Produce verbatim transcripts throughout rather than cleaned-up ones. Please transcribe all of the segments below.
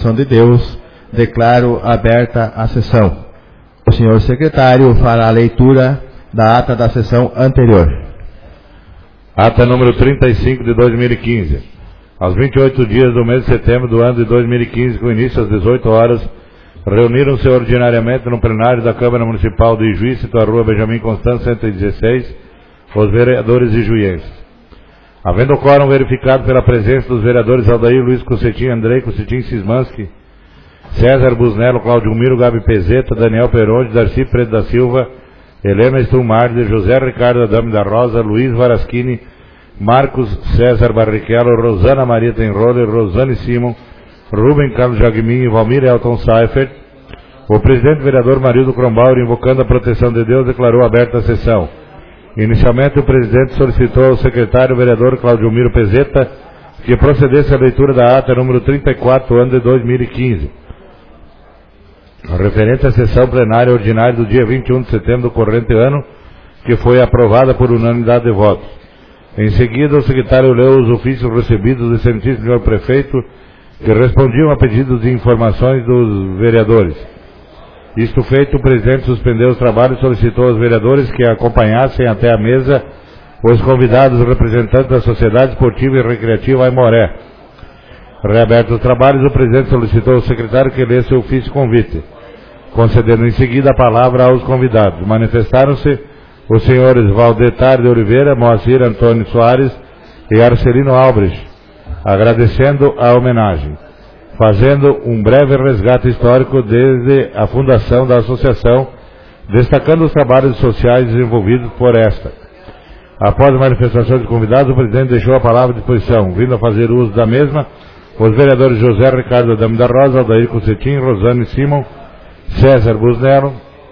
bênção de Deus, declaro aberta a sessão. O senhor secretário fará a leitura da ata da sessão anterior. Ata número trinta e cinco de dois mil e quinze. Aos vinte e oito dias do mês de setembro do ano de dois mil e quinze, com início às dezoito horas, reuniram-se ordinariamente no plenário da Câmara Municipal de Ijuí, situada na rua Benjamin Constant, cento e dezesseis, os vereadores ijuienses. Havendo o quórum verificado pela presença dos vereadores Aldair Luiz Cossetim, Andrei Cossetim Sismanski, César Busnello, Claudio Miro, Gabi Pezeta, Daniel Peronde, Darcy Preto da Silva, Helena Stumardi, José Ricardo Adame da Rosa, Luiz Varaschini, Marcos César Barrichello, Rosana Maria Tenroller, Rosane Simon, Rubem Carlos Jagmin e Valmir Elton Seifert, o presidente vereador Marildo Crombauer, invocando a proteção de Deus, declarou aberta a sessão. Inicialmente, o presidente solicitou ao secretário vereador Claudio Miro Pezeta que procedesse à leitura da ata número trinta e quatro, ano de dois mil e quinze, referente à sessão plenária ordinária do dia vinte e um de setembro do corrente ano, que foi aprovada por unanimidade de votos. Em seguida, o secretário leu os ofícios recebidos do excelentíssimo senhor prefeito, que respondiam a pedidos de informações dos vereadores. Isto feito, o presidente suspendeu os trabalhos e solicitou aos vereadores que acompanhassem até a mesa os convidados representantes da Sociedade Esportiva e Recreativa Aimoré. Reabertos os trabalhos, o presidente solicitou ao secretário que lesse o ofício convite, concedendo em seguida a palavra aos convidados. Manifestaram-se os senhores Valdetar de Oliveira, Moacir Antônio Soares e Arcelino Albrecht, agradecendo a homenagem, fazendo um breve resgate histórico desde a fundação da associação, destacando os trabalhos sociais desenvolvidos por esta. Após a manifestação de convidados, o presidente deixou a palavra à disposição, vindo a fazer uso da mesma os vereadores José Ricardo Adame da Rosa, Aldair Cossetim, Rosane Simon, César Busnello,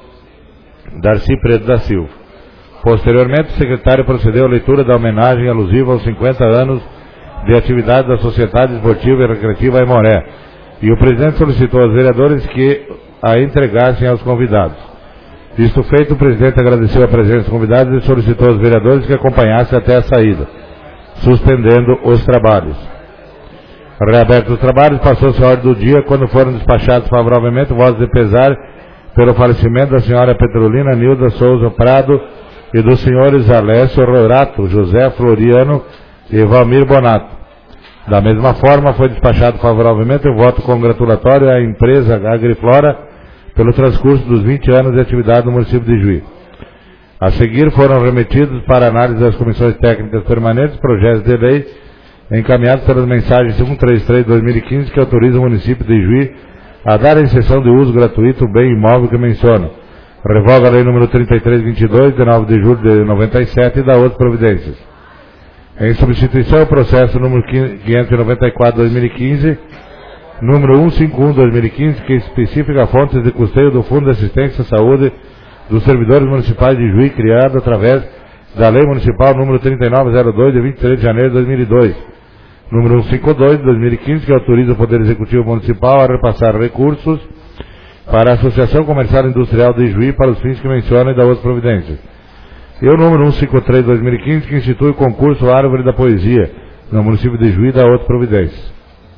Darcy Preto da Silva. Posteriormente, o secretário procedeu à leitura da homenagem alusiva aos cinquenta anos de atividade da Sociedade Esportiva e Recreativa Aimoré, e o presidente solicitou aos vereadores que a entregassem aos convidados. Isto feito, o presidente agradeceu a presença dos convidados e solicitou aos vereadores que acompanhassem até a saída, suspendendo os trabalhos. Reabertos os trabalhos, passou-se a ordem do dia, quando foram despachados favoravelmente vozes de pesar pelo falecimento da senhora Petrolina Nilda Souza Prado e dos senhores Alessio Rorato, José Floriano e Valmir Bonato. Da mesma forma, foi despachado favoravelmente o voto congratulatório à empresa Agriflora pelo transcurso dos vinte anos de atividade no município de Ijuí. A seguir, foram remetidos para análise das comissões técnicas permanentes projetos de lei encaminhados pelas mensagens cento e trinta e três de dois mil e quinze, que autoriza o município de Ijuí a dar em cessão de uso gratuito o bem imóvel que menciona. Revoga a lei número trinta e três vinte e dois, de nove de julho de noventa e sete, e dá outras providências. Em substituição, o processo número quinhentos e noventa e quatro de dois mil e quinze, número cento e cinquenta e um de dois mil e quinze, que especifica fontes de custeio do Fundo de Assistência à Saúde dos Servidores Municipais de Ijuí, criado através da Lei Municipal número trinta e nove zero dois, de vinte e três de janeiro de dois mil e dois, número cento e cinquenta e dois de dois mil e quinze, que autoriza o Poder Executivo Municipal a repassar recursos para a Associação Comercial e Industrial de Ijuí para os fins que menciona e dá outras providências. E o número cento e cinquenta e três de dois mil e quinze, que institui o concurso Árvore da Poesia no município de Ijuí, dá outras providências.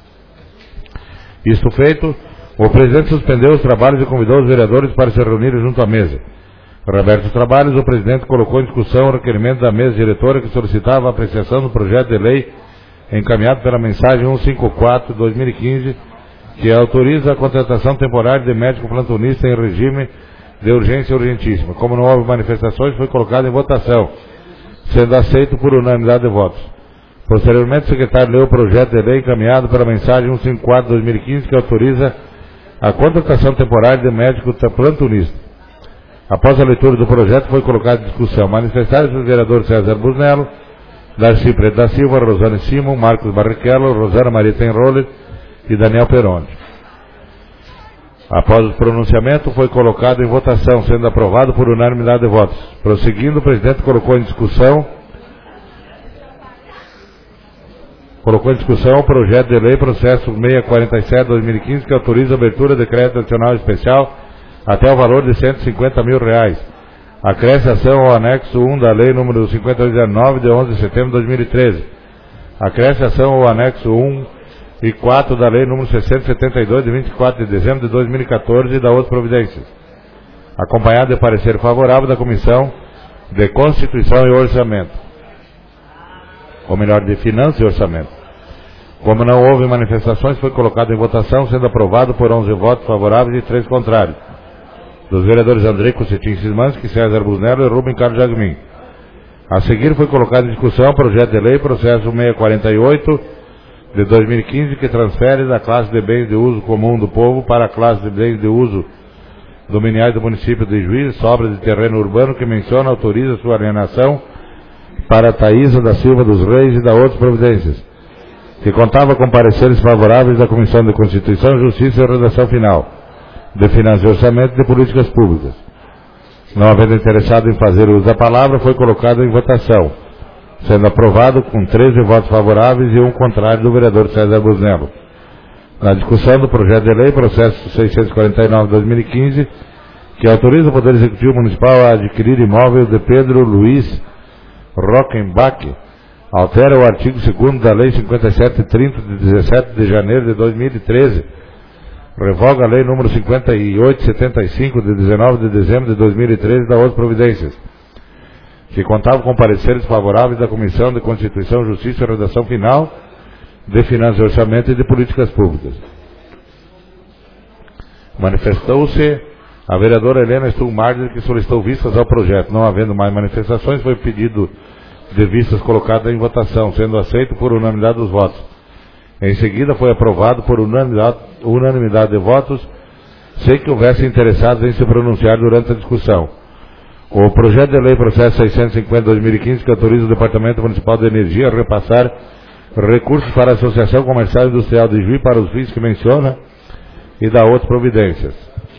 Isto feito, o presidente suspendeu os trabalhos e convidou os vereadores para se reunirem junto à mesa. Reabertos os trabalhos, o presidente colocou em discussão o requerimento da mesa diretora que solicitava a apreciação do projeto de lei encaminhado pela mensagem cento e cinquenta e quatro de dois mil e quinze, que autoriza a contratação temporária de médico plantonista em regime de urgência urgentíssima. Como não houve manifestações, foi colocado em votação, sendo aceito por unanimidade de votos. Posteriormente, o secretário leu o projeto de lei encaminhado pela mensagem cento e cinquenta e quatro de dois mil e quinze, que autoriza a contratação temporária de médico plantonista. Após a leitura do projeto, foi colocado em discussão. Manifestaram-se os vereadores César Busnello, Darcy Preto da Silva, Rosane Simon, Marcos Barrichello, Rosana Maria Tenroller e Daniel Peronde. Após o pronunciamento, foi colocado em votação, sendo aprovado por unanimidade de votos. Prosseguindo, o presidente colocou em discussão colocou em discussão o projeto de lei processo seiscentos e quarenta e sete de dois mil e quinze, que autoriza a abertura de crédito adicional especial até o valor de cento e cinquenta mil reais. Acresce ao anexo um da lei número cinquenta e oito zero nove, de onze de setembro de dois mil e treze. Acresce ao anexo um e quatro da Lei número seiscentos e setenta e dois, de vinte e quatro de dezembro de dois mil e quatorze, e da outras providências, acompanhado de parecer favorável da Comissão de Constituição e Orçamento, ou melhor, de Finanças e Orçamento. Como não houve manifestações, foi colocado em votação, sendo aprovado por onze votos favoráveis e três contrários, dos vereadores Andrei Cocetim Sismanski, César Busnello e Rubem Carlos Jagmin. A seguir foi colocado em discussão o projeto de lei processo seiscentos e quarenta e oito de dois mil e quinze, que transfere da classe de bens de uso comum do povo para a classe de bens de uso dominiais do município de Juiz, sobra de terreno urbano, que menciona, autoriza sua alienação para Thaísa da Silva dos Reis e da outras providências, que contava com pareceres favoráveis da Comissão de Constituição, Justiça e Redação Final, de Finanças e Orçamento e de Políticas Públicas. Não havendo interessado em fazer uso da palavra, foi colocado em votação, sendo aprovado com treze votos favoráveis e um contrário do vereador César Busnello. Na discussão do projeto de lei, processo seiscentos e quarenta e nove de dois mil e quinze, que autoriza o Poder Executivo Municipal a adquirir imóvel de Pedro Luiz Rockenbach, altera o artigo segundo da Lei cinquenta e sete trinta, de dezessete de janeiro de dois mil e treze, revoga a Lei número cinquenta e oito setenta e cinco, de dezenove de dezembro de dois mil e treze, da outras providências, que contava com pareceres favoráveis da Comissão de Constituição, Justiça e Redação Final, de Finanças e Orçamento e de Políticas Públicas. Manifestou-se a vereadora Helena Stuhlmarder, que solicitou vistas ao projeto. Não havendo mais manifestações, foi pedido de vistas colocado em votação, sendo aceito por unanimidade dos votos. Em seguida, foi aprovado por unanimidade, unanimidade de votos, sem que houvesse interessados em se pronunciar durante a discussão. O projeto de lei processo seiscentos e cinquenta de dois mil e quinze, que autoriza o Departamento Municipal de Energia a repassar recursos para a Associação Comercial e Industrial de Juiz para os fins que menciona, e da outras providências.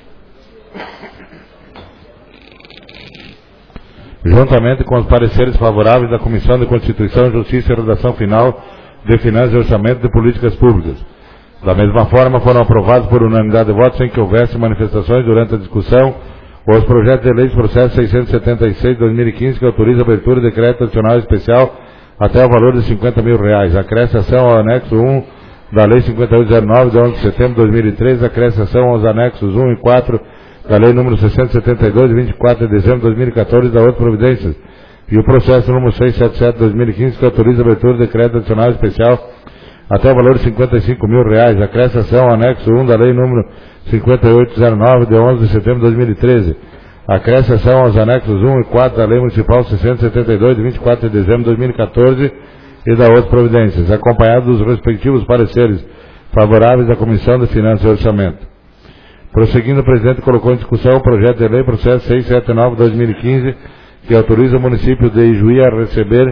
Juntamente com os pareceres favoráveis da Comissão de Constituição, Justiça e Redação Final, de Finanças e Orçamento de Políticas Públicas. Da mesma forma, foram aprovados por unanimidade de votos, sem que houvesse manifestações durante a discussão, os projetos de lei processo seiscentos e setenta e seis de dois mil e quinze, que autoriza a abertura de crédito adicional especial até o valor de cinquenta mil reais. Acrescentação ao anexo um da Lei cinquenta e oito zero nove, de onze de setembro de dois mil e treze, acrescentação aos anexos um e quatro da Lei número seiscentos e setenta e dois, de vinte e quatro de dezembro de dois mil e quatorze, da outras providências, e o processo número seiscentos e setenta e sete de dois mil e quinze, que autoriza a abertura de crédito adicional especial até o valor de cinquenta e cinco mil reais. Acrescentação ao anexo um da Lei número cinquenta e oito zero nove, de onze de setembro de dois mil e treze, acrescentação aos anexos um e quatro da Lei Municipal seiscentos e setenta e dois, de vinte e quatro de dezembro de dois mil e quatorze, e da outras providências, acompanhado dos respectivos pareceres favoráveis da Comissão de Finanças e Orçamento. Prosseguindo, o presidente colocou em discussão o projeto de lei processo seiscentos e setenta e nove de dois mil e quinze, que autoriza o município de Ijuí a receber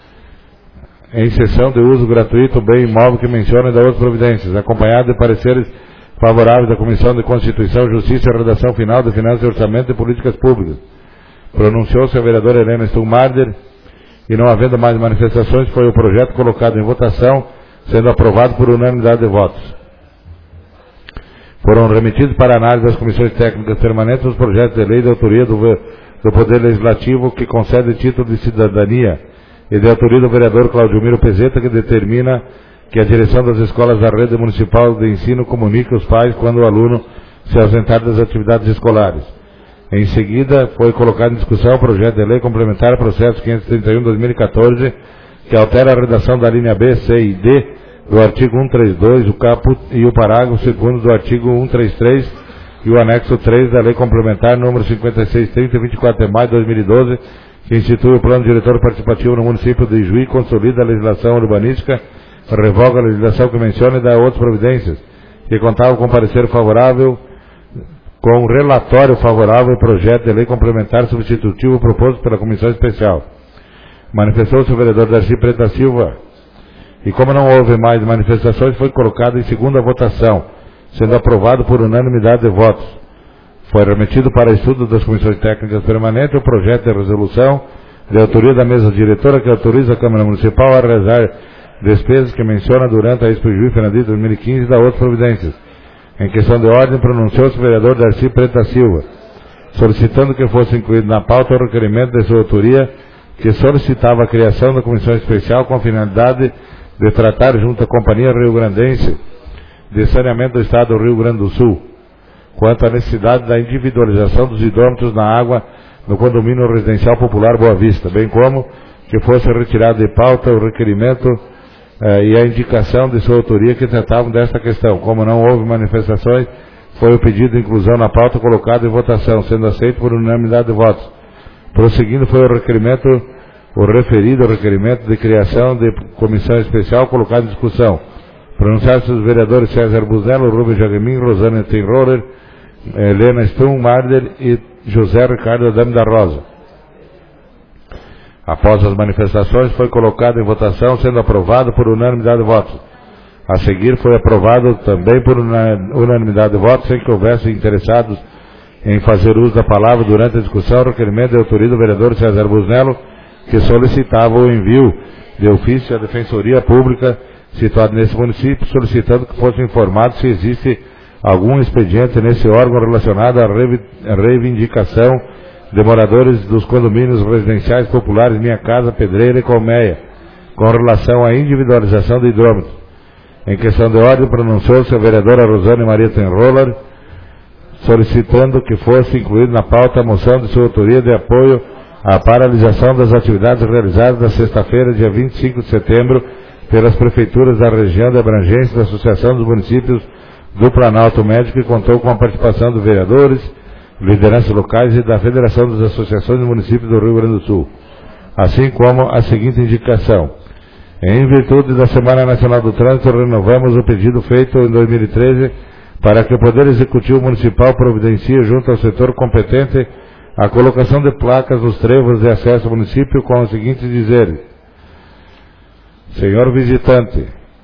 em sessão de uso gratuito o bem imóvel que menciona, e da outras providências, acompanhado de pareceres favoráveis da Comissão de Constituição, Justiça e Redação Final, de Finanças e Orçamento e Políticas Públicas. Pronunciou-se a vereadora Helena Stuhlmarder, e não havendo mais manifestações, foi o projeto colocado em votação, sendo aprovado por unanimidade de votos. Foram remetidos para análise das comissões técnicas permanentes os projetos de lei de autoria do, do Poder Legislativo, que concede título de cidadania, e de autoria do vereador Claudio Miro Pezeta, que determina que a direção das escolas da rede municipal de ensino comunique os pais quando o aluno se ausentar das atividades escolares. Em seguida, foi colocado em discussão o projeto de lei complementar ao processo quinhentos e trinta e um de dois mil e quatorze, que altera a redação da linha B, C e D do artigo cento e trinta e dois, o caput e o parágrafo segundo do artigo cento e trinta e três e o anexo três da Lei Complementar número cinquenta e seis trinta, de vinte e quatro de maio de dois mil e doze, que institui o Plano Diretor Participativo no município de Ijuí, consolida a legislação urbanística, revoga a legislação que menciona e dá outras providências, que contava com parecer favorável, com relatório favorável e projeto de lei complementar substitutivo proposto pela Comissão Especial. Manifestou-se o vereador Darcy Preta Silva, e como não houve mais manifestações, foi colocado em segunda votação, sendo aprovado por unanimidade de votos. Foi remetido para estudo das comissões técnicas permanentes o projeto de resolução de autoria da mesa diretora, que autoriza a Câmara Municipal a realizar despesas que menciona durante a Expo Juiz Fernandes de dois mil e quinze e da outras providências. Em questão de ordem, pronunciou-se o vereador Darcy Preta Silva, solicitando que fosse incluído na pauta o requerimento de sua autoria, que solicitava a criação da comissão especial com a finalidade de tratar junto à Companhia Rio Grandense de Saneamento do Estado do Rio Grande do Sul, quanto à necessidade da individualização dos hidrômetros na água no condomínio residencial popular Boa Vista, bem como que fosse retirado de pauta o requerimento eh, e a indicação de sua autoria que tratavam desta questão. Como não houve manifestações, foi o pedido de inclusão na pauta colocado em votação, sendo aceito por unanimidade de votos. Prosseguindo, foi o requerimento, o referido requerimento de criação de comissão especial colocado em discussão. Pronunciados os vereadores César Busnello, Rubens Jaguemin, Rosana Tenroller, Helena Stum, Marder e José Ricardo Adame da Rosa. Após as manifestações, foi colocado em votação, sendo aprovado por unanimidade de votos. A seguir, foi aprovado também por unanimidade de votos, sem que houvesse interessados em fazer uso da palavra durante a discussão, o requerimento de autoria do vereador César Busnello, que solicitava o envio de ofício à Defensoria Pública situado nesse município, solicitando que fosse informado se existe algum expediente nesse órgão relacionado à reivindicação de moradores dos condomínios residenciais populares Minha Casa, Pedreira e Colmeia, com relação à individualização do hidrômetro. Em questão de ordem, pronunciou-se a vereadora Rosane Maria Tenroller, solicitando que fosse incluído na pauta a moção de sua autoria de apoio à paralisação das atividades realizadas na sexta-feira, dia vinte e cinco de setembro, pelas prefeituras da região de abrangência da Associação dos Municípios do Planalto Médio, que contou com a participação dos vereadores, lideranças locais e da Federação das Associações dos Municípios do Rio Grande do Sul, assim como a seguinte indicação. Em virtude da Semana Nacional do Trânsito, renovamos o pedido feito em dois mil e treze para que o Poder Executivo Municipal providencie junto ao setor competente a colocação de placas nos trevos de acesso ao município com os seguintes dizeres: senhor visitante,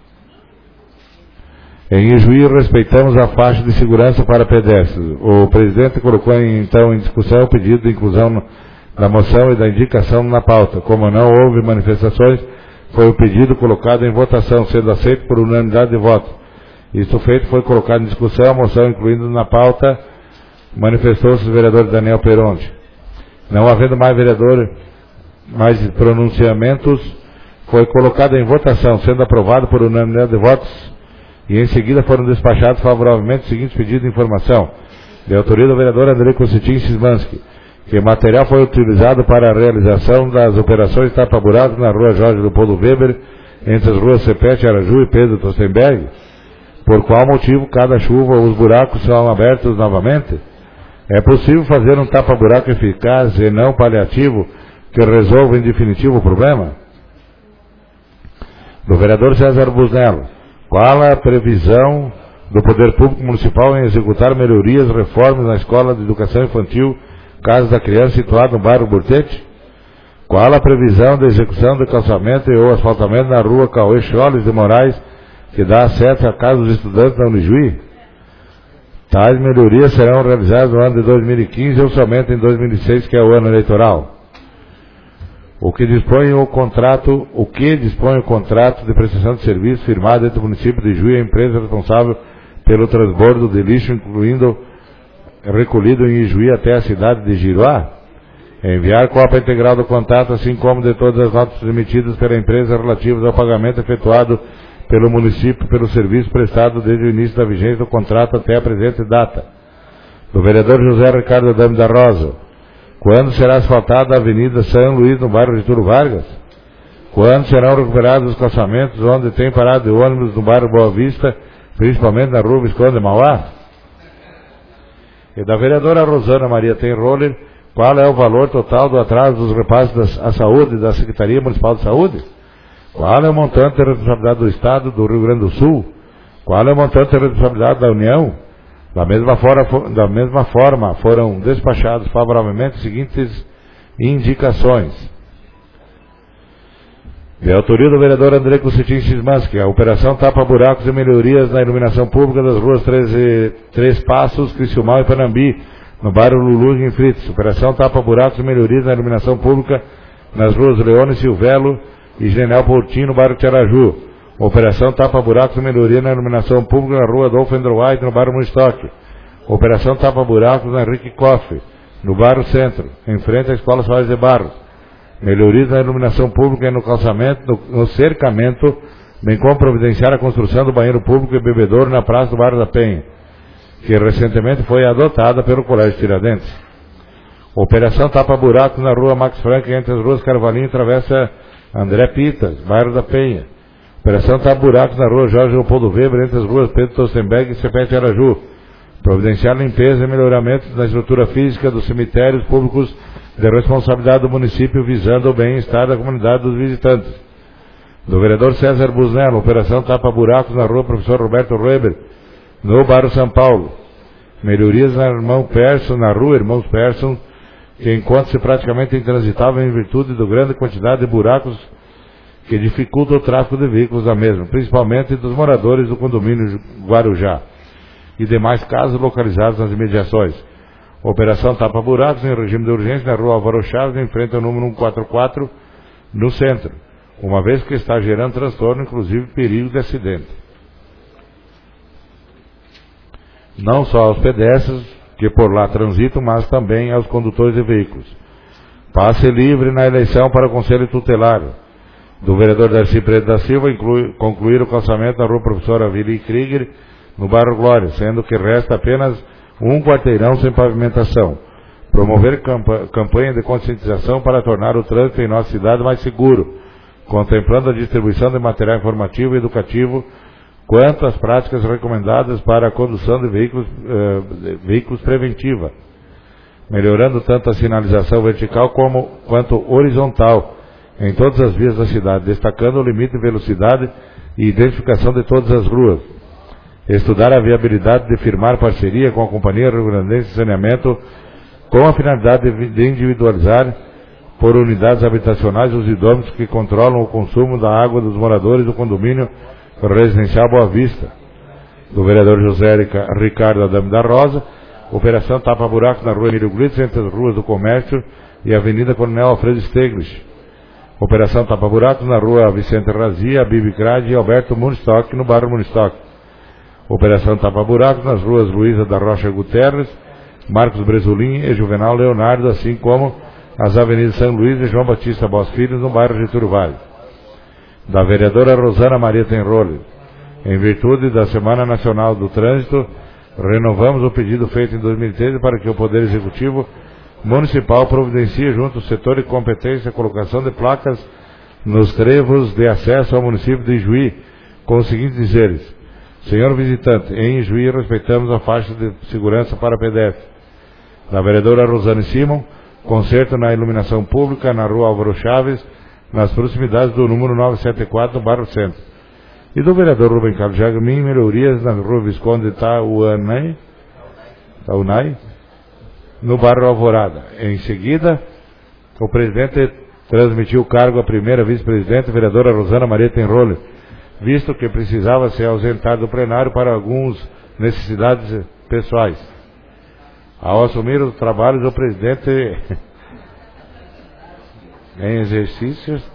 em Ijuí respeitamos a faixa de segurança para pedestres. O presidente colocou então em discussão o pedido de inclusão da moção e da indicação na pauta. Como não houve manifestações, foi o pedido colocado em votação, sendo aceito por unanimidade de votos. Isto feito, foi colocado em discussão a moção incluindo na pauta. Manifestou-se o vereador Daniel Peronte. Não havendo mais vereador, mais pronunciamentos, foi colocado em votação, sendo aprovado por unanimidade de votos, e em seguida foram despachados favoravelmente os seguintes pedidos de informação. De autoria do vereador Andrei Constantin Szymanski, que o material foi utilizado para a realização das operações tapa-buraco na rua Jorge Leopoldo Weber, entre as ruas Cepete, Araju e Pedro Tostenberg, por qual motivo cada chuva os buracos são abertos novamente. É possível fazer um tapa-buraco eficaz e não paliativo que resolva em definitivo o problema? Do vereador César Busnello, qual a previsão do Poder Público Municipal em executar melhorias e reformas na Escola de Educação Infantil Casa da Criança situada no bairro Burtete? Qual a previsão da execução do calçamento e ou asfaltamento na rua Cauê Choles de Moraes, que dá acesso à casa dos estudantes da Unijuí? Tais melhorias serão realizadas no ano de dois mil e quinze ou somente em dois mil e seis, que é o ano eleitoral. O que dispõe o contrato, o que dispõe o contrato de prestação de serviço firmado entre o município de Ijuí e a empresa responsável pelo transbordo de lixo, incluindo recolhido em Ijuí até a cidade de Giruá? Enviar cópia integral do contrato, assim como de todas as notas emitidas pela empresa relativas ao pagamento efetuado pelo município pelo serviço prestado desde o início da vigência do contrato até a presente data. Do vereador José Ricardo Adame da Rosa, quando será asfaltada a Avenida São Luís no bairro Getúlio Vargas? Quando serão recuperados os calçamentos onde tem parado de ônibus no bairro Boa Vista, principalmente na rua Visconde de Mauá? E da vereadora Rosana Maria Tenroller, qual é o valor total do atraso dos repasses à saúde da Secretaria Municipal de Saúde? Qual é o montante de responsabilidade do Estado do Rio Grande do Sul? Qual é o montante de responsabilidade da União? Da mesma forma, da mesma forma foram despachados favoravelmente as seguintes indicações. De autoria do vereador Andrei Constantin Szymanski, a operação tapa-buracos e melhorias na iluminação pública das ruas treze, Três Passos, Criciúmal e Panambi, no bairro Lulu em Fritz. Operação tapa-buracos e melhorias na iluminação pública nas ruas Leone Silvelo e General Portinho, no bairro Tiaraju. Operação tapa-buracos e melhoria na iluminação pública na rua Adolfo Endroite, no bairro Mostoque. Operação tapa-buracos na Henrique Coffey, no bairro Centro, em frente à Escola Soares de Barros. Melhorias na iluminação pública e no calçamento, no, no cercamento bem como providenciar a construção do banheiro público e bebedouro na Praça do Bairro da Penha, que recentemente foi adotada pelo Colégio Tiradentes. Operação Tapa Buracos na Rua Max Frank, entre as ruas Carvalhinho e Travessa André Pitas, Bairro da Penha. Operação Tapa Buracos na Rua Jorge Leopoldo Weber, entre as ruas Pedro Tostenberg e Cepete Araju. Providenciar limpeza e melhoramento da estrutura física dos cemitérios públicos de responsabilidade do município, visando o bem-estar da comunidade dos visitantes. Do vereador César Busnello, operação Tapa Buracos na Rua Professor Roberto Weber, no bairro São Paulo. Melhorias na, Irmão Persson, na Rua Irmãos Persson, que encontra-se praticamente intransitável em virtude da grande quantidade de buracos que dificulta o tráfego de veículos da mesma, principalmente dos moradores do condomínio Guarujá e demais casas localizadas nas imediações. Operação Tapa Buracos em regime de urgência na Rua Álvaro Chaves, em frente ao número cento e quarenta e quatro, no centro, uma vez que está gerando transtorno, inclusive perigo de acidente. Não só aos pedestres que por lá transitam, mas também aos condutores de veículos. Passe livre na eleição para o Conselho Tutelar. Do vereador Darcy Preto da Silva, inclui, concluir o calçamento da Rua Professora Vili Krieger, no bairro Glória, sendo que resta apenas um quarteirão sem pavimentação. Promover campa campanha de conscientização para tornar o trânsito em nossa cidade mais seguro, contemplando a distribuição de material informativo e educativo quanto às práticas recomendadas para a condução de veículos, eh, de veículos preventiva, melhorando tanto a sinalização vertical como quanto horizontal em todas as vias da cidade, destacando o limite de velocidade e identificação de todas as ruas. Estudar a viabilidade de firmar parceria com a Companhia Rio Grandense de Saneamento com a finalidade de individualizar por unidades habitacionais os idôneos que controlam o consumo da água dos moradores do condomínio residencial Boa Vista. Do vereador José Ricardo Adame da Rosa, operação Tapa Buracos na Rua Emílio Glitz, entre as ruas do Comércio e a Avenida Coronel Alfredo Steglich. Operação Tapa Buracos na Rua Vicente Razia, Bibi Grade e Alberto Munistock, no bairro Munistock. Operação Tapa Buracos nas ruas Luísa da Rocha Guterres, Marcos Bresolim e Juvenal Leonardo, assim como as avenidas São Luís e João Batista Bos Filhos, no bairro Getúlio Vale. Da vereadora Rosana Maria Tenrole, em virtude da Semana Nacional do Trânsito, renovamos o pedido feito em dois mil e treze para que o Poder Executivo Municipal providencie junto ao setor de competência a colocação de placas nos trevos de acesso ao município de Ijuí, com os seguintes dizeres: senhor visitante, em Ijuí respeitamos a faixa de segurança para pedestres. Da vereadora Rosane Simon, conserto na iluminação pública na Rua Álvaro Chaves, nas proximidades do número novecentos e setenta e quatro, no bairro Centro. E do vereador Rubem Carlos Jagmin, melhorias na Rua Visconde Taunay, Taunay, no bairro Alvorada. Em seguida, o presidente transmitiu o cargo à primeira vice-presidente, vereadora Rosana Maria Tenrole, visto que precisava se ausentar do plenário para algumas necessidades pessoais. Ao assumir os trabalhos do presidente em exercícios,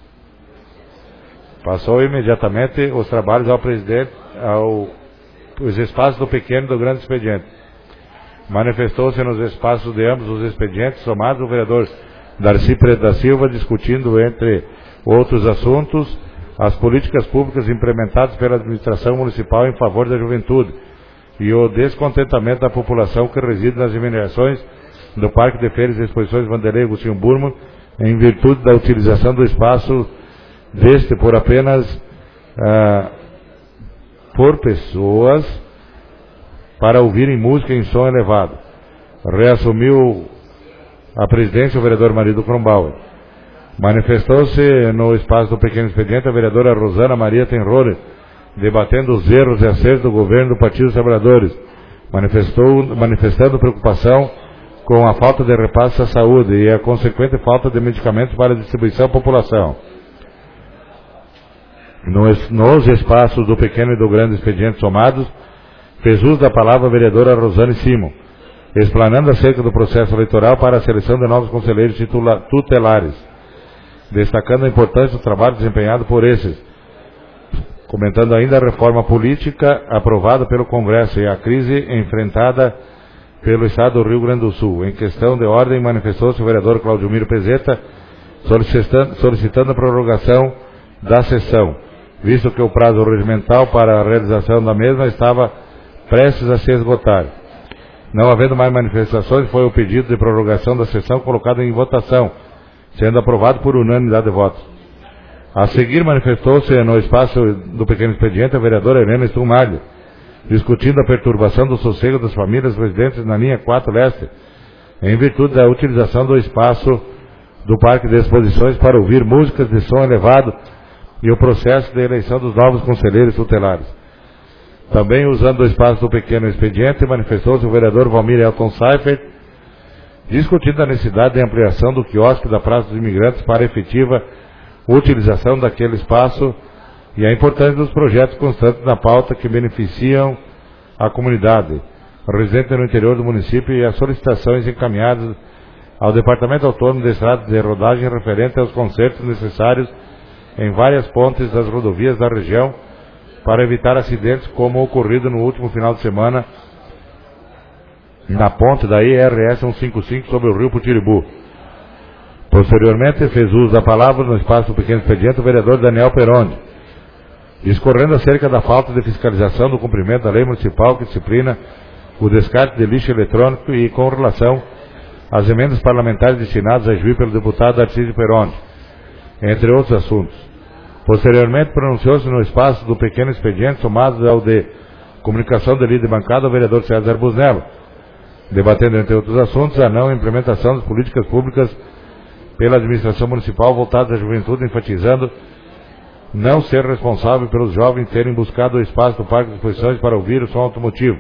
passou imediatamente os trabalhos ao presidente, ao, os espaços do pequeno e do grande expediente. Manifestou-se nos espaços de ambos os expedientes, somados o vereador Darcy Preto da Silva, discutindo, entre outros assuntos, as políticas públicas implementadas pela administração municipal em favor da juventude e o descontentamento da população que reside nas imediações do Parque de Feiras e Exposições Vanderlei Agostinho Burman, em virtude da utilização do espaço deste por apenas ah, por pessoas para ouvirem música em som elevado. Reassumiu a presidência o vereador Marido Kronbauer. Manifestou-se no espaço do pequeno expediente a vereadora Rosana Maria Tenrole, debatendo os erros e acertos do governo do Partido dos Trabalhadores, manifestou, manifestando preocupação com a falta de repasses à saúde e a consequente falta de medicamentos para a distribuição à população. Nos, nos espaços do pequeno e do grande expediente somados, fez uso da palavra a vereadora Rosane Simon, explanando acerca do processo eleitoral para a seleção de novos conselheiros titula, tutelares, destacando a importância do trabalho desempenhado por esses, comentando ainda a reforma política aprovada pelo Congresso e a crise enfrentada pelo Estado do Rio Grande do Sul. Em questão de ordem, manifestou-se o vereador Claudio Miro Pezeta, solicitando, solicitando a prorrogação da sessão. visto que o prazo regimental para a realização da mesma estava prestes a se esgotar. Não havendo mais manifestações, foi o pedido de prorrogação da sessão colocado em votação, sendo aprovado por unanimidade de votos. A seguir, manifestou-se no espaço do pequeno expediente a vereadora Helena Stumalho, discutindo a perturbação do sossego das famílias residentes na linha quatro Leste, em virtude da utilização do espaço do Parque de Exposições para ouvir músicas de som elevado e o processo de eleição dos novos conselheiros tutelares. Também, usando o espaço do pequeno expediente, manifestou-se o vereador Valmir Elton Seifert, discutindo a necessidade de ampliação do quiosque da Praça dos Imigrantes para efetiva utilização daquele espaço e a importância dos projetos constantes na pauta que beneficiam a comunidade residente no interior do município e as solicitações encaminhadas ao Departamento Autônomo de Estradas de Rodagem referente aos consertos necessários em várias pontes das rodovias da região para evitar acidentes como o ocorrido no último final de semana na ponte da I R S cento e cinquenta e cinco sobre o rio Potiribu. Posteriormente, fez uso da palavra no espaço do pequeno expediente o vereador Daniel Peronde, discorrendo acerca da falta de fiscalização do cumprimento da lei municipal que disciplina o descarte de lixo eletrônico e com relação às emendas parlamentares destinadas a juiz pelo deputado Arcídio Peronde, entre outros assuntos. Posteriormente, pronunciou-se no espaço do pequeno expediente, somado ao de comunicação de líder de bancada, o vereador César Busnello, debatendo, entre outros assuntos, a não implementação das políticas públicas pela administração municipal voltada à juventude, enfatizando não ser responsável pelos jovens terem buscado o espaço do Parque de Exposições para ouvir o som automotivo.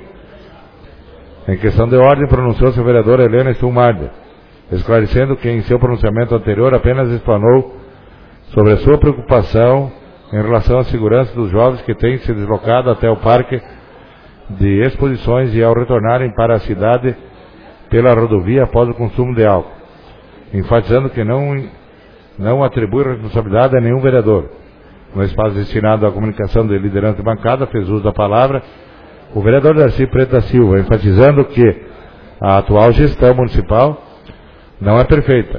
Em questão de ordem, pronunciou-se o vereador Helena Stumalho, esclarecendo que em seu pronunciamento anterior apenas explanou sobre a sua preocupação em relação à segurança dos jovens que têm se deslocado até o Parque de Exposições e ao retornarem para a cidade pela rodovia após o consumo de álcool, enfatizando que não, não atribui responsabilidade a nenhum vereador. No espaço destinado à comunicação de liderança de bancada, fez uso da palavra o vereador Darcy Preto da Silva, enfatizando que a atual gestão municipal não é perfeita,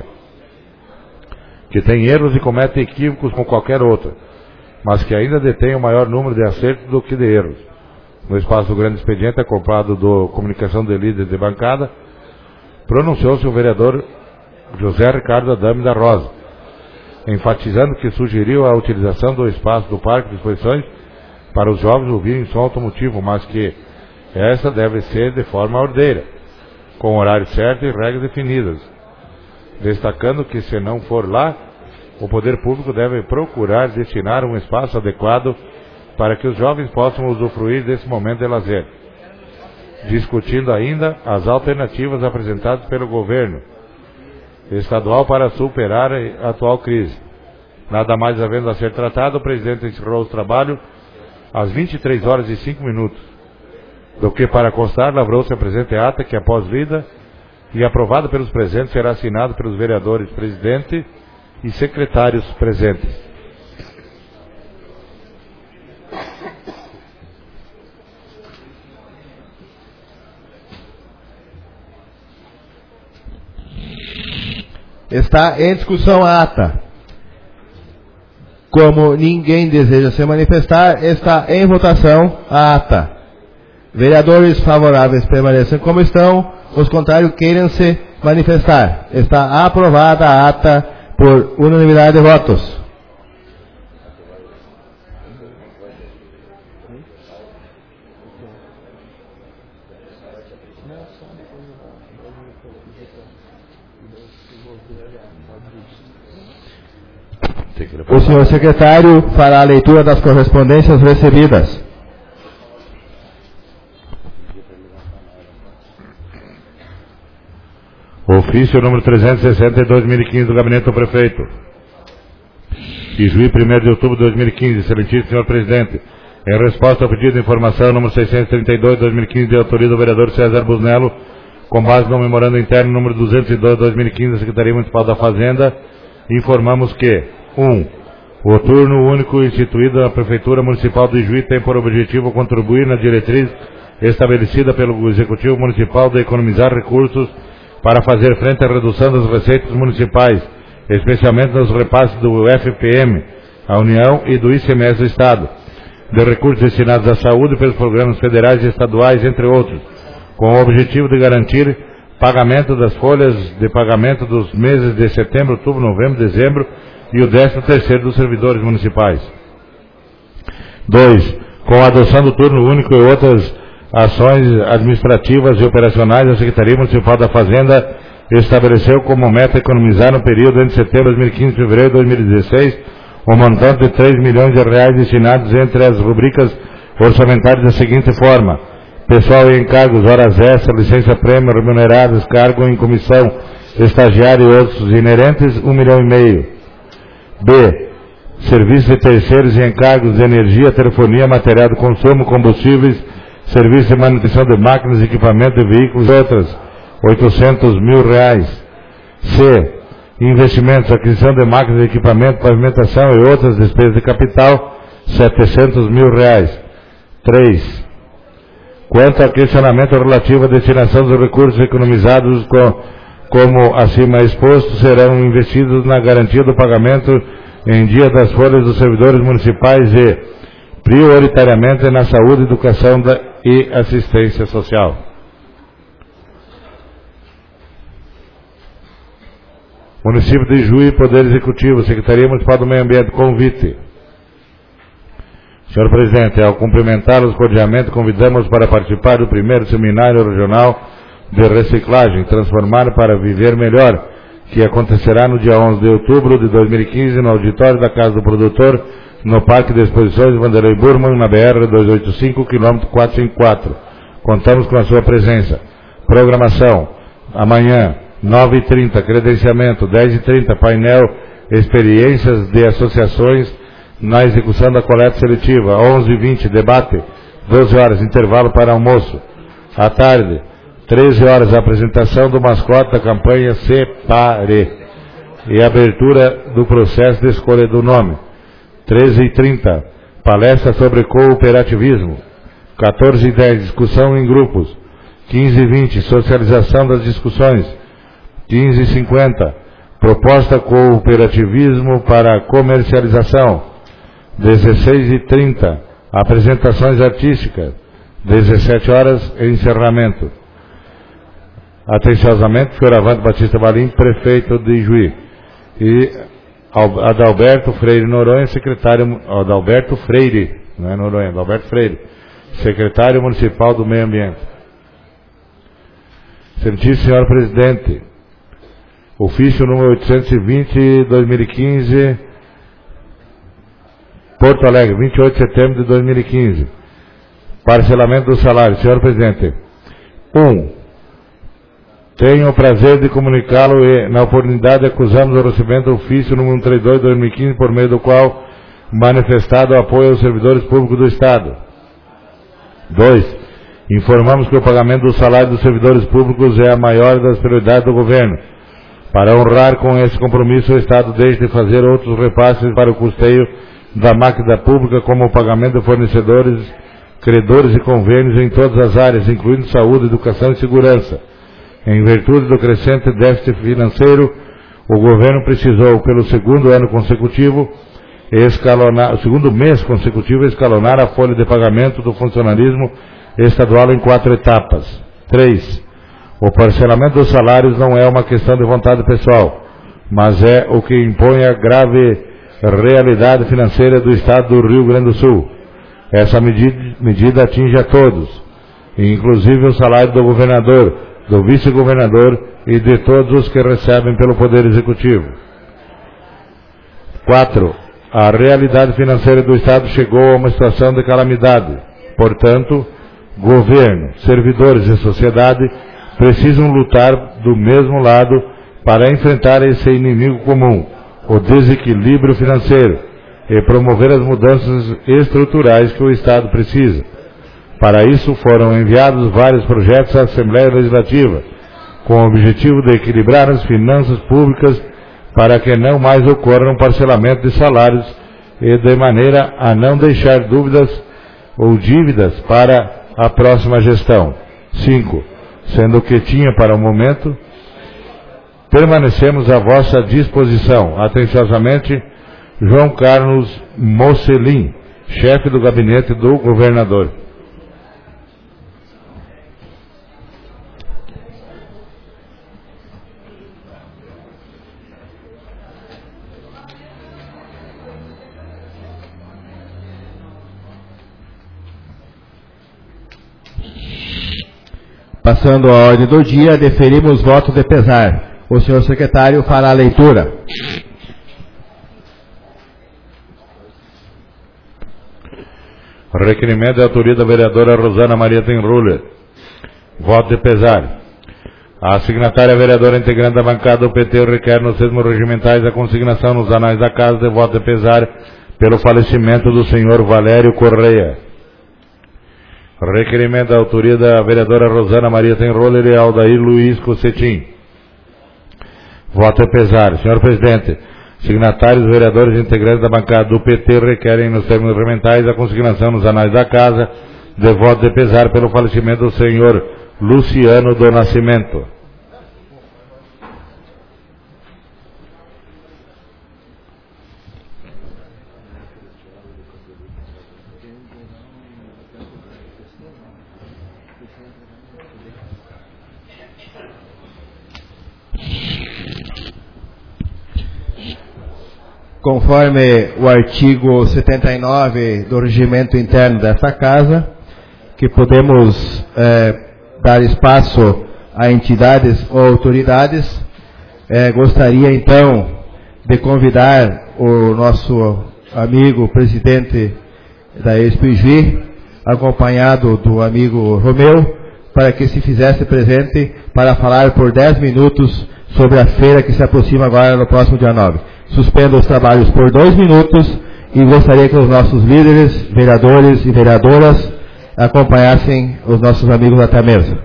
que tem erros e comete equívocos como qualquer outra, mas que ainda detém o maior número de acertos do que de erros. No espaço do grande expediente, acoplado do comunicação de líder de bancada, pronunciou-se o vereador José Ricardo Adame da Rosa, enfatizando que sugeriu a utilização do espaço do Parque de Exposições para os jovens ouvirem som automotivo, mas que essa deve ser de forma ordeira, com horário certo e regras definidas, destacando que, se não for lá, o poder público deve procurar destinar um espaço adequado para que os jovens possam usufruir desse momento de lazer, discutindo ainda as alternativas apresentadas pelo governo estadual para superar a atual crise. Nada mais havendo a ser tratado, o presidente encerrou o trabalho às vinte e três horas e cinco minutos. Do que para constar, lavrou-se a presente ata que, após lida e aprovada pelos presentes, será assinado pelos vereadores presidente e secretários presentes. Está em discussão a ata. Como ninguém deseja se manifestar, está em votação a ata. Vereadores favoráveis permaneçam como estão, os contrários queiram se manifestar. Está aprovada a ata por unanimidade de votos. O senhor secretário fará a leitura das correspondências recebidas. Ofício número trezentos e sessenta de dois mil e quinze do Gabinete do Prefeito. Ijuí, primeiro de outubro de dois mil e quinze. Excelentíssimo senhor Presidente, em resposta ao pedido de informação número seiscentos e trinta e dois de dois mil e quinze, de autoria do vereador César Busnello, com base no memorando interno número duzentos e dois de dois mil e quinze da Secretaria Municipal da Fazenda, informamos que um. O turno único instituído na Prefeitura Municipal de Ijuí tem por objetivo contribuir na diretriz estabelecida pelo Executivo Municipal de economizar recursos para fazer frente à redução das receitas municipais, especialmente nos repasses do F P M, à União e do I C M S do Estado, de recursos destinados à saúde pelos programas federais e estaduais, entre outros, com o objetivo de garantir pagamento das folhas de pagamento dos meses de setembro, outubro, novembro, dezembro e o décimo terceiro dos servidores municipais. dois. Com a adoção do turno único e outras ações administrativas e operacionais, a Secretaria Municipal da Fazenda estabeleceu como meta economizar no período entre setembro de dois mil e quinze e fevereiro de dois mil e dezesseis um montante de três milhões de reais destinados entre as rubricas orçamentárias da seguinte forma: pessoal e encargos, horas extras, licença-prêmio, remuneradas, cargo em comissão, estagiário e outros inerentes, um milhão e meio. B. Serviços de terceiros e encargos de energia, telefonia, material de consumo, combustíveis, serviços de manutenção de máquinas, equipamento de veículos e outras, oitocentos mil reais. C. Investimentos, aquisição de máquinas de equipamento, pavimentação e outras despesas de capital, setecentos mil reais. três. Quanto ao questionamento relativo à destinação dos recursos economizados, com, como acima exposto, serão investidos na garantia do pagamento em dia das folhas dos servidores municipais e, prioritariamente, na saúde, educação e assistência social. Município de Juí, Poder Executivo, Secretaria Municipal do Meio Ambiente, convite. Senhor Presidente, ao cumprimentá-los cordialmente, convidamos para participar do primeiro Seminário Regional de Reciclagem, Transformar para Viver Melhor, que acontecerá no dia onze de outubro de dois mil e quinze no auditório da Casa do Produtor, no Parque de Exposições Vanderlei Burman, na B R duzentos e oitenta e cinco, quilômetro quatrocentos e cinquenta e quatro. Contamos com a sua presença. Programação: amanhã, nove e trinta, credenciamento, dez e trinta, painel, experiências de associações na execução da coleta seletiva, onze e vinte, debate, doze horas, intervalo para almoço. À tarde, treze horas, apresentação do mascote da campanha Separe e abertura do processo de escolha do nome. treze e trinta, palestra sobre cooperativismo. quatorze e dez, discussão em grupos. quinze e vinte, socialização das discussões. quinze e cinquenta, proposta cooperativismo para comercialização. dezesseis e trinta, apresentações artísticas. dezessete horas, encerramento. Atenciosamente, Fioravante Batista Valim, prefeito de Juí. E Adalberto Freire Noronha, secretário, Adalberto Freire, não é Noronha, Adalberto Freire, secretário municipal do Meio Ambiente. Excelentíssimo senhor presidente, ofício número oitocentos e vinte, dois mil e quinze, Porto Alegre, vinte e oito de setembro de dois mil e quinze. Parcelamento do salário. Senhor presidente, um. Tenho o prazer de comunicá-lo e, na oportunidade, acusamos o recebimento do ofício número cento e trinta e dois, dois mil e quinze, por meio do qual manifestado o apoio aos servidores públicos do Estado. dois. Informamos que o pagamento do salário dos servidores públicos é a maior das prioridades do governo. Para honrar com esse compromisso, o Estado deixa de fazer outros repasses para o custeio da máquina pública, como o pagamento de fornecedores, credores e convênios em todas as áreas, incluindo saúde, educação e segurança. Em virtude do crescente déficit financeiro, o governo precisou, pelo segundo ano consecutivo, escalonar, o segundo mês consecutivo, escalonar a folha de pagamento do funcionalismo estadual em quatro etapas. três. O parcelamento dos salários não é uma questão de vontade pessoal, mas é o que impõe a grave realidade financeira do Estado do Rio Grande do Sul. Essa medida, medida atinge a todos, inclusive o salário do governador, do vice-governador e de todos os que recebem pelo Poder Executivo. quatro. A realidade financeira do Estado chegou a uma situação de calamidade. Portanto, governo, servidores e sociedade precisam lutar do mesmo lado para enfrentar esse inimigo comum, o desequilíbrio financeiro, e promover as mudanças estruturais que o Estado precisa. Para isso foram enviados vários projetos à Assembleia Legislativa, com o objetivo de equilibrar as finanças públicas para que não mais ocorra um parcelamento de salários e de maneira a não deixar dúvidas ou dívidas para a próxima gestão. cinco. Sendo quietinha para o momento, permanecemos à vossa disposição. Atenciosamente, João Carlos Mocelin, chefe do gabinete do governador. Passando a ordem do dia, deferimos voto de pesar. O senhor secretário fará a leitura. Requerimento de autoria da vereadora Rosana Maria Tenruller. Voto de pesar. A signatária vereadora integrante da bancada do P T requer nos termos regimentais a consignação nos anais da casa de voto de pesar pelo falecimento do senhor Valério Correia. Requerimento da autoria da vereadora Rosana Maria Tenruller e Aldair Luiz Cossetim. Voto a pesar. Senhor presidente, signatários vereadores integrantes da bancada do P T requerem nos termos regimentais a consignação nos anais da casa de voto de pesar pelo falecimento do senhor Luciano do Nascimento. Conforme o artigo setenta e nove do regimento interno desta casa, que podemos é, dar espaço a entidades ou autoridades, é, gostaria então de convidar o nosso amigo presidente da E S P I J V, acompanhado do amigo Romeu, para que se fizesse presente para falar por dez minutos sobre a feira que se aproxima agora no próximo dia nove. Suspendo os trabalhos por dois minutos e gostaria que os nossos líderes, vereadores e vereadoras acompanhassem os nossos amigos até a mesa.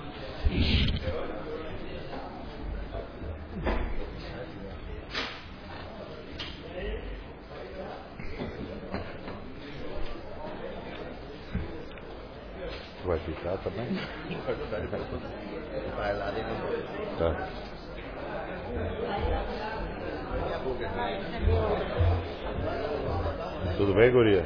Vai ficar também? Vai lá dentro. Tá. Tudo bem, guria?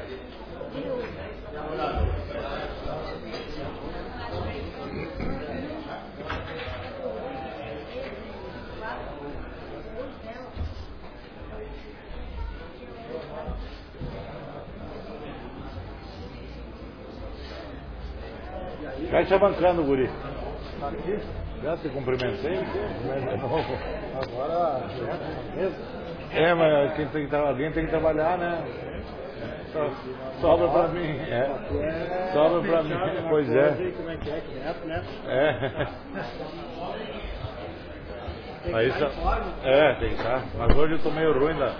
Vai se bancando, guri. Aqui? Já te cumprimentei, mas de novo. Agora, é, mas quem tem que, alguém tem que trabalhar, né? So, sobra pra mim. É. Sobra pra mim. Pois é. Como é que é? É. Aí só... É, tem que estar. Mas hoje eu tô meio ruim da.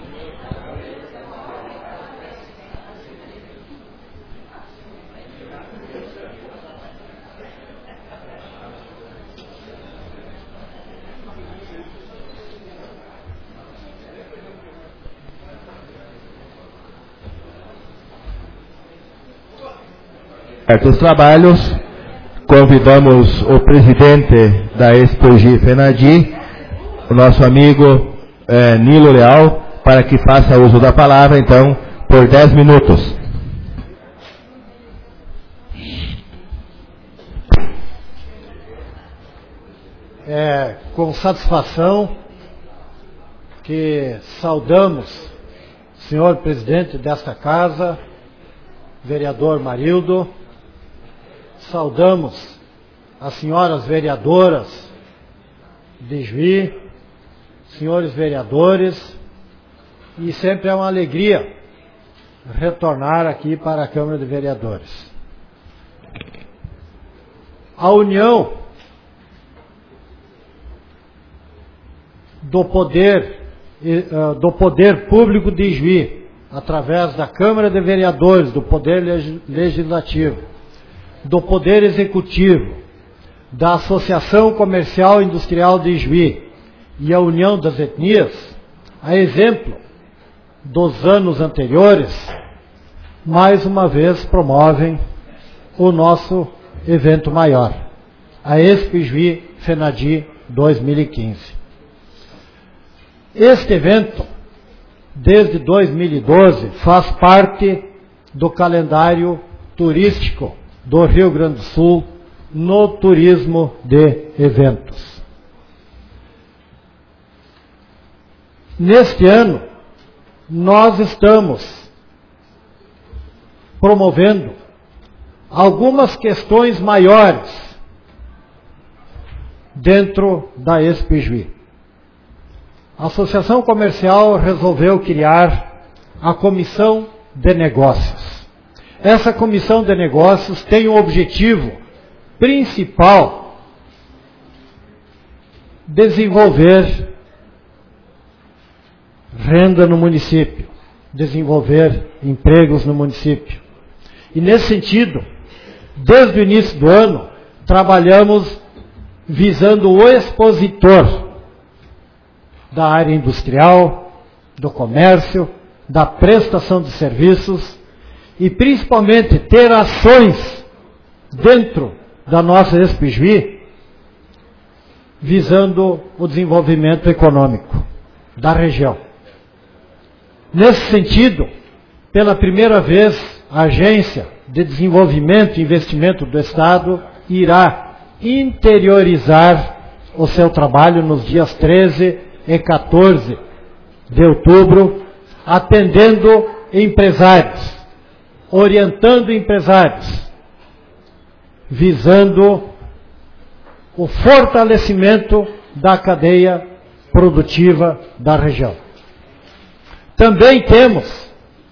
Os trabalhos, convidamos o presidente da E S P I J FENADI, o nosso amigo eh, Nilo Leal, para que faça uso da palavra, então, por dez minutos. É com satisfação que saudamos o senhor presidente desta casa, vereador Marildo. Saudamos as senhoras vereadoras de Juí, senhores vereadores, e sempre é uma alegria retornar aqui para a Câmara de Vereadores. A união do poder, do poder público de Juí, através da Câmara de Vereadores, do Poder Legislativo, do Poder Executivo, da Associação Comercial e Industrial de Juí e a União das Etnias, a exemplo dos anos anteriores, mais uma vez promovem o nosso evento maior, a E S P I J V FENADI dois mil e quinze. Este evento desde dois mil e doze, faz parte do calendário turístico do Rio Grande do Sul no turismo de eventos. Neste ano, nós estamos promovendo algumas questões maiores dentro da Espesvi. A Associação Comercial resolveu criar a Comissão de Negócios. Essa Comissão de Negócios tem o objetivo principal desenvolver renda no município, desenvolver empregos no município. E nesse sentido, desde o início do ano, trabalhamos visando o expositor da área industrial, do comércio, da prestação de serviços e principalmente ter ações dentro da nossa Espesvi visando o desenvolvimento econômico da região. Nesse sentido, pela primeira vez, a Agência de Desenvolvimento e Investimento do Estado irá interiorizar o seu trabalho nos dias treze e quatorze de outubro, atendendo empresários, orientando empresários, visando o fortalecimento da cadeia produtiva da região. Também temos,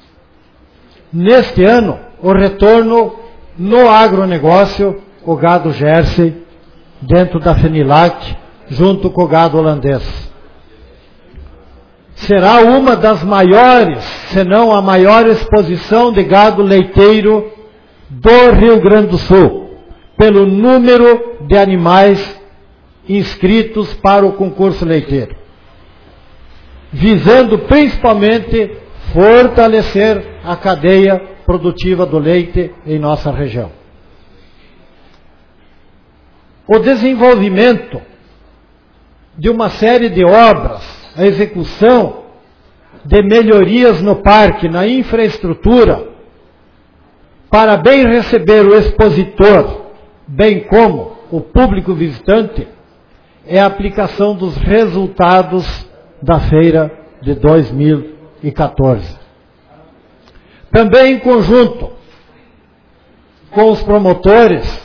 neste ano, o retorno no agronegócio, o gado Jersey, dentro da Fenilac, junto com o gado holandês. Será uma das maiores, se não a maior exposição de gado leiteiro do Rio Grande do Sul, pelo número de animais inscritos para o concurso leiteiro, visando principalmente fortalecer a cadeia produtiva do leite em nossa região. O desenvolvimento de uma série de obras, a execução de melhorias no parque, na infraestrutura, para bem receber o expositor, bem como o público visitante, é a aplicação dos resultados da feira de dois mil e quatorze. Também em conjunto com os promotores,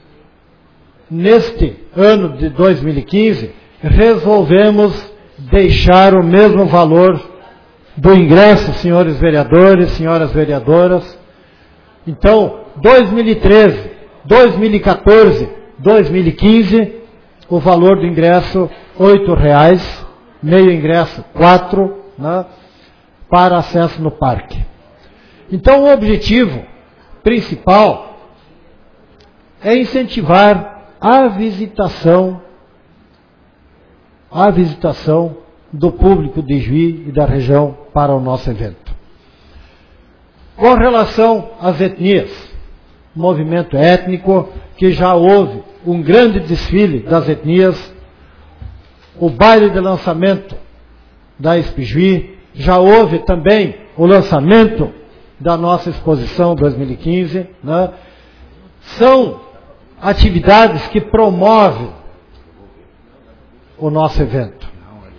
neste ano de dois mil e quinze, resolvemos deixar o mesmo valor do ingresso, senhores vereadores, senhoras vereadoras. Então, dois mil e treze, dois mil e quatorze, dois mil e quinze, o valor do ingresso oito reais, meio ingresso quatro, né, para acesso no parque. Então, o objetivo principal é incentivar a visitação, a visitação do público de Juí e da região para o nosso evento. Com relação às etnias, movimento étnico, que já houve um grande desfile das etnias, o baile de lançamento da Espesvi, já houve também o lançamento da nossa exposição dois mil e quinze, né? São atividades que promovem o nosso evento.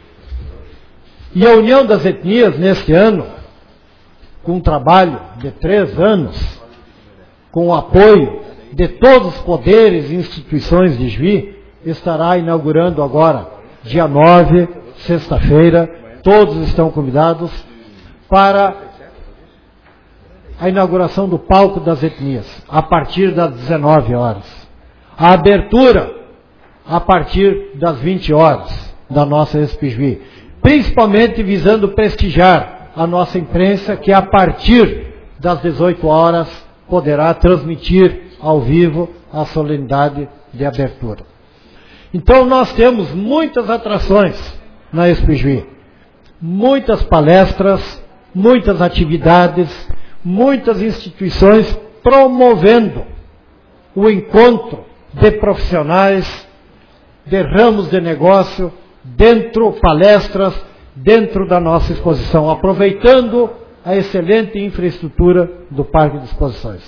E a União das Etnias, neste ano, com um trabalho de três anos, com o apoio de todos os poderes e instituições de Juí, estará inaugurando agora, dia nove, sexta-feira, todos estão convidados para a inauguração do Palco das Etnias, a partir das dezenove horas. A abertura, a partir das vinte horas, da nossa Espesvi, principalmente visando prestigiar a nossa imprensa, que a partir das dezoito horas poderá transmitir ao vivo a solenidade de abertura. Então nós temos muitas atrações na Espesvi, muitas palestras, muitas atividades, muitas instituições promovendo o encontro de profissionais, de ramos de negócio, dentro palestras, dentro da nossa exposição, aproveitando a excelente infraestrutura do Parque de Exposições.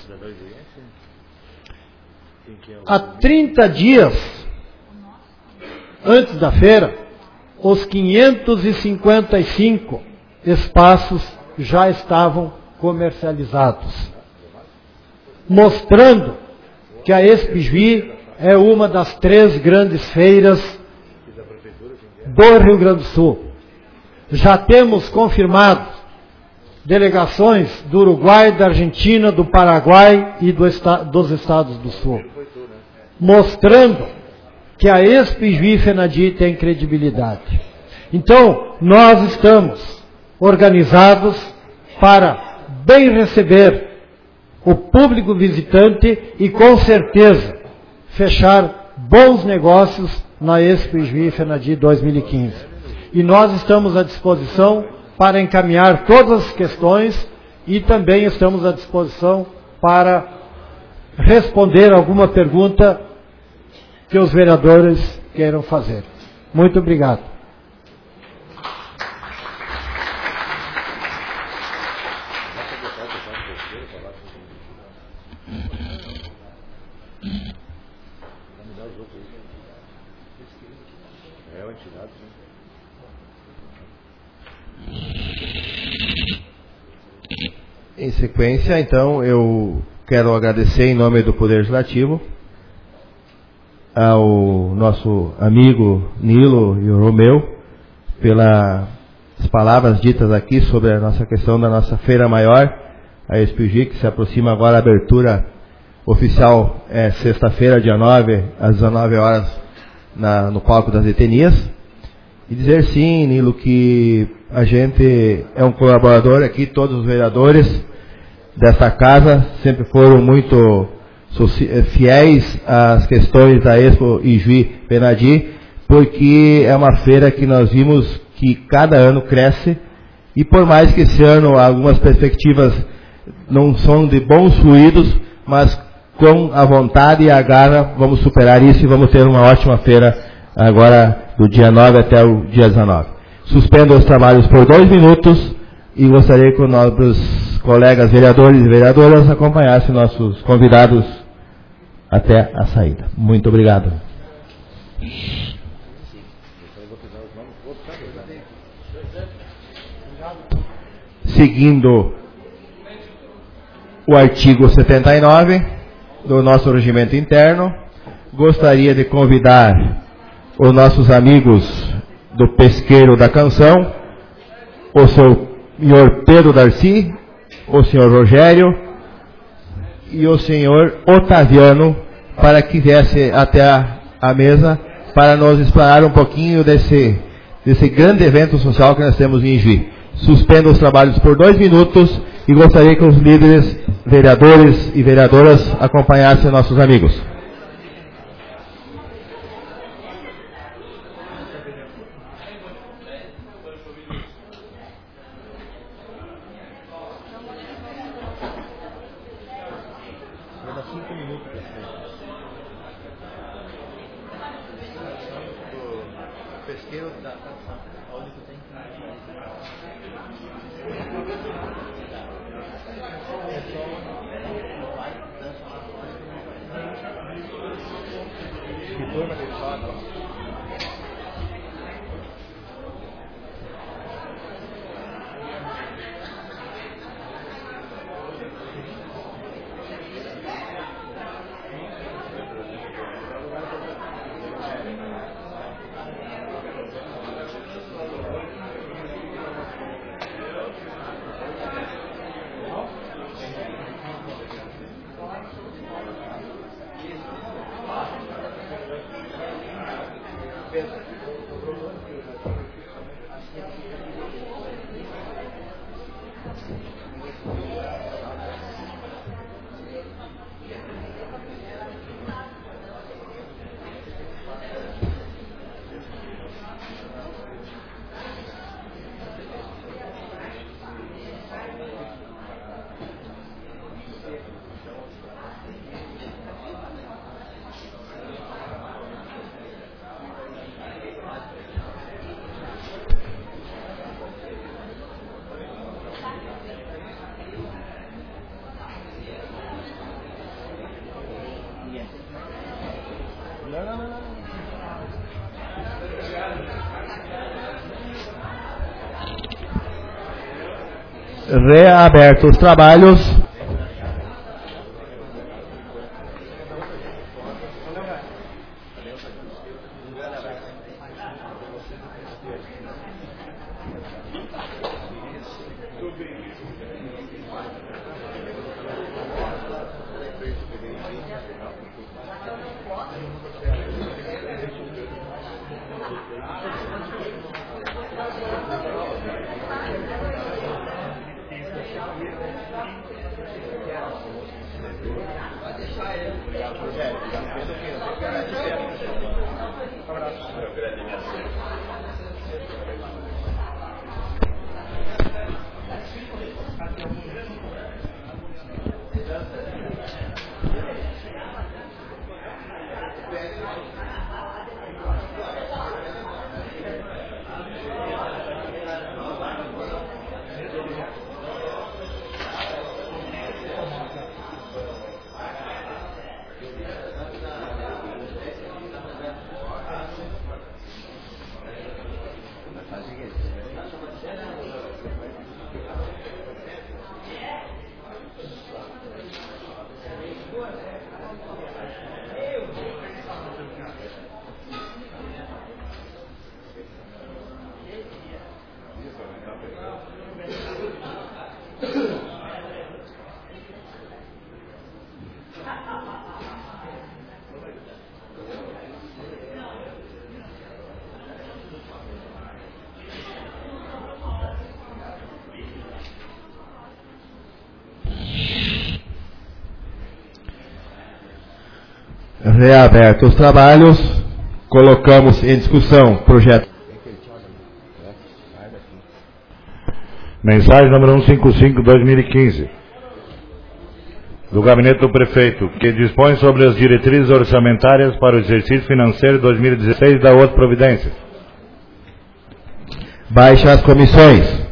Há trinta dias antes da feira, os quinhentos e cinquenta e cinco espaços já estavam comercializados, mostrando que a ExpoIjuí é uma das três grandes feiras do Rio Grande do Sul. Já temos confirmado delegações do Uruguai, da Argentina, do Paraguai e do esta- dos Estados do Sul, mostrando que a ExpoIjuí Fenadi tem credibilidade. Então, nós estamos organizados para bem receber o público visitante e, com certeza, fechar bons negócios na ExpoIjuí Fenadi dois mil e quinze. E nós estamos à disposição para encaminhar todas as questões e também estamos à disposição para responder alguma pergunta que os vereadores queiram fazer. Muito obrigado. Em sequência, então, eu quero agradecer em nome do Poder Legislativo ao nosso amigo Nilo e o Romeu pelas palavras ditas aqui sobre a nossa questão da nossa Feira Maior, a ExpoIjuí, que se aproxima agora. A abertura oficial é sexta-feira, dia nove, às dezenove horas, na, no palco das etnias. E dizer sim, Nilo, que a gente é um colaborador aqui, todos os vereadores desta casa sempre foram muito fiéis às questões da ExpoIjuí Fenadi, porque é uma feira que nós vimos que cada ano cresce, e por mais que esse ano algumas perspectivas não são de bons fluidos, mas com a vontade e a garra vamos superar isso e vamos ter uma ótima feira agora do dia nove até o dia dezenove. Suspendo os trabalhos por dois minutos e gostaria que os nossos colegas vereadores e vereadoras acompanhassem nossos convidados até a saída. Muito obrigado. Seguindo o artigo setenta e nove do nosso regimento interno, gostaria de convidar os nossos amigos do Pesqueiro da Canção, o senhor Pedro Darcy, o senhor Rogério e o senhor Otaviano, para que viesse até a, a mesa para nos explanar um pouquinho desse, desse grande evento social que nós temos em Ijuí. Suspendo os trabalhos por dois minutos e gostaria que os líderes, vereadores e vereadoras acompanhassem nossos amigos. Reabertos os trabalhos. Reabertos os trabalhos, colocamos em discussão projeto. Mensagem número cento e cinquenta e cinco, dois mil e quinze. Do Gabinete do Prefeito, que dispõe sobre as diretrizes orçamentárias para o exercício financeiro de dois mil e dezesseis e da outra providência. Baixa as comissões.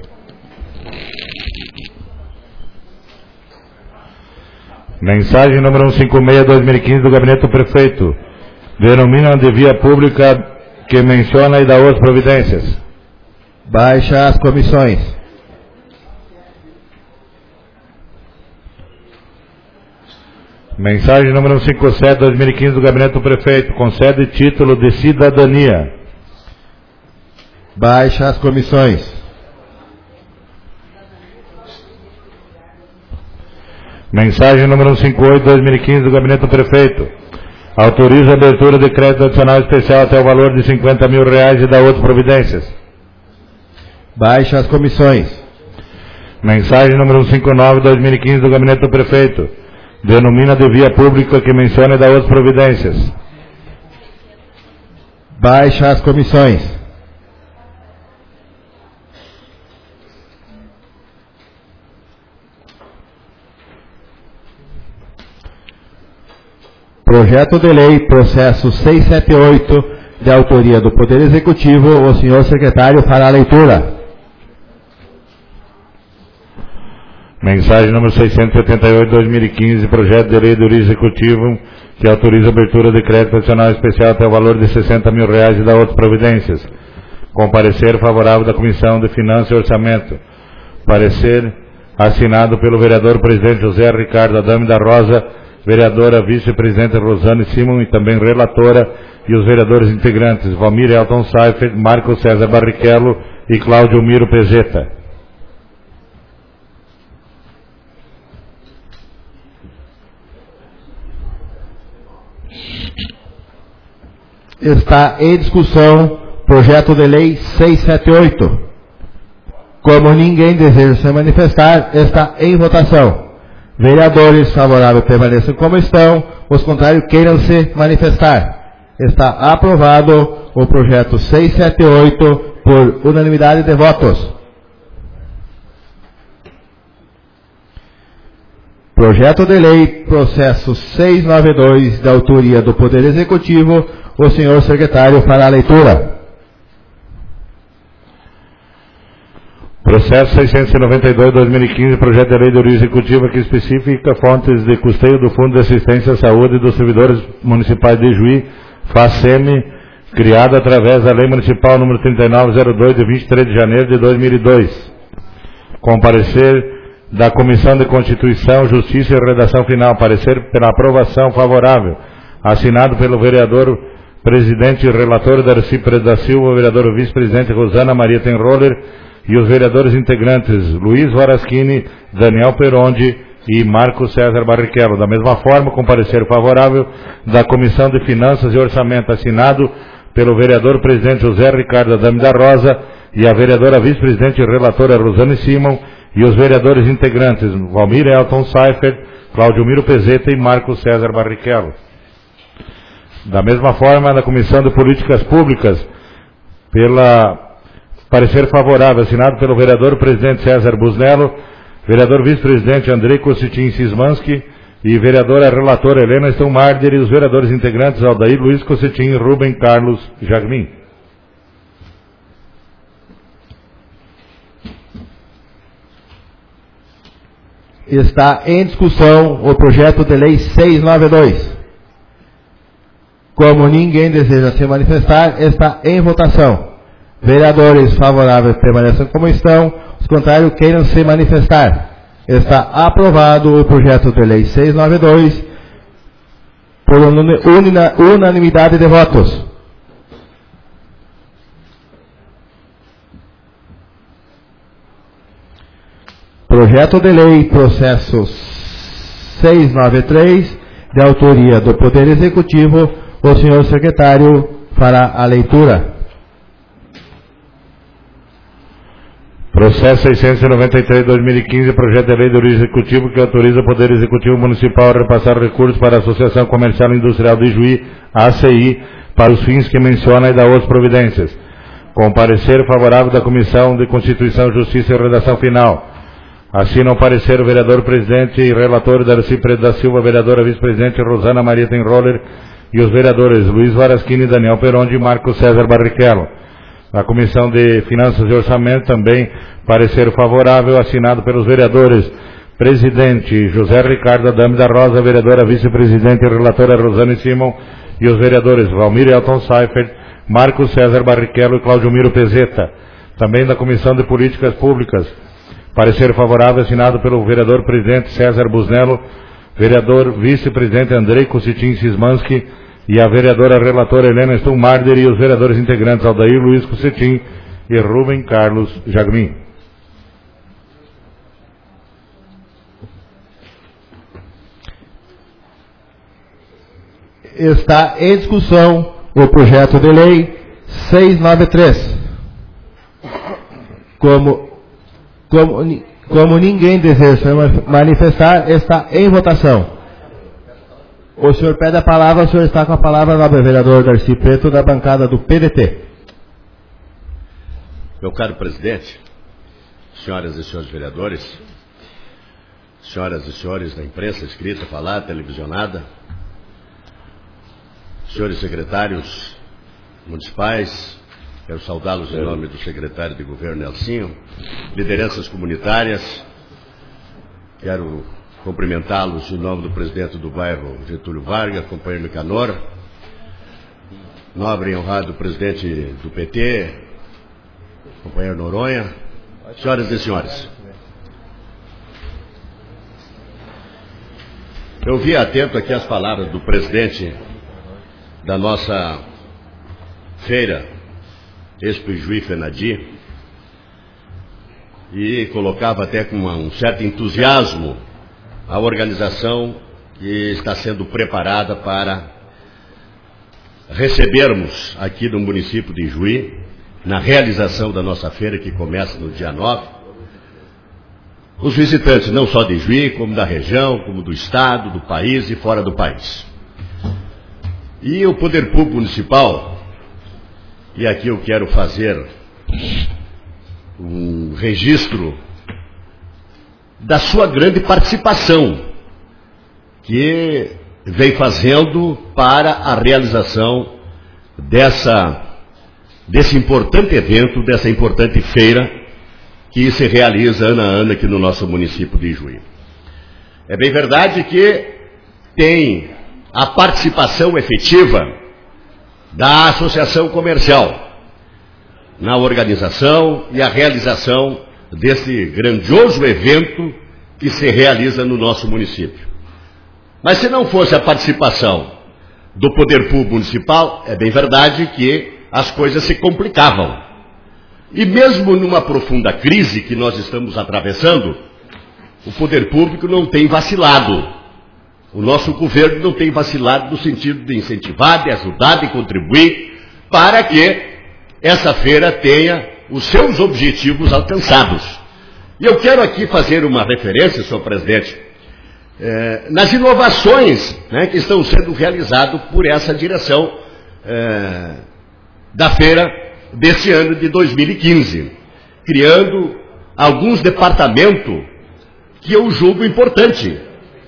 Mensagem número cento e cinquenta e seis, dois mil e quinze do Gabinete do Prefeito. Denomina de via pública que menciona e dá outras providências. Baixa as comissões. Mensagem número cento e cinquenta e sete, dois mil e quinze do Gabinete do Prefeito. Concede título de cidadania. Baixa as comissões. Mensagem número cento e cinquenta e oito, dois mil e quinze do Gabinete do Prefeito. Autoriza a abertura de crédito adicional especial até o valor de cinquenta mil reais e dá outras providências. Baixa as comissões. Mensagem número cento e cinquenta e nove, dois mil e quinze do Gabinete do Prefeito. Denomina de via pública que menciona e dá outras providências. Baixa as comissões. Projeto de lei, processo seiscentos e setenta e oito, de autoria do Poder Executivo, o senhor secretário fará a leitura. Mensagem número seiscentos e setenta e oito, dois mil e quinze, projeto de lei do Executivo que autoriza a abertura de crédito adicional especial até o valor de sessenta mil reais e dá outras providências. Com parecer favorável da Comissão de Finanças e Orçamento. Parecer assinado pelo vereador presidente José Ricardo Adame da Rosa, vereadora vice-presidente Rosane Simon e também relatora, e os vereadores integrantes Valmir Elton Seifert, Marco César Barrichello e Cláudio Miro Pezeta. Está em discussão projeto de lei seiscentos e setenta e oito. Como ninguém deseja se manifestar, está em votação. Vereadores favoráveis permaneçam como estão, os contrários queiram se manifestar. Está aprovado o projeto seiscentos e setenta e oito por unanimidade de votos. Projeto de lei, processo seiscentos e noventa e dois, da autoria do Poder Executivo, o senhor secretário fará a leitura. Processo seiscentos e noventa e dois, dois mil e quinze, projeto de lei do Executivo que especifica fontes de custeio do Fundo de Assistência à Saúde dos Servidores Municipais de Juí, FACEM, criado através da Lei Municipal número trinta e nove zero dois, de vinte e três de janeiro de dois mil e dois. Com parecer da Comissão de Constituição, Justiça e Redação Final, parecer pela aprovação favorável, assinado pelo vereador presidente e relator Darcy da Silva, vereador vice-presidente Rosana Maria Tenroller e os vereadores integrantes Luiz Varaschini, Daniel Perondi e Marco César Barrichello. Da mesma forma, com parecer favorável da Comissão de Finanças e Orçamento, assinado pelo vereador presidente José Ricardo Adame da Rosa e a vereadora vice-presidente e relatora Rosane Simon e os vereadores integrantes Valmir Elton Seifert, Cláudio Miro Pezeta e Marco César Barrichello. Da mesma forma, na Comissão de Políticas Públicas, pela parecer favorável, assinado pelo vereador presidente César Busnello, vereador vice-presidente Andrei Cocitin Sismansky e vereadora relatora Helena Stelmarder e os vereadores integrantes Aldair Luiz Cocitin e Rubem Carlos Jagmin. Está em discussão o projeto de lei seiscentos e noventa e dois. Como ninguém deseja se manifestar, está em votação. Vereadores favoráveis permaneçam como estão, os contrários queiram se manifestar. Está aprovado o projeto de lei seiscentos e noventa e dois por unanimidade de votos. Projeto de lei, processo seiscentos e noventa e três, de autoria do Poder Executivo, o senhor secretário fará a leitura. Processo seiscentos e noventa e três de dois mil e quinze, projeto de lei do Executivo que autoriza o Poder Executivo Municipal a repassar recursos para a Associação Comercial e Industrial de Juí, A C I, para os fins que menciona e dá outras providências. Com parecer favorável da Comissão de Constituição, Justiça e Redação Final. Assinam parecer o vereador presidente e relator Darcy da Silva, vereadora vice-presidente Rosana Maria Tenroller e os vereadores Luiz Varaschini, Daniel Perondi e Marco César Barrichello. A Comissão de Finanças e Orçamento também parecer favorável, assinado pelos vereadores presidente José Ricardo Adame da Rosa, vereadora vice-presidente e relatora Rosane Simon e os vereadores Valmir Elton Seifert, Marco César Barrichello e Cláudio Miro Pezeta. Também da Comissão de Políticas Públicas, parecer favorável, assinado pelo vereador presidente César Busnello, vereador vice-presidente Andrei Cocitin Sismansky e a vereadora relatora Helena Stelmarder e os vereadores integrantes Aldair Luiz Cocitin e Rubem Carlos Jagmin. Está em discussão o projeto de lei seiscentos e noventa e três. Como Como, como ninguém deseja se manifestar, está em votação. O senhor pede a palavra, o senhor está com a palavra, nobre vereador Darcy Preto, da bancada do P D T. Meu caro presidente, senhoras e senhores vereadores, senhoras e senhores da imprensa escrita, falada, televisionada, senhores secretários municipais, quero saudá-los em nome do secretário de governo Nelsinho, lideranças comunitárias, quero cumprimentá-los em nome do presidente do bairro Getúlio Vargas, companheiro Nicanor, nobre e honrado presidente do P T, companheiro Noronha, senhoras e senhores. Eu vi atento aqui as palavras do presidente da nossa feira, Expo Juí Fenadi, e colocava até com uma, um certo entusiasmo a organização que está sendo preparada para recebermos aqui no município de Juí, na realização da nossa feira que começa no dia nove, os visitantes não só de Juí, como da região, como do estado, do país e fora do país. E o Poder Público Municipal, e aqui eu quero fazer um registro da sua grande participação, que vem fazendo para a realização dessa, desse importante evento, dessa importante feira, que se realiza ano a ano aqui no nosso município de Juí. É bem verdade que tem a participação efetiva da associação comercial na organização e a realização desse grandioso evento que se realiza no nosso município. Mas se não fosse a participação do poder público municipal, é bem verdade que as coisas se complicavam. E mesmo numa profunda crise que nós estamos atravessando, o poder público não tem vacilado. O nosso governo não tem vacilado no sentido de incentivar, de ajudar, de contribuir para que essa feira tenha os seus objetivos alcançados. E eu quero aqui fazer uma referência, senhor presidente, eh, nas inovações, né, que estão sendo realizadas por essa direção eh, da feira desse ano de dois mil e quinze, criando alguns departamentos que eu julgo importante.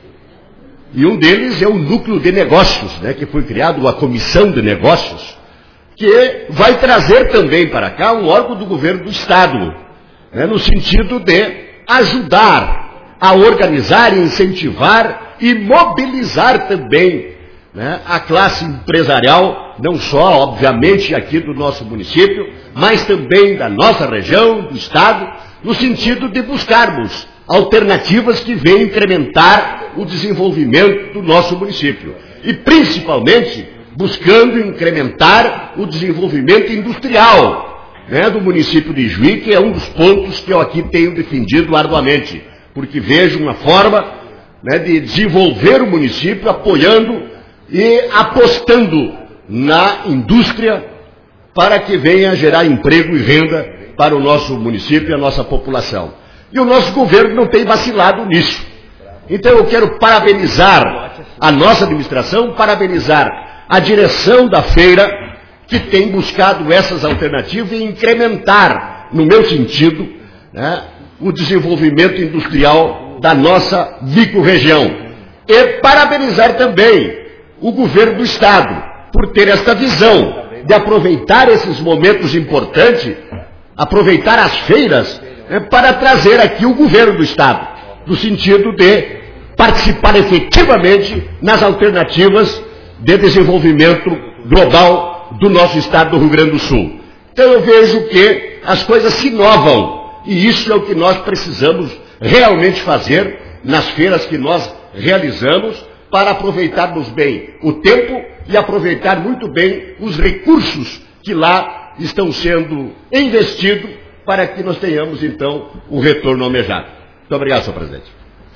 E um deles é o núcleo de negócios, né, que foi criado, a comissão de negócios, que vai trazer também para cá um órgão do governo do Estado, né, no sentido de ajudar a organizar, incentivar e mobilizar também, né, a classe empresarial, não só, obviamente, aqui do nosso município, mas também da nossa região, do Estado, no sentido de buscarmos alternativas que venham incrementar o desenvolvimento do nosso município. E, principalmente, buscando incrementar o desenvolvimento industrial, né, do município de Ijuí, que é um dos pontos que eu aqui tenho defendido arduamente, porque vejo uma forma, né, de desenvolver o município apoiando e apostando na indústria para que venha gerar emprego e renda para o nosso município e a nossa população. E o nosso governo não tem vacilado nisso. Então eu quero parabenizar a nossa administração, parabenizar a direção da feira, que tem buscado essas alternativas e incrementar, no meu sentido, né, o desenvolvimento industrial da nossa micro-região. E parabenizar também o governo do Estado por ter esta visão de aproveitar esses momentos importantes, aproveitar as feiras, né, para trazer aqui o governo do Estado, no sentido de participar efetivamente nas alternativas de desenvolvimento global do nosso Estado do Rio Grande do Sul. Então eu vejo que as coisas se inovam, e isso é o que nós precisamos realmente fazer nas feiras que nós realizamos, para aproveitarmos bem o tempo e aproveitar muito bem os recursos que lá estão sendo investidos para que nós tenhamos, então, o retorno almejado. Muito obrigado, senhor presidente.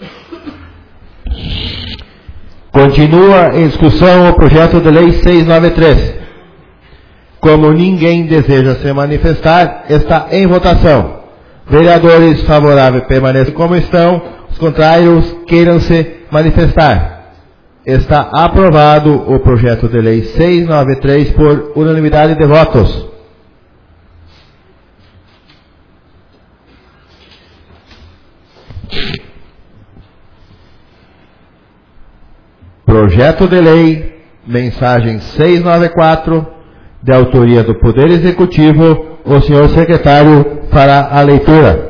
Continua em discussão o projeto de lei seiscentos e noventa e três. Como ninguém deseja se manifestar, está em votação. Vereadores favoráveis permaneçam como estão, os contrários queiram se manifestar. Está aprovado o projeto de lei seiscentos e noventa e três por unanimidade de votos. Projeto de lei, mensagem seiscentos e noventa e quatro, de autoria do Poder Executivo, o senhor secretário fará a leitura.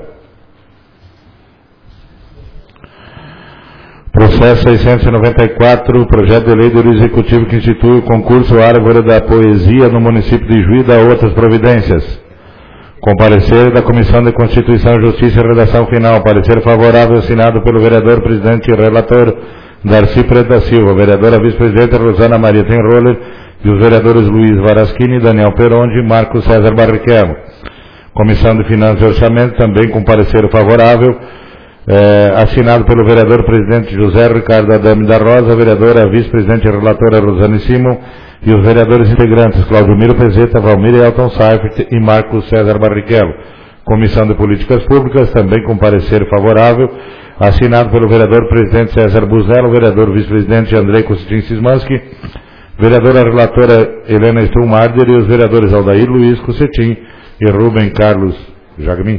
Processo seiscentos e noventa e quatro, projeto de lei do Executivo que institui o concurso Árvore da Poesia no município de Ijuí e da outras providências. Com parecer da Comissão de Constituição, Justiça e Redação Final. Parecer favorável assinado pelo vereador presidente e relator Darcy Preto da Silva, vereadora vice-presidente Rosana Maria Tenroller e os vereadores Luiz Varaschini, Daniel Perondi e Marcos César Barrichello. Comissão de Finanças e Orçamento, também com parecer favorável, eh, assinado pelo vereador presidente José Ricardo Adame da Rosa, vereadora vice-presidente e relatora Rosane Simon e os vereadores integrantes Cláudio Miro Pezeta, Valmir Elton Seifert e Marcos César Barrichello. Comissão de Políticas Públicas, também com parecer favorável, assinado pelo vereador presidente César Buzello, vereador vice-presidente Andrei Constantin Sismanski, vereadora relatora Helena Strumarder e os vereadores Aldair Luiz Cossetim e Rubem Carlos Jagmin.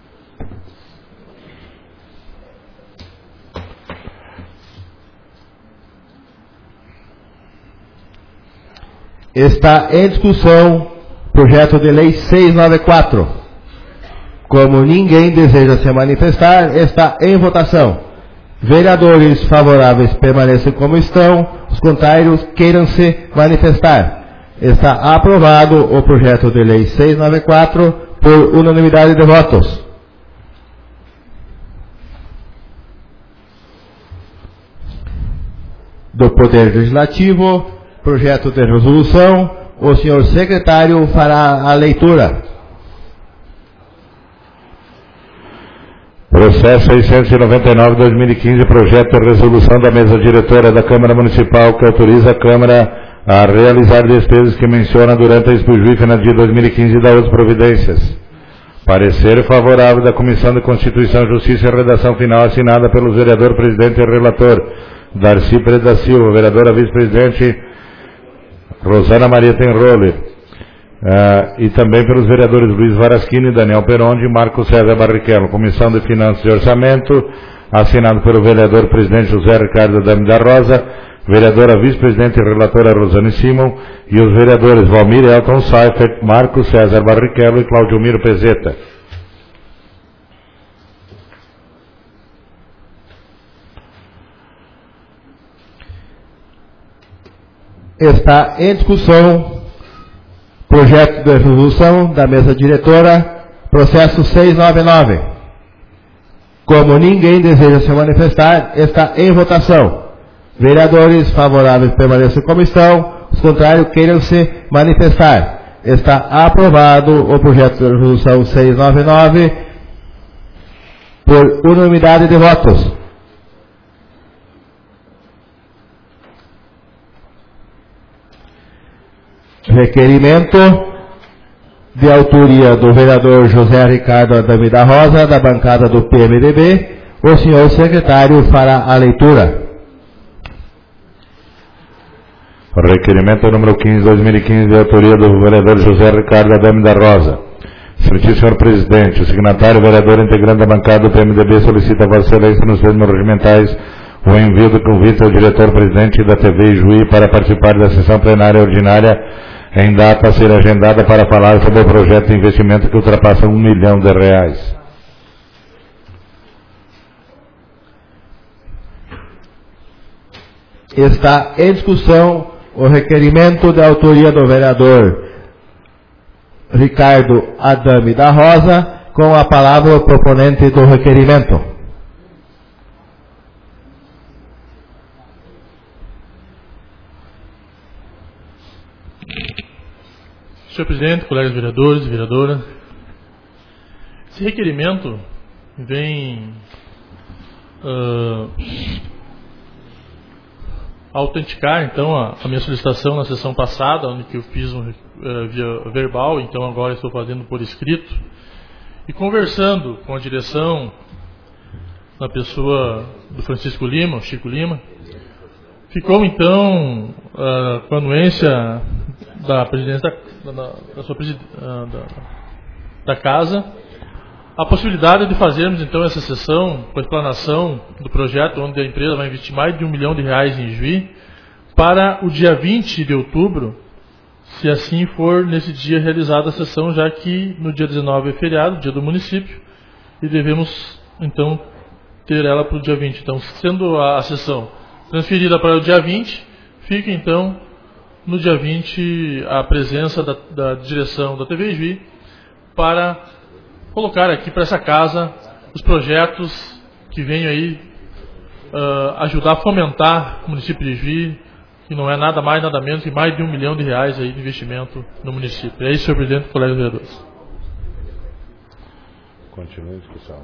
Está em discussão projeto de lei seiscentos e noventa e quatro. Como ninguém deseja se manifestar, está em votação. Vereadores favoráveis permaneçam como estão, os contrários queiram se manifestar. Está aprovado o projeto de lei seiscentos e noventa e quatro por unanimidade de votos. do Poder Legislativo, projeto de resolução. O senhor secretário fará a leitura. Processo seiscentos e noventa e nove, dois mil e quinze, projeto de resolução da mesa diretora da Câmara Municipal que autoriza a Câmara a realizar despesas que menciona durante a Expojuífa de dois mil e quinze e da outras providências. Parecer favorável da Comissão de Constituição, Justiça e Redação Final, assinada pelos vereador presidente e relator Darcy Pereira da Silva, vereadora vice-presidente Rosana Maria Tenrole, uh, e também pelos vereadores Luiz Varaschini, Daniel Perondi e Marco César Barrichello. Comissão de Finanças e Orçamento, assinado pelo vereador presidente José Ricardo Adame da Rosa, vereadora vice-presidente e relatora Rosane Simon, e os vereadores Valmir Elton Seifert, Marco César Barrichello e Claudio Miro Pezeta. Está em discussão projeto de resolução da mesa diretora, processo seiscentos e noventa e nove. Como ninguém deseja se manifestar, está em votação. Vereadores favoráveis permaneçam como estão, os contrários queiram se manifestar. Está aprovado o projeto de resolução seiscentos e noventa e nove por unanimidade de votos. Requerimento de autoria do vereador José Ricardo Adame da Rosa, da bancada do P M D B. O senhor secretário fará a leitura. Requerimento número quinze, dois mil e quinze, de autoria do vereador José Ricardo Adame da Rosa. Excelentíssimo senhor presidente, o signatário vereador integrante da bancada do P M D B solicita a Vossa Excelência nos termos regimentais o envio do convite ao diretor-presidente da T V Ijuí para participar da sessão plenária ordinária em data a ser agendada para falar sobre o projeto de investimento que ultrapassa um milhão de reais. Está em discussão o requerimento da autoria do vereador Ricardo Adame da Rosa, com a palavra o proponente do requerimento. Senhor presidente, colegas vereadores e vereadoras, esse requerimento vem uh, autenticar, então, a, a minha solicitação na sessão passada, onde que eu fiz um, uh, via verbal, então agora estou fazendo por escrito, e conversando com a direção, na pessoa do Francisco Lima, o Chico Lima, ficou, então, uh, com a anuência da presidência da, da, da, sua, uh, da, da casa, a possibilidade de fazermos, então, essa sessão com a explanação do projeto, onde a empresa vai investir mais de um milhão de reais em Ijuí, para o dia vinte de outubro, se assim for nesse dia realizada a sessão, já que no dia dezenove é feriado, dia do município, e devemos, então, ter ela para o dia vinte. Então, sendo a, a sessão transferida para o dia vinte, fica, então, no dia vinte, a presença da, da direção da T V Ijuí para colocar aqui para essa casa os projetos que venham aí uh, ajudar a fomentar o município de Ijuí, que não é nada mais, nada menos que mais de um milhão de reais aí de investimento no município. É isso, senhor presidente, colegas vereadores. Continua a discussão.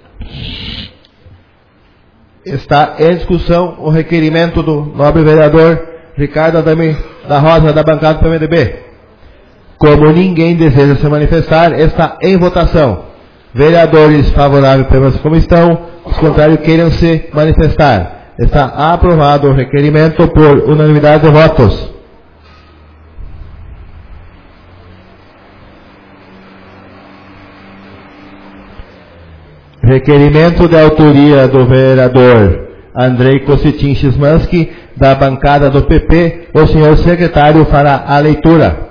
Está em discussão o requerimento do nobre vereador Ricardo Adame da Rosa, da bancada do P M D B. Como ninguém deseja se manifestar, está em votação. Vereadores favoráveis permaneçam como estão, os contrários queiram se manifestar. Está aprovado o requerimento por unanimidade de votos. Requerimento de autoria do vereador Andrei Cocitin Chismansky, da bancada do P P. O senhor secretário fará a leitura.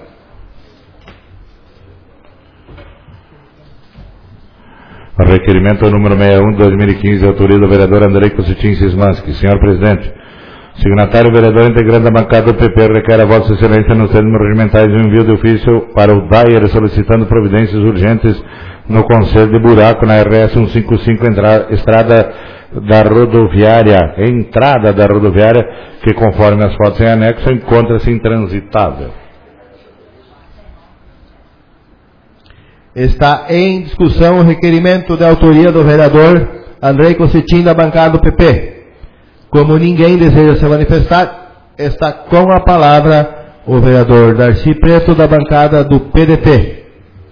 Requerimento número sessenta e um de dois mil e quinze, de autoria do vereador Andrei Cocitin Chismansky. Senhor presidente, Signatário, vereador integrante da bancada do P P, requer a Vossa Excelência nos termos regimentais o envio de ofício para o D A I E R solicitando providências urgentes no Conselho de Buraco na R S cento e cinquenta e cinco, entra, estrada da rodoviária, entrada da rodoviária, que conforme as fotos em anexo, encontra-se intransitável. Está em discussão o requerimento de autoria do vereador Andrei Cossetin, da bancada do P P. Como ninguém deseja se manifestar, está com a palavra o vereador Darcy Preto, da bancada do P D T.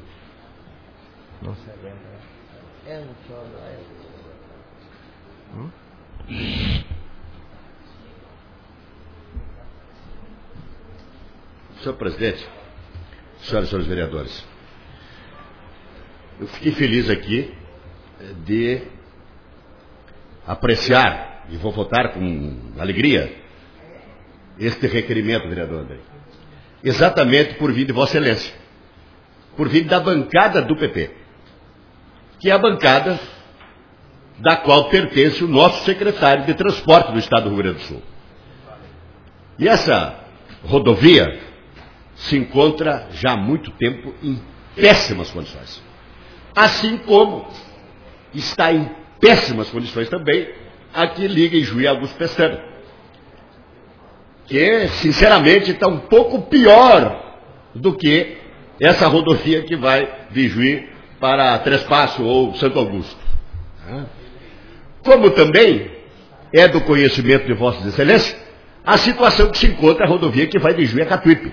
Senhor presidente, senhoras e senhores vereadores, eu fiquei feliz aqui de apreciar e vou votar com alegria este requerimento, vereador André, exatamente por vir de Vossa Excelência, por vir da bancada do P P, que é a bancada da qual pertence o nosso secretário de Transporte do Estado do Rio Grande do Sul. E essa rodovia se encontra já há muito tempo em péssimas condições. Assim como está em péssimas condições também a que liga em Juí a Augusto Pestana, que sinceramente está um pouco pior do que essa rodovia que vai de Juí para Três Passos ou Santo Augusto. Como também é do conhecimento de Vossas Excelências a situação que se encontra a rodovia que vai de Juí a Catuípe.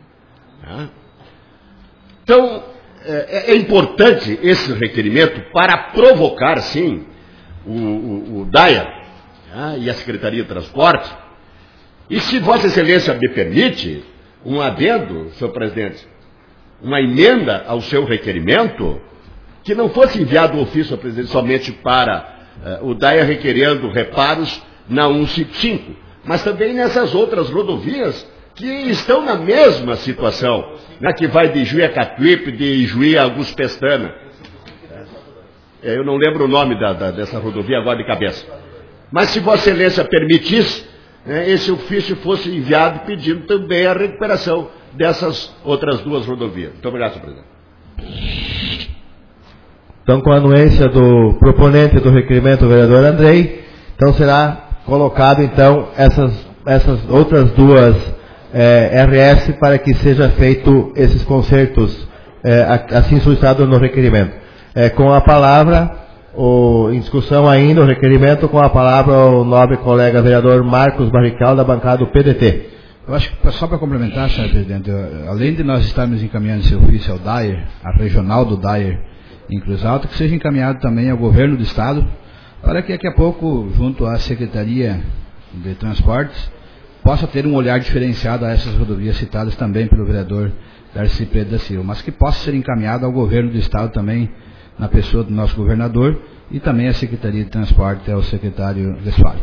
Então, é, é importante esse requerimento para provocar, sim, o, o, o D A I E R, né, e a Secretaria de Transporte. E se Vossa Excelência me permite, um adendo, senhor presidente, uma emenda ao seu requerimento, que não fosse enviado o ofício ao presidente somente para uh, o D A I E R requerendo reparos na cento e cinquenta e cinco, mas também nessas outras rodovias que estão na mesma situação, né, que vai de Juí a Catuípe, de Juí a Augusto Pestana. É, eu não lembro o nome da, da, dessa rodovia agora de cabeça. Mas se Vossa Excelência permitisse, né, esse ofício fosse enviado pedindo também a recuperação dessas outras duas rodovias. Muito obrigado, senhor presidente. Então, com a anuência do proponente do requerimento, o vereador Andrei, então será colocado então essas, essas outras duas É, R S para que seja feito esses consertos, é, assim solicitado no requerimento. É, com a palavra, o, em discussão ainda, o requerimento, com a palavra o nobre colega vereador Marcos Barrical, da bancada do P D T. Eu acho que, só para complementar, senhor presidente, além de nós estarmos encaminhando esse ofício ao D A I E R, a regional do D A I E R em Cruz Alta, que seja encaminhado também ao governo do Estado, para que daqui a pouco, junto à Secretaria de Transportes, possa ter um olhar diferenciado a essas rodovias citadas também pelo vereador Darcy Preto da Silva, mas que possa ser encaminhado ao governo do Estado também, na pessoa do nosso governador, e também à Secretaria de Transporte, ao secretário Westphalen.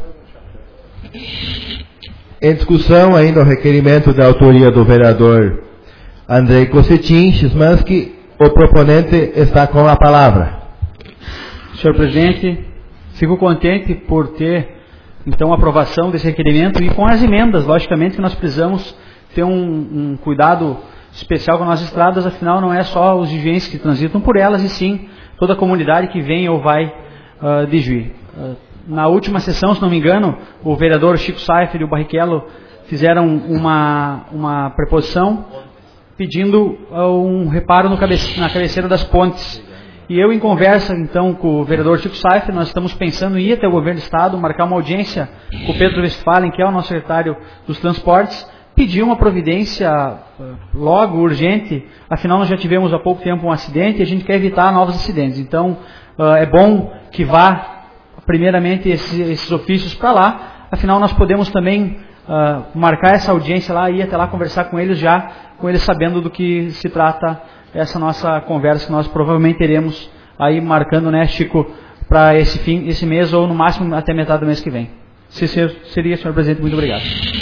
Em discussão ainda o requerimento da autoria do vereador Andrei Cossetin Chismansky, o proponente está com a palavra. Senhor presidente, fico contente por ter então a aprovação desse requerimento e com as emendas, logicamente que nós precisamos ter um, um cuidado especial com as nossas estradas, afinal não é só os juienses que transitam por elas, e sim toda a comunidade que vem ou vai uh, de Juí. Uh, na última sessão, se não me engano, o vereador Chico Saif e o Barrichello fizeram uma, uma preposição pedindo uh, um reparo no cabe- na cabeceira das pontes. E eu, em conversa, então, com o vereador Chico Saif, nós estamos pensando em ir até o governo do Estado, marcar uma audiência com o Pedro Westphalen, que é o nosso secretário dos transportes, pedir uma providência logo, urgente, afinal nós já tivemos há pouco tempo um acidente e a gente quer evitar novos acidentes. Então, uh, é bom que vá, primeiramente, esses, esses ofícios para lá, afinal nós podemos também uh, marcar essa audiência lá, ir até lá conversar com eles já, com eles sabendo do que se trata essa nossa conversa que nós provavelmente teremos aí marcando, né, Chico, para esse fim, esse mês ou no máximo até metade do mês que vem. Se seria, senhor presidente, muito obrigado.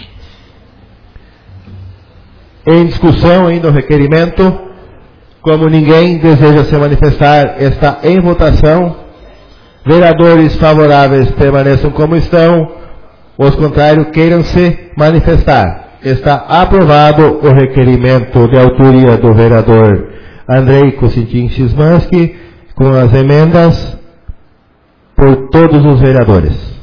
Em discussão ainda o requerimento, como ninguém deseja se manifestar, está em votação. Vereadores favoráveis permaneçam como estão. Os contrários queiram se manifestar. Está aprovado o requerimento de autoria do vereador Andrei Constantin Szymanski, com as emendas por todos os vereadores.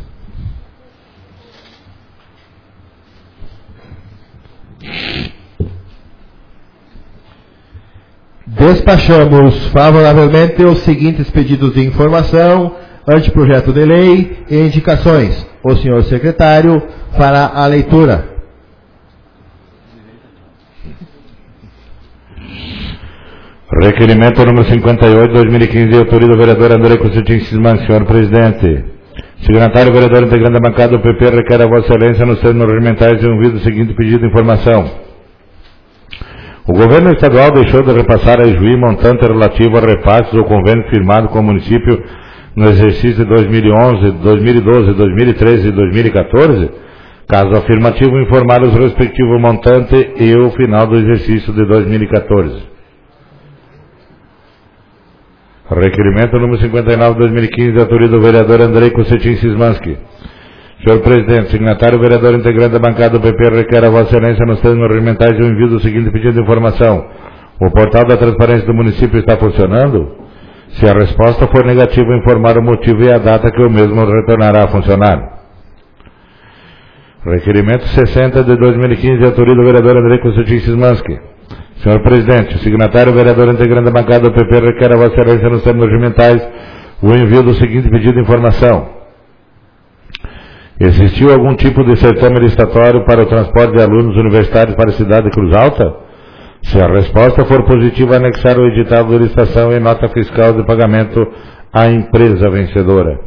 Despachamos favoravelmente os seguintes pedidos de informação, anteprojeto de lei e indicações. O senhor secretário fará a leitura. Requerimento número cinquenta e oito, dois mil e quinze, de autoria do vereador Andrei Constantin Szymanski. Senhor presidente, signatário, vereador integrante da bancada do P P, requer a Vossa Excelência nos termos regimentais de ouvido o seguinte pedido de informação. O governo estadual deixou de repassar a Ijuí montante relativo a repasses ou convênio firmado com o município no exercício de dois mil e onze, dois mil e doze, dois mil e treze e dois mil e quatorze? Caso afirmativo, informar os respectivos montantes e o final do exercício de dois mil e quatorze. Requerimento número cinquenta e nove, dois mil e quinze, de autoria do vereador Andrei Constantin Szymanski. Senhor presidente, signatário, vereador integrante da bancada do P P, requer a Vossa Excelência nos termos regimentais de envio do seguinte pedido de informação. O portal da transparência do município está funcionando? Se a resposta for negativa, informar o motivo e a data que o mesmo retornará a funcionar. Requerimento sessenta de dois mil e quinze, de autoria do vereador Andrei Constantin Szymanski. Senhor presidente, o signatário, vereador integrante da bancada do P P, requer a Vossa Excelência nos termos regimentais o envio do seguinte pedido de informação. Existiu algum tipo de certame licitatório para o transporte de alunos universitários para a cidade de Cruz Alta? Se a resposta for positiva, anexar o edital de licitação e nota fiscal de pagamento à empresa vencedora.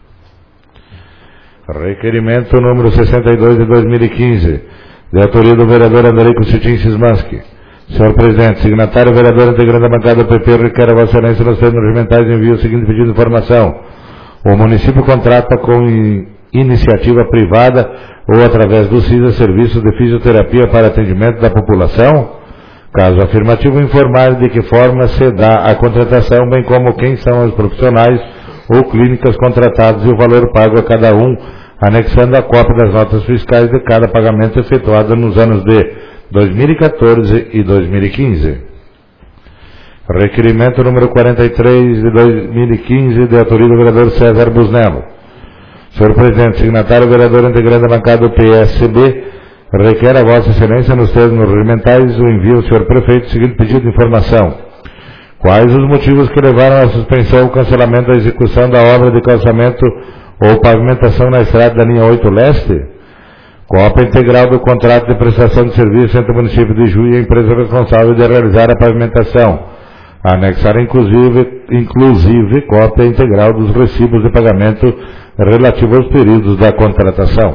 Requerimento número sessenta e dois de dois mil e quinze, de autoria do vereador Andrei Constantin Szymanski. Senhor presidente, signatário, vereador integrante da bancada do P P, requer a Vossa Excelência nos termos regimentais de envio o seguinte pedido de informação. O município contrata com iniciativa privada ou através do C I S A serviços de fisioterapia para atendimento da população? Caso afirmativo, informar de que forma se dá a contratação, bem como quem são os profissionais ou clínicas contratados e o valor pago a cada um, anexando a cópia das notas fiscais de cada pagamento efetuado nos anos de dois mil e quatorze e dois mil e quinze. Requerimento número quarenta e três de dois mil e quinze, de autoria do vereador César Busnello. Senhor presidente, signatário, vereador integrante da bancada do P S B, requer a Vossa Excelência nos termos regimentais o envio ao senhor prefeito o seguinte pedido de informação. Quais os motivos que levaram à suspensão ou cancelamento da execução da obra de calçamento ou pavimentação na estrada da linha oito Leste? Cópia integral do contrato de prestação de serviço entre o município de Ijuí e a empresa responsável de realizar a pavimentação. Anexar inclusive, inclusive cópia integral dos recibos de pagamento relativo aos períodos da contratação.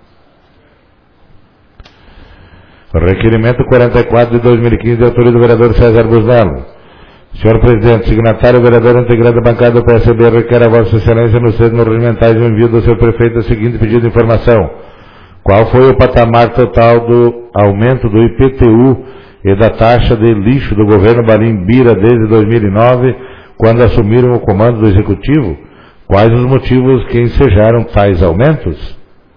Requerimento quarenta e quatro de dois mil e quinze, de autoria do vereador César Busnello. Senhor presidente, signatário, vereador integrante da bancada do P S B, requer a Vossa Excelência nos termos regimentais o envio do seu prefeito o seguinte pedido de informação. Qual foi o patamar total do aumento do I P T U e da taxa de lixo do governo Balim Bira desde dois mil e nove, quando assumiram o comando do Executivo? Quais os motivos que ensejaram tais aumentos?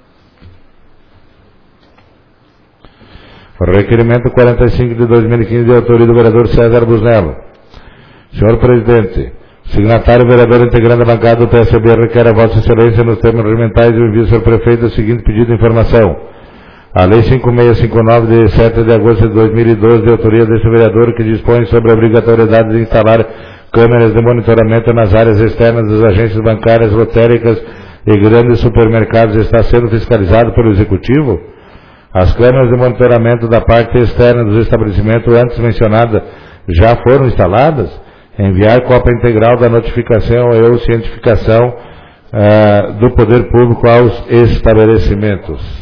Requerimento quarenta e cinco de dois mil e quinze, de autoria do vereador César Busnello. Senhor presidente, signatário, vereador integrante da bancada do P S B, requer a Vossa Excelência nos termos regimentais e o envio ao senhor prefeito o seguinte pedido de informação. A Lei cinco mil seiscentos e cinquenta e nove, de sete de agosto de dois mil e doze, de autoria deste vereador, que dispõe sobre a obrigatoriedade de instalar câmeras de monitoramento nas áreas externas das agências bancárias, lotéricas e grandes supermercados, está sendo fiscalizado pelo Executivo? As câmeras de monitoramento da parte externa dos estabelecimentos antes mencionadas já foram instaladas? Enviar cópia integral da notificação ou cientificação uh, do poder público aos estabelecimentos.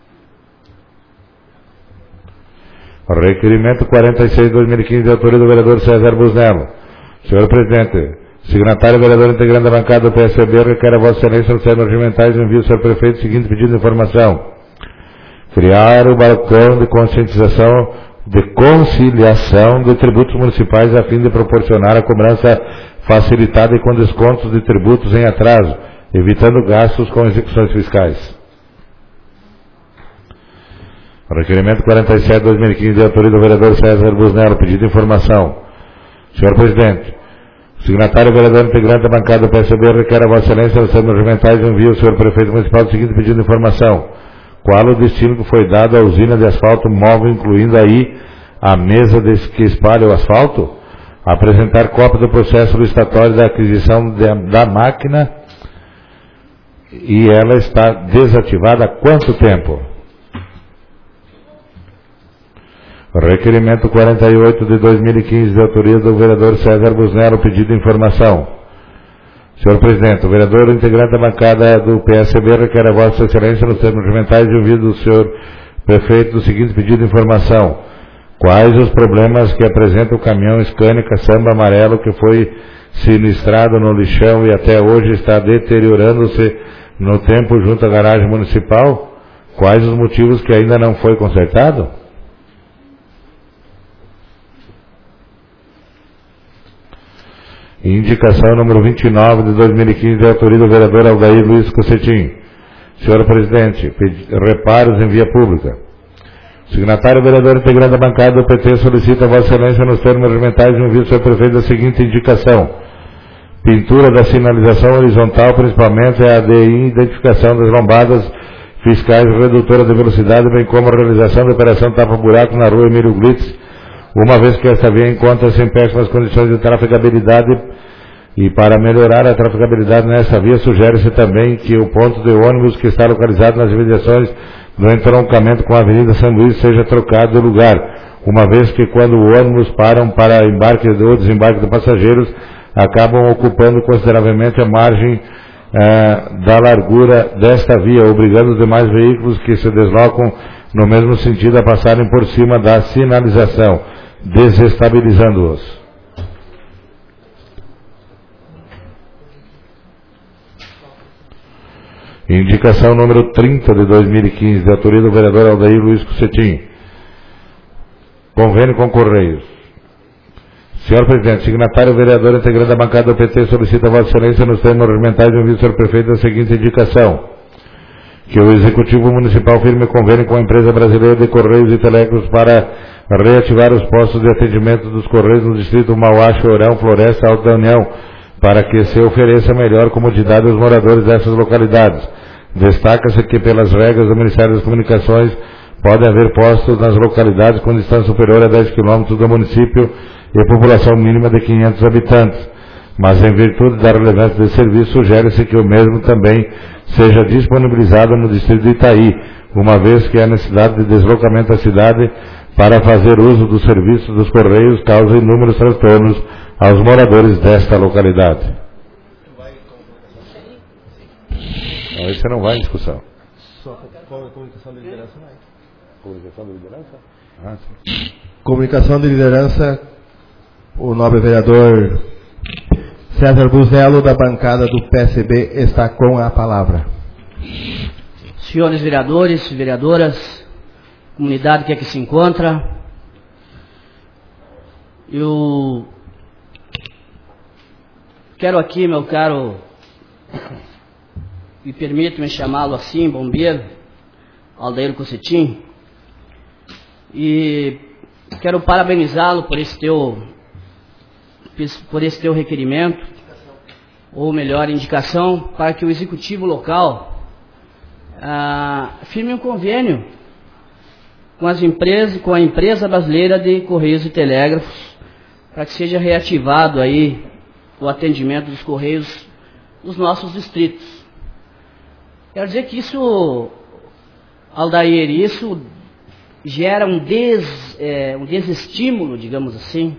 Requerimento quarenta e seis de dois mil e quinze, de autoria do vereador César Busnello. Senhor presidente, signatário, vereador integrante da bancada do P S B, requer a Vossa Excelência nos termos regimentais e envio ao senhor prefeito o seguinte pedido de informação. Criar o balcão de conscientização de conciliação de tributos municipais a fim de proporcionar a cobrança facilitada e com descontos de tributos em atraso, evitando gastos com execuções fiscais. Requerimento quarenta e sete de dois mil e quinze, de autoria do vereador César Busnello, pedido de informação. Senhor Presidente, o signatário vereador integrante da bancada do P S B requer a Vossa Excelência, nos termos regimentais, envie ao senhor prefeito municipal o seguinte pedido de informação. Qual o destino que foi dado à usina de asfalto móvel, incluindo aí a mesa de, que espalha o asfalto? Apresentar cópia do processo licitatório da aquisição de, da máquina, e ela está desativada há quanto tempo? Requerimento quarenta e oito de dois mil e quinze, de autoria do vereador César Busnello, pedido de informação. Senhor Presidente, o vereador integrante da bancada do P S B requer a Vossa Excelência, nos termos regimentais, de ouvido do senhor prefeito, do seguinte pedido de informação. Quais os problemas que apresenta o caminhão Scania Caçamba Amarelo que foi sinistrado no lixão e até hoje está deteriorando-se no tempo junto à garagem municipal? Quais os motivos que ainda não foi consertado? Indicação número vinte e nove de dois mil e quinze, de autoria do vereador Aldair Luiz Cossetim. Senhor Presidente, reparos em via pública. O signatário vereador integrante da bancada do P T solicita a Vossa Excelência, nos termos regimentais, de envio ao senhor prefeito da seguinte indicação. Pintura da sinalização horizontal, principalmente a de identificação das lombadas fiscais redutora de velocidade, bem como a realização da operação tapa-buraco na rua Emílio Glitz, uma vez que esta via encontra-se em péssimas condições de trafegabilidade, e para melhorar a trafegabilidade nesta via, sugere-se também que o ponto de ônibus que está localizado nas imediações do entroncamento com a Avenida São Luís seja trocado de lugar, uma vez que quando os ônibus param para embarque ou desembarque de passageiros, acabam ocupando consideravelmente a margem eh, da largura desta via, obrigando os demais veículos que se deslocam no mesmo sentido a passarem por cima da sinalização, desestabilizando-os. Indicação número trinta de dois mil e quinze, de autoria do vereador Aldair Luiz Cossetim. Convênio com Correios. Senhor Presidente, signatário vereador integrante da bancada do P T solicita a Vossa Excelência, nos termos regimentais, de envio ao senhor prefeito a seguinte indicação. Que o Executivo Municipal firme convênio com a Empresa Brasileira de Correios e Telégrafos para reativar os postos de atendimento dos Correios no distrito Mauá, Chorão, Floresta, Alto da União, para que se ofereça melhor comodidade aos moradores dessas localidades. Destaca-se que, pelas regras do Ministério das Comunicações, podem haver postos nas localidades com distância superior a dez quilômetros do município e população mínima de quinhentos habitantes. Mas, em virtude da relevância desse serviço, sugere-se que o mesmo também seja disponibilizado no distrito de Itaí, uma vez que a necessidade de deslocamento à cidade para fazer uso dos serviços dos Correios causa inúmeros transtornos aos moradores desta localidade. Não, esse não vai em discussão. Só comunicação de liderança vai. Comunicação de liderança? Ah, sim. Comunicação de liderança, o nobre vereador César Busnello, da bancada do P S B, está com a palavra. Senhores vereadores, vereadoras, comunidade que aqui se encontra, eu quero aqui, meu caro, me permito-me chamá-lo assim, bombeiro, Aldair Cossetim, e quero parabenizá-lo por esse teu por esse teu requerimento, ou melhor, indicação, para que o executivo local ah, firme um convênio com as empresas, com a empresa brasileira de Correios e Telégrafos, para que seja reativado aí o atendimento dos Correios nos nossos distritos. Quero dizer que isso, Aldair, isso gera um, des, é, um desestímulo, digamos assim,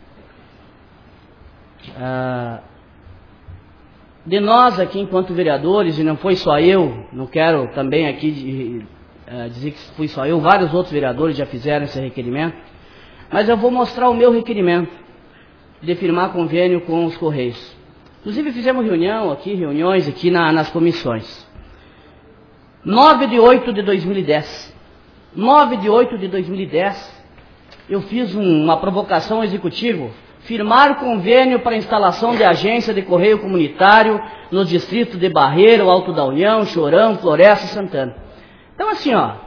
ah, de nós aqui enquanto vereadores, e não foi só eu, não quero também aqui de, uh, dizer que fui só eu, vários outros vereadores já fizeram esse requerimento, mas eu vou mostrar o meu requerimento de firmar convênio com os Correios. Inclusive fizemos reunião aqui, reuniões aqui na, nas comissões. nove de oito de dois mil e dez. nove de oito de dois mil e dez, eu fiz um, uma provocação ao executivo, firmar convênio para instalação de agência de correio comunitário nos distritos de Barreiro, Alto da União, Chorão, Floresta e Santana. Então assim, ó,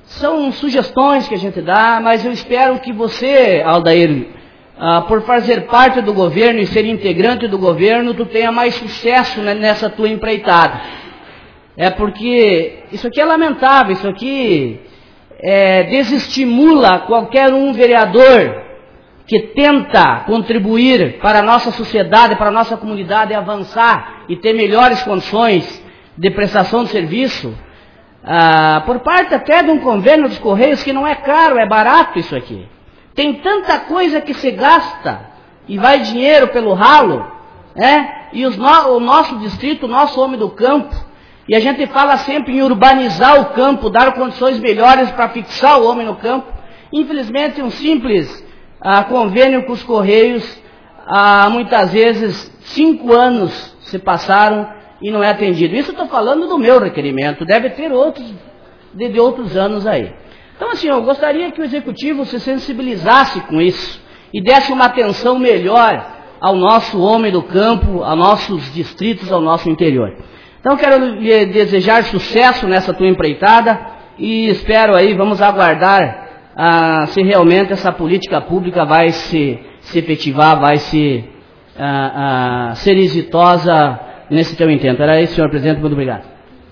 são sugestões que a gente dá, mas eu espero que você, Aldair, ah, por fazer parte do governo e ser integrante do governo, tu tenha mais sucesso nessa tua empreitada. É porque isso aqui é lamentável, isso aqui é, desestimula qualquer um vereador que tenta contribuir para a nossa sociedade, para a nossa comunidade avançar e ter melhores condições de prestação de serviço, ah, por parte até de um convênio dos Correios que não é caro, é barato isso aqui. Tem tanta coisa que se gasta e vai dinheiro pelo ralo, né? E os no, o nosso distrito, o nosso homem do campo, e a gente fala sempre em urbanizar o campo, dar condições melhores para fixar o homem no campo. Infelizmente, um simples ah, convênio com os Correios, ah, muitas vezes cinco anos se passaram e não é atendido. Isso eu estou falando do meu requerimento, deve ter outros de, de outros anos aí. Então, assim, eu gostaria que o Executivo se sensibilizasse com isso e desse uma atenção melhor ao nosso homem do campo, aos nossos distritos, ao nosso interior. Então, quero lhe desejar sucesso nessa tua empreitada e espero aí, vamos aguardar ah, se realmente essa política pública vai se, se efetivar, vai se, ah, ah, ser exitosa nesse teu intento. Era isso, senhor presidente, muito obrigado.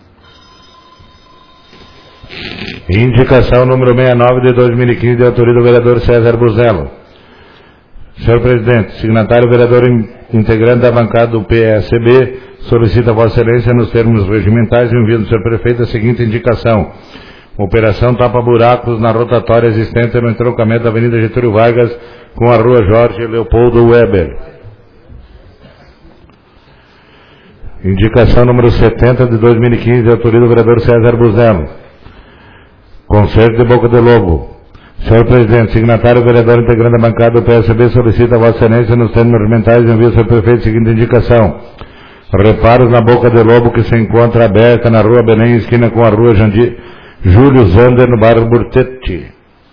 Indicação número sessenta e nove de dois mil e quinze, de autoria do vereador César Buzello. Senhor presidente, signatário vereador integrante da bancada do P S B, solicita a Vossa Excelência, nos termos regimentais, envio do senhor prefeito a seguinte indicação: operação tapa-buracos na rotatória existente no entroncamento da Avenida Getúlio Vargas com a Rua Jorge Leopoldo Weber. Indicação número setenta de dois mil e quinze, de autoria do vereador César Buzello. Concerto de Boca de Lobo. Senhor presidente, signatário vereador integrante da bancada do P S B, solicita a Vossa Excelência, nos termos regimentais, envio ao senhor prefeito a seguinte indicação: reparos na Boca de Lobo, que se encontra aberta na Rua Belém, esquina com a Rua Jandir, Júlio Zander, no bairro Burtetti.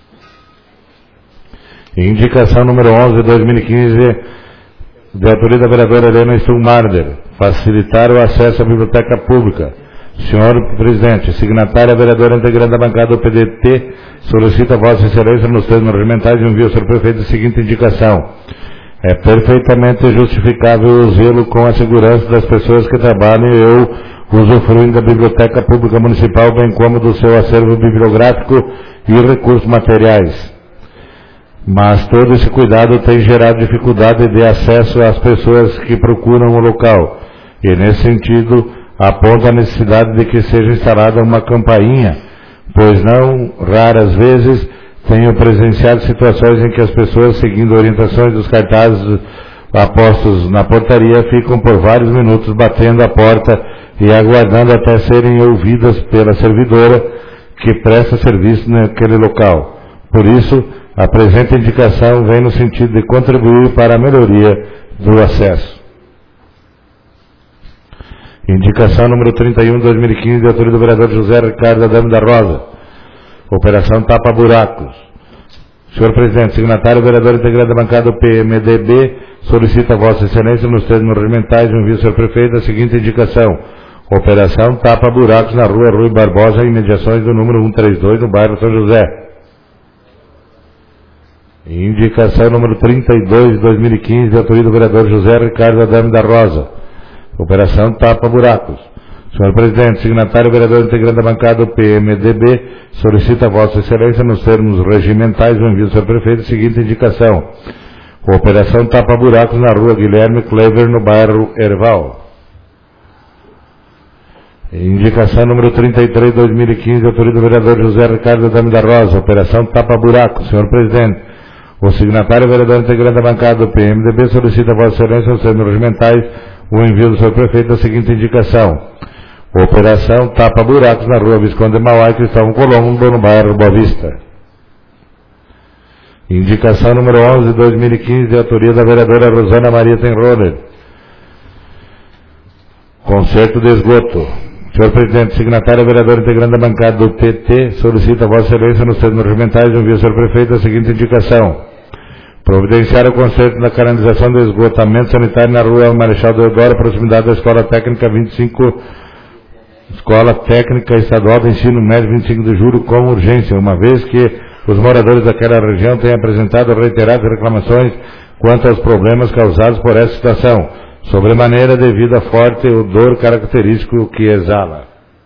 Indicação número onze de dois mil e quinze, de autoria da vereadora Helena Stummarder, facilitar o acesso à biblioteca pública. Senhor presidente, signatária vereadora integrante da bancada do P D T, solicita a Vossa Excelência, nos termos regimentais, envio ao senhor prefeito a seguinte indicação: é perfeitamente justificável o zelo com a segurança das pessoas que trabalham e ou usufruem da biblioteca pública municipal, bem como do seu acervo bibliográfico e recursos materiais. Mas todo esse cuidado tem gerado dificuldade de acesso às pessoas que procuram o local, e nesse sentido aponta a necessidade de que seja instalada uma campainha, pois não raras vezes tenho presenciado situações em que as pessoas, seguindo orientações dos cartazes apostos na portaria, ficam por vários minutos batendo a porta e aguardando até serem ouvidas pela servidora que presta serviço naquele local. Por isso, a presente indicação vem no sentido de contribuir para a melhoria do acesso. Indicação número trinta e um de dois mil e quinze, de autoria do vereador José Ricardo Adame da Rosa. Operação Tapa Buracos. Senhor presidente, signatário vereador integrante da bancada do P M D B, solicita a Vossa Excelência, nos termos regimentais, envio ao senhor prefeito a seguinte indicação: operação Tapa Buracos na Rua Rui Barbosa, em mediações do número cento e trinta e dois, no bairro São José. Indicação número trinta e dois de dois mil e quinze, de autoria do vereador José Ricardo Adame da Rosa. Operação Tapa Buracos. Senhor presidente, signatário vereador integrante da bancada do P M D B, solicita a Vossa Excelência, nos termos regimentais, o envio do senhor prefeito a seguinte indicação: operação Tapa Buracos na Rua Guilherme Kleber, no bairro Erval. Indicação número trinta e três de dois mil e quinze, de autoria do vereador José Ricardo Adame da Rosa. Operação Tapa Buracos. Senhor presidente, o signatário vereador integrante da bancada do P M D B solicita a Vossa Excelência, nos termos regimentais, o envio do senhor prefeito da seguinte indicação: operação Tapa Buracos na Rua Visconde de Mauá e Cristóvão Colombo, no bairro Boa Vista. Indicação número onze de dois mil e quinze, de autoria da vereadora Rosana Maria Tenroller. Concerto de esgoto. Senhor presidente, signatário vereador integrante da bancada do P T, solicita a Vossa Excelência, nos termos regimentais, envio ao senhor prefeito a seguinte indicação: providenciar o conserto da canalização do esgotamento sanitário na Rua Marechal Deodoro, proximidade da Escola Técnica vinte e cinco Escola Técnica Estadual de Ensino Médio vinte e cinco de julho como urgência, uma vez que os moradores daquela região têm apresentado reiteradas reclamações quanto aos problemas causados por essa situação, sobremaneira devido a forte odor característico que exala.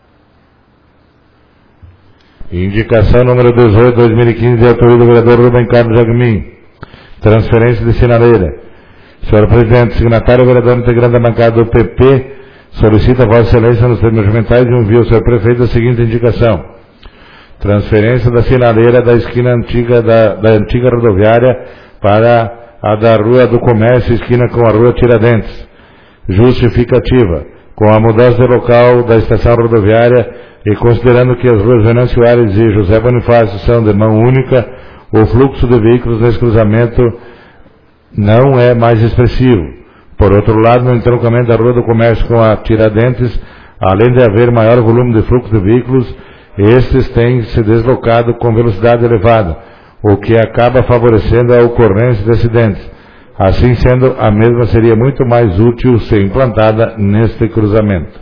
Indicação número dezoito, dois mil e quinze, de autoria do vereador Rubem Carlos Jagmin. Transferência de sinaleira. Senhor Presidente, signatário vereador integrante da bancada do P P, solicita a Vossa Excelência nos termos regimentais e envia ao senhor prefeito a seguinte indicação. Transferência da sinaleira da esquina antiga da, da antiga rodoviária para a da Rua do Comércio, esquina com a Rua Tiradentes. Justificativa. Com a mudança de local da estação rodoviária e considerando que as ruas Venâncio Soares e José Bonifácio são de mão única, o fluxo de veículos nesse cruzamento não é mais expressivo. Por outro lado, no entroncamento da Rua do Comércio com a Tiradentes, além de haver maior volume de fluxo de veículos, estes têm se deslocado com velocidade elevada, o que acaba favorecendo a ocorrência de acidentes. Assim sendo, a mesma seria muito mais útil ser implantada neste cruzamento.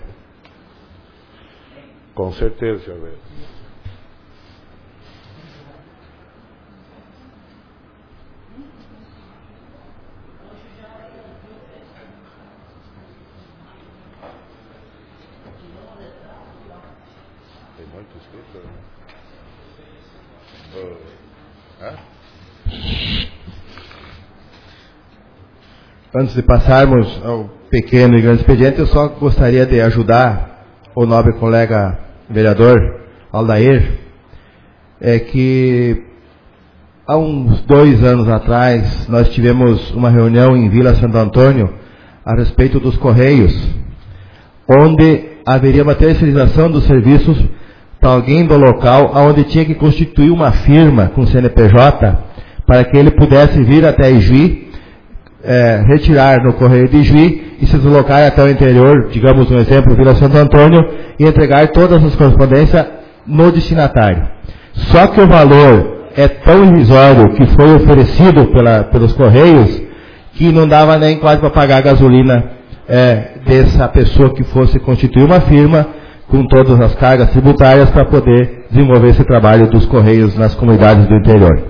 Com certeza, senhor vereador. Tem muito escrito, né? Uh, hã? Antes de passarmos ao pequeno e grande expediente, eu só gostaria de ajudar o nobre colega vereador Aldair, é que há uns dois anos atrás nós tivemos uma reunião em Vila Santo Antônio a respeito dos Correios, onde haveria uma terceirização dos serviços para alguém do local, onde tinha que constituir uma firma com C N P J para que ele pudesse vir até Ijuí, É, retirar no Correio de Ijuí e se deslocar até o interior, digamos um exemplo, Vila Santo Antônio, e entregar todas as correspondências no destinatário. Só que o valor é tão irrisório que foi oferecido pela, pelos Correios que não dava nem quase para pagar a gasolina é, dessa pessoa que fosse constituir uma firma com todas as cargas tributárias para poder desenvolver esse trabalho dos Correios nas comunidades do interior.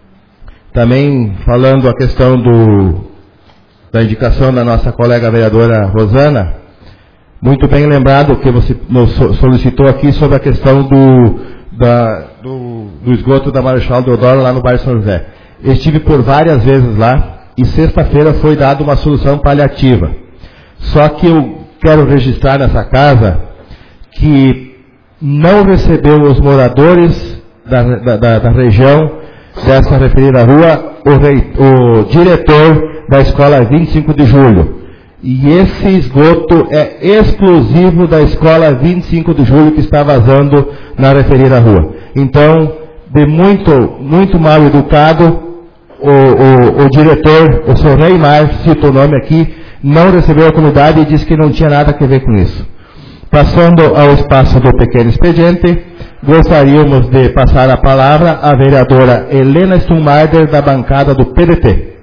Também falando a questão do da indicação da nossa colega vereadora Rosana, muito bem lembrado que você nos solicitou aqui sobre a questão do, da, do, do esgoto da Marechal Deodoro lá no bairro São José. Eu estive por várias vezes lá e sexta-feira foi dada uma solução paliativa. Só que eu quero registrar nessa casa que não recebeu os moradores da, da, da região dessa referida rua o, rei, o diretor da escola vinte e cinco de julho. E esse esgoto é exclusivo da escola vinte e cinco de julho que está vazando na referida rua. Então, de muito, muito mal educado, o, o, o diretor, o senhor Neymar, cito o nome aqui, não recebeu a comunidade e disse que não tinha nada a ver com isso. Passando ao espaço do pequeno expediente, gostaríamos de passar a palavra à vereadora Helena Stummarder, da bancada do P D T.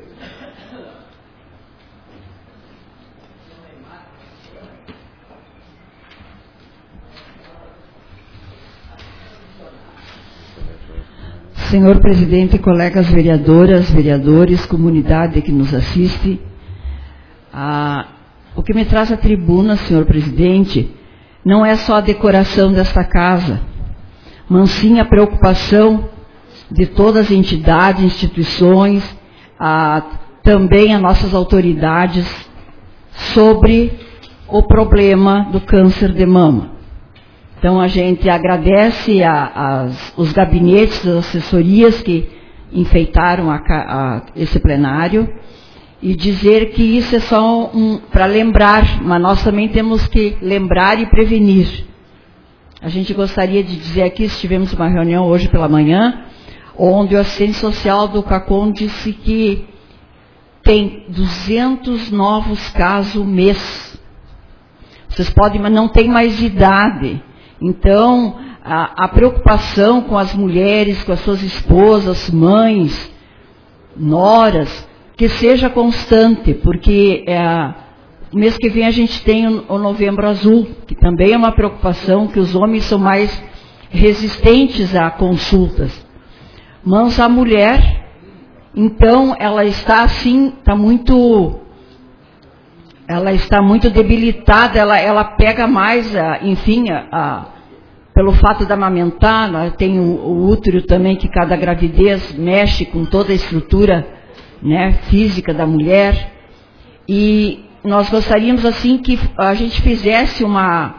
Senhor presidente, colegas vereadoras, vereadores, comunidade que nos assiste, ah, o que me traz à tribuna, senhor presidente, não é só a decoração desta casa, mas sim a preocupação de todas as entidades, instituições, ah, também as nossas autoridades, sobre o problema do câncer de mama. Então, a gente agradece a, as, os gabinetes, as assessorias que enfeitaram a, a, esse plenário, e dizer que isso é só um, para lembrar, mas nós também temos que lembrar e prevenir. A gente gostaria de dizer aqui, tivemos uma reunião hoje pela manhã, onde o assistente social do CACOM disse que tem duzentos novos casos mês. Vocês podem, mas não tem mais idade. Então, a, a preocupação com as mulheres, com as suas esposas, mães, noras, que seja constante, porque é, o mês que vem a gente tem o, o Novembro Azul, que também é uma preocupação, que os homens são mais resistentes a consultas. Mas a mulher, então, ela está assim, está muito, ela está muito debilitada, ela, ela pega mais, a, enfim, a, a, pelo fato de amamentar, né, tem o, o útero também, que cada gravidez mexe com toda a estrutura, né, física da mulher, e nós gostaríamos assim que a gente fizesse uma,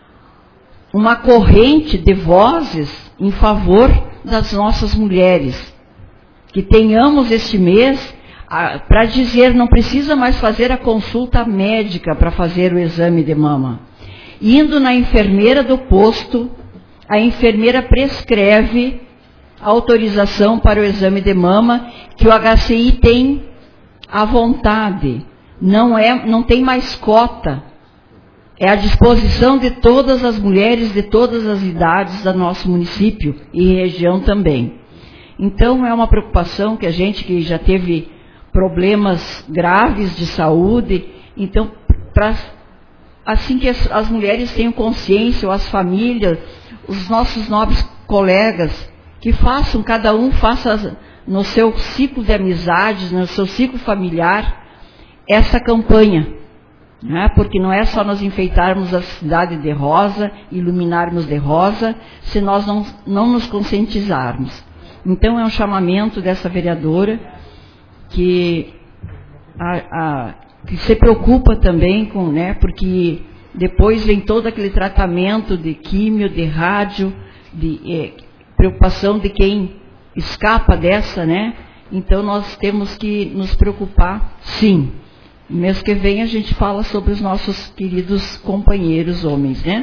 uma corrente de vozes em favor das nossas mulheres, que tenhamos este mês para dizer, não precisa mais fazer a consulta médica para fazer o exame de mama. Indo na enfermeira do posto, a enfermeira prescreve a autorização para o exame de mama, que o H C I tem à vontade, não, é, não tem mais cota, é à disposição de todas as mulheres de todas as idades do nosso município e região também. Então é uma preocupação que a gente que já teve problemas graves de saúde, então pra, assim que as, as mulheres tenham consciência, ou as famílias, os nossos nobres colegas, que façam, cada um faça no seu ciclo de amizades, no seu ciclo familiar, essa campanha, né? Porque não é só nós enfeitarmos a cidade de rosa, iluminarmos de rosa, se nós não, não nos conscientizarmos. Então é um chamamento dessa vereadora que, a, a, que se preocupa também com, né? Porque depois vem todo aquele tratamento de químio, de rádio, de eh, preocupação de quem escapa dessa, né? Então nós temos que nos preocupar, sim. Mês que vem a gente fala sobre os nossos queridos companheiros homens, né?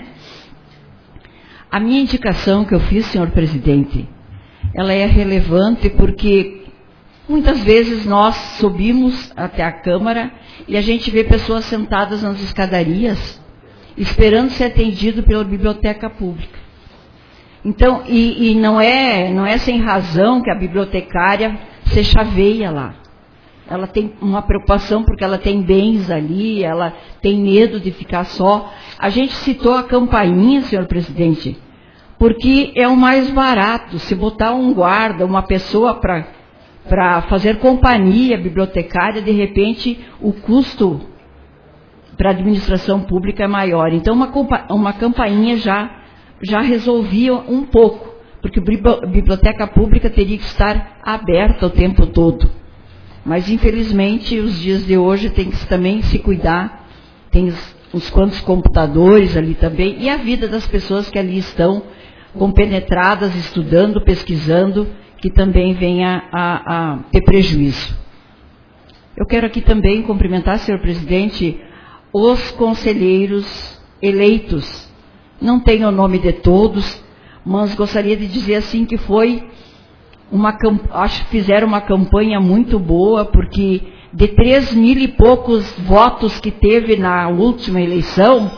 A minha indicação que eu fiz, senhor presidente, ela é relevante porque muitas vezes nós subimos até a Câmara e a gente vê pessoas sentadas nas escadarias esperando ser atendido pela biblioteca pública. Então, e, e não é, não é sem razão que a bibliotecária se chaveia lá. Ela tem uma preocupação porque ela tem bens ali, ela tem medo de ficar só. A gente citou a campainha, senhor presidente, porque é o mais barato. Se botar um guarda, uma pessoa para para fazer companhia bibliotecária, de repente o custo para a administração pública é maior. Então uma, uma campainha já, já resolvia um pouco, porque a biblioteca pública teria que estar aberta o tempo todo. Mas infelizmente os dias de hoje tem que também se cuidar, tem uns quantos computadores ali também, e a vida das pessoas que ali estão compenetradas, estudando, pesquisando, que também venha a, a ter prejuízo. Eu quero aqui também cumprimentar, senhor presidente, os conselheiros eleitos. Não tenho o nome de todos, mas gostaria de dizer assim que foi uma, acho que fizeram uma campanha muito boa, porque de três mil e poucos votos que teve na última eleição,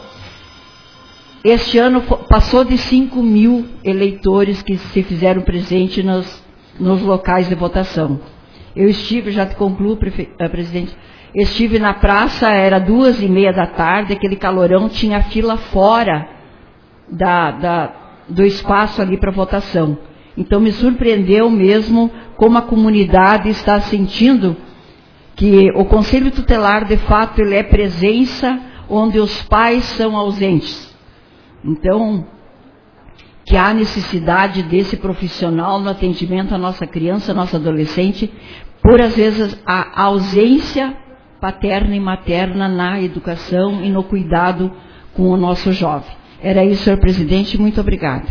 este ano passou de cinco mil eleitores que se fizeram presente nos, nos locais de votação. Eu estive, já te concluo, prefe, uh, presidente, estive na praça, era duas e meia da tarde, aquele calorão, tinha fila fora da, da, do espaço ali para votação. Então me surpreendeu mesmo como a comunidade está sentindo que o Conselho Tutelar, de fato, ele é presença onde os pais são ausentes. Então, que há necessidade desse profissional no atendimento à nossa criança, à nossa adolescente, por às vezes a ausência paterna e materna na educação e no cuidado com o nosso jovem. Era isso, senhor presidente, muito obrigada.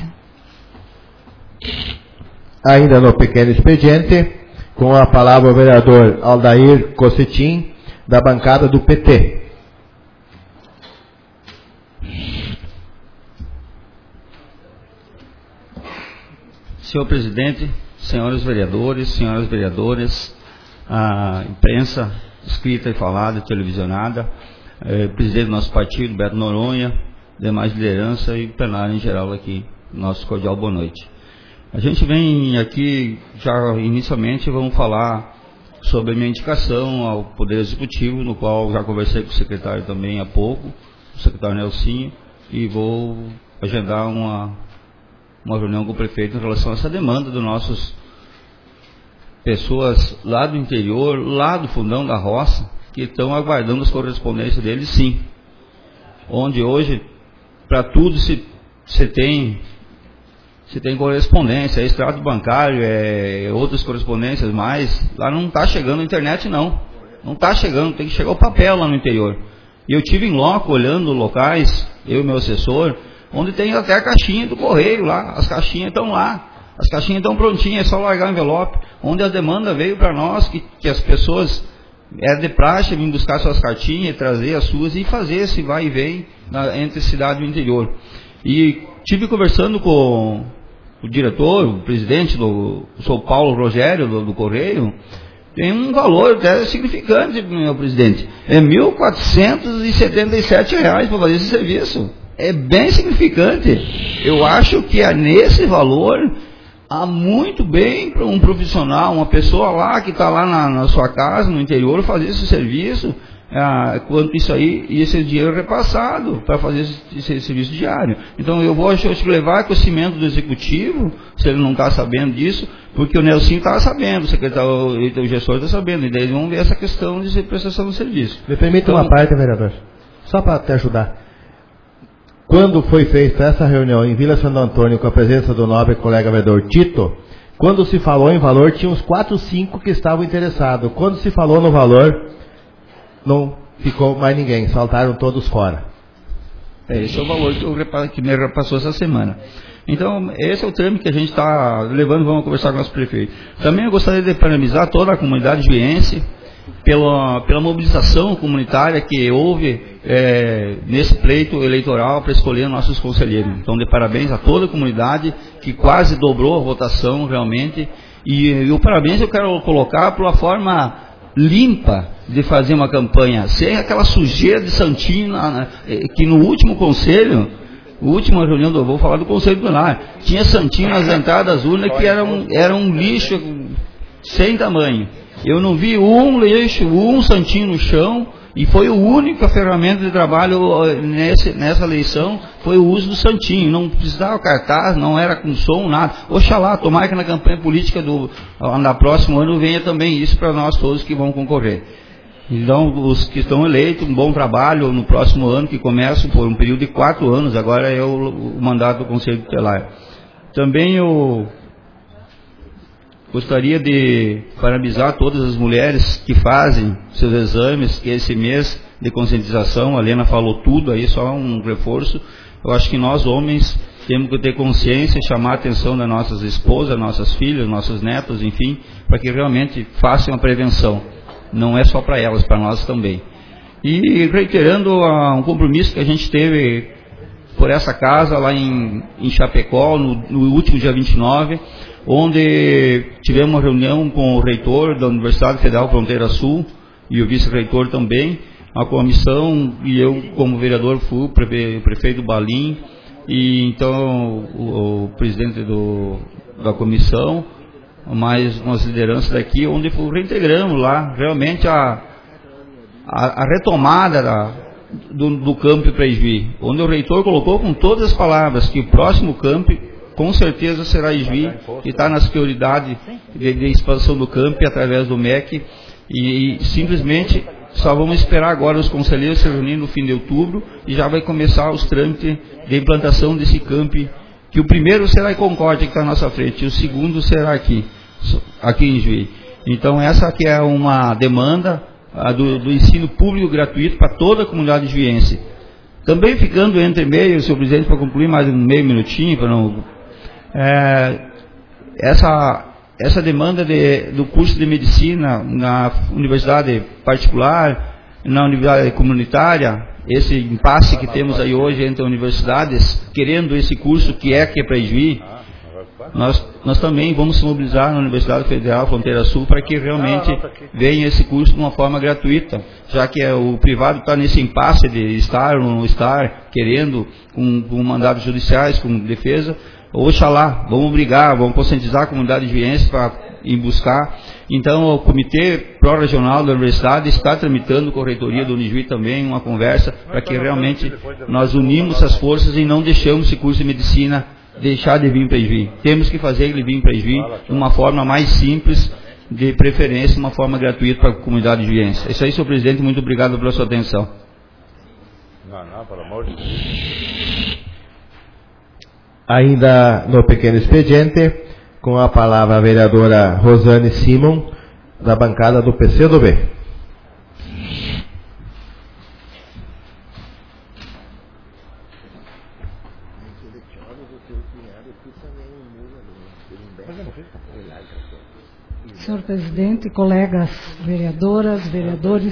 Ainda no pequeno expediente, com a palavra o vereador Aldair Cossetim, da bancada do P T. Senhor presidente, senhores vereadores, senhoras vereadoras, a imprensa escrita e falada, televisionada, eh, presidente do nosso partido, Beto Noronha, demais liderança e plenário em geral aqui, nosso cordial boa noite. A gente vem aqui, já inicialmente vamos falar sobre a minha indicação ao Poder Executivo, no qual já conversei com o secretário também há pouco, o secretário Nelsinho, e vou agendar uma, uma reunião com o prefeito em relação a essa demanda dos nossos pessoas lá do interior, lá do fundão da roça, que estão aguardando as correspondências deles, sim. Onde hoje, para tudo se, se tem se tem correspondência, é extrato bancário, é outras correspondências mais, lá não está chegando a internet não, não está chegando, tem que chegar o papel lá no interior. E eu tive em loco, olhando locais, eu e meu assessor, onde tem até a caixinha do correio lá, as caixinhas estão lá, as caixinhas estão prontinhas, é só largar o envelope, onde a demanda veio para nós, que, que as pessoas, é de praxe vir buscar suas cartinhas, trazer as suas e fazer esse vai e vem na, entre cidade e interior. E tive conversando com o diretor, o presidente do São Paulo Rogério, do, do Correio, tem um valor até significante, meu presidente, é mil quatrocentos e setenta e sete reais para fazer esse serviço, é bem significante. Eu acho que é nesse valor, há muito bem para um profissional, uma pessoa lá que está lá na, na sua casa, no interior, fazer esse serviço, ah, quanto isso aí, e esse dinheiro repassado para fazer esse, esse serviço diário. Então eu vou acho, que levar conhecimento do executivo, se ele não está sabendo disso, porque o Nelsinho está sabendo, o secretário, o gestor está sabendo, e daí eles vão ver essa questão de prestação de serviço. Me permita então, uma parte, vereador, só para te ajudar. Quando foi feita essa reunião em Vila Santo Antônio com a presença do nobre colega vereador Tito, quando se falou em valor, tinha uns quatro, cinco que estavam interessados. Quando se falou no valor, não ficou mais ninguém, saltaram todos fora. É, esse é o valor que, eu, que me repassou essa semana. Então, esse é o trâmite que a gente está levando, vamos conversar com o nosso prefeito. Também eu gostaria de parabenizar toda a comunidade juiense pela, pela mobilização comunitária que houve é, nesse pleito eleitoral para escolher nossos conselheiros. Então, de parabéns a toda a comunidade que quase dobrou a votação realmente. E, e o parabéns eu quero colocar por uma forma limpa de fazer uma campanha, sem aquela sujeira de santinho, na, que no último conselho, a última reunião, do, vou falar do Conselho Tutelar, tinha santinho nas entradas das urnas que era um, era um lixo sem tamanho. Eu não vi um lixo, um santinho no chão, e foi a única ferramenta de trabalho nesse, nessa eleição, foi o uso do santinho. Não precisava cartaz, não era com som, nada. Oxalá, tomara que na campanha política do na próximo ano venha também isso para nós todos que vão concorrer. Então, os que estão eleitos, um bom trabalho no próximo ano, que começa por um período de quatro anos, agora é o, o mandato do Conselho Tutelar. Também eu gostaria de parabenizar todas as mulheres que fazem seus exames, que esse mês de conscientização, a Helena falou tudo aí, só um reforço. Eu acho que nós, homens, temos que ter consciência, chamar a atenção das nossas esposas, nossas filhas, nossos netos, enfim, para que realmente façam a prevenção. Não é só para elas, para nós também. E reiterando uh, um compromisso que a gente teve por essa casa lá em, em Chapecó, no, no último dia vinte e nove, onde tivemos uma reunião com o reitor da Universidade Federal Fronteira Sul e o vice-reitor também, a comissão, e eu como vereador fui o prefe, prefeito Balim, e então o, o presidente do, da comissão, mais umas lideranças daqui, onde reintegramos lá realmente a, a, a retomada da, do, do campo para Ijuí, onde o reitor colocou com todas as palavras que o próximo campo com certeza será Ijuí, que está nas prioridades de, de expansão do campo através do M E C, e, e simplesmente só vamos esperar agora os conselheiros se reunirem no fim de outubro e já vai começar os trâmites de implantação desse campo, que o primeiro será em Concórdia, que está à nossa frente, e o segundo será aqui, aqui em Ijuí. Então essa aqui é uma demanda a, do, do ensino público gratuito para toda a comunidade juiense. Também ficando entre meio, senhor presidente, para concluir mais um meio minutinho, para não... É, essa, essa demanda de, do curso de medicina na universidade particular, na universidade comunitária, esse impasse que temos aí hoje entre universidades, querendo esse curso que é que é para Ijuí, nós, nós também vamos se mobilizar na Universidade Federal Fronteira Sul para que realmente venha esse curso de uma forma gratuita, já que é, o privado está nesse impasse de estar ou não estar, querendo, com, com mandados judiciais, com defesa, oxalá, vamos brigar, vamos conscientizar a comunidade juiense para ir buscar. Então, o Comitê Pró-Regional da Universidade está tramitando com a reitoria do Unijuí também uma conversa para que realmente nós unimos as forças e não deixamos esse curso de medicina deixar de vir para Ijuí. Temos que fazer ele vir para Ijuí de uma forma mais simples, de preferência, uma forma gratuita para a comunidade juiense. É isso aí, senhor presidente, muito obrigado pela sua atenção. Não, não, pelo amor de Deus. Ainda no pequeno expediente, com a palavra a vereadora Rosane Simon, da bancada do P C do B. Senhor presidente, colegas vereadoras, vereadores,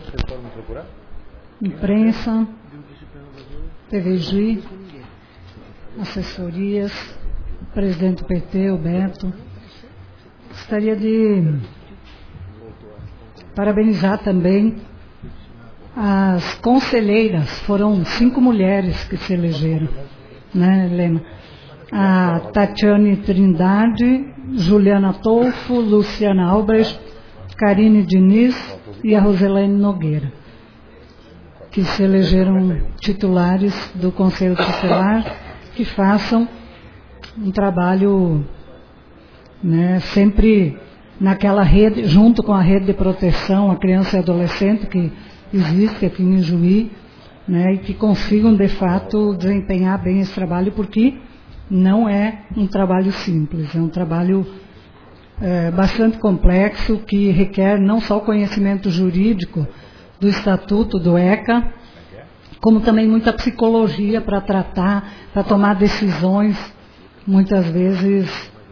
imprensa, T V Juí, assessorias, presidente do P T, o Beto, gostaria de parabenizar também as conselheiras, foram cinco mulheres que se elegeram, né, Helena? A Tatiane Trindade, Juliana Tolfo, Luciana Albrecht, Karine Diniz e a Roselene Nogueira, que se elegeram titulares do Conselho Tutelar, que façam um trabalho, né, sempre naquela rede, junto com a rede de proteção à criança e adolescente que existe aqui em Ijuí, né, e que consigam de fato desempenhar bem esse trabalho, porque não é um trabalho simples, é um trabalho é, bastante complexo, que requer não só o conhecimento jurídico do Estatuto, do ECA, como também muita psicologia para tratar, para tomar decisões, muitas vezes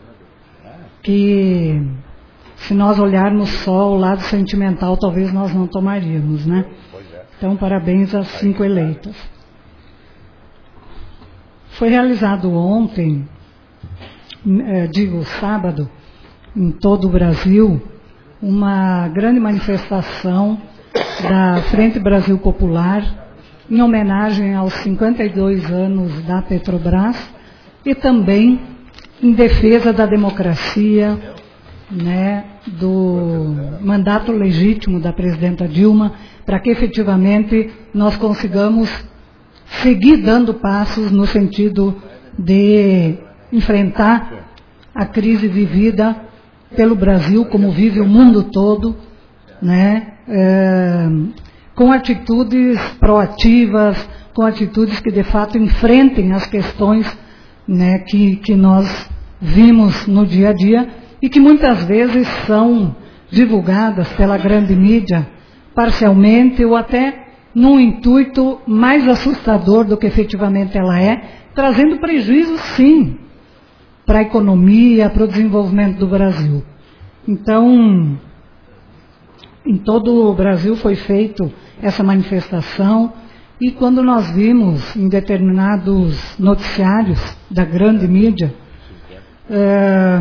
que, se nós olharmos só o lado sentimental, talvez nós não tomaríamos, né? Então, parabéns às cinco eleitas. Foi realizado ontem, eh, digo sábado, em todo o Brasil, uma grande manifestação da Frente Brasil Popular, em homenagem aos cinquenta e dois anos da Petrobras e também em defesa da democracia, né, do mandato legítimo da presidenta Dilma, para que efetivamente nós consigamos seguir dando passos no sentido de enfrentar a crise vivida pelo Brasil, como vive o mundo todo, né, é, com atitudes proativas, com atitudes que de fato enfrentem as questões, né, que, que nós vimos no dia a dia e que muitas vezes são divulgadas pela grande mídia parcialmente ou até num intuito mais assustador do que efetivamente ela é, trazendo prejuízo, sim, para a economia, para o desenvolvimento do Brasil. Então, em todo o Brasil foi feita essa manifestação, e quando nós vimos em determinados noticiários da grande mídia, é,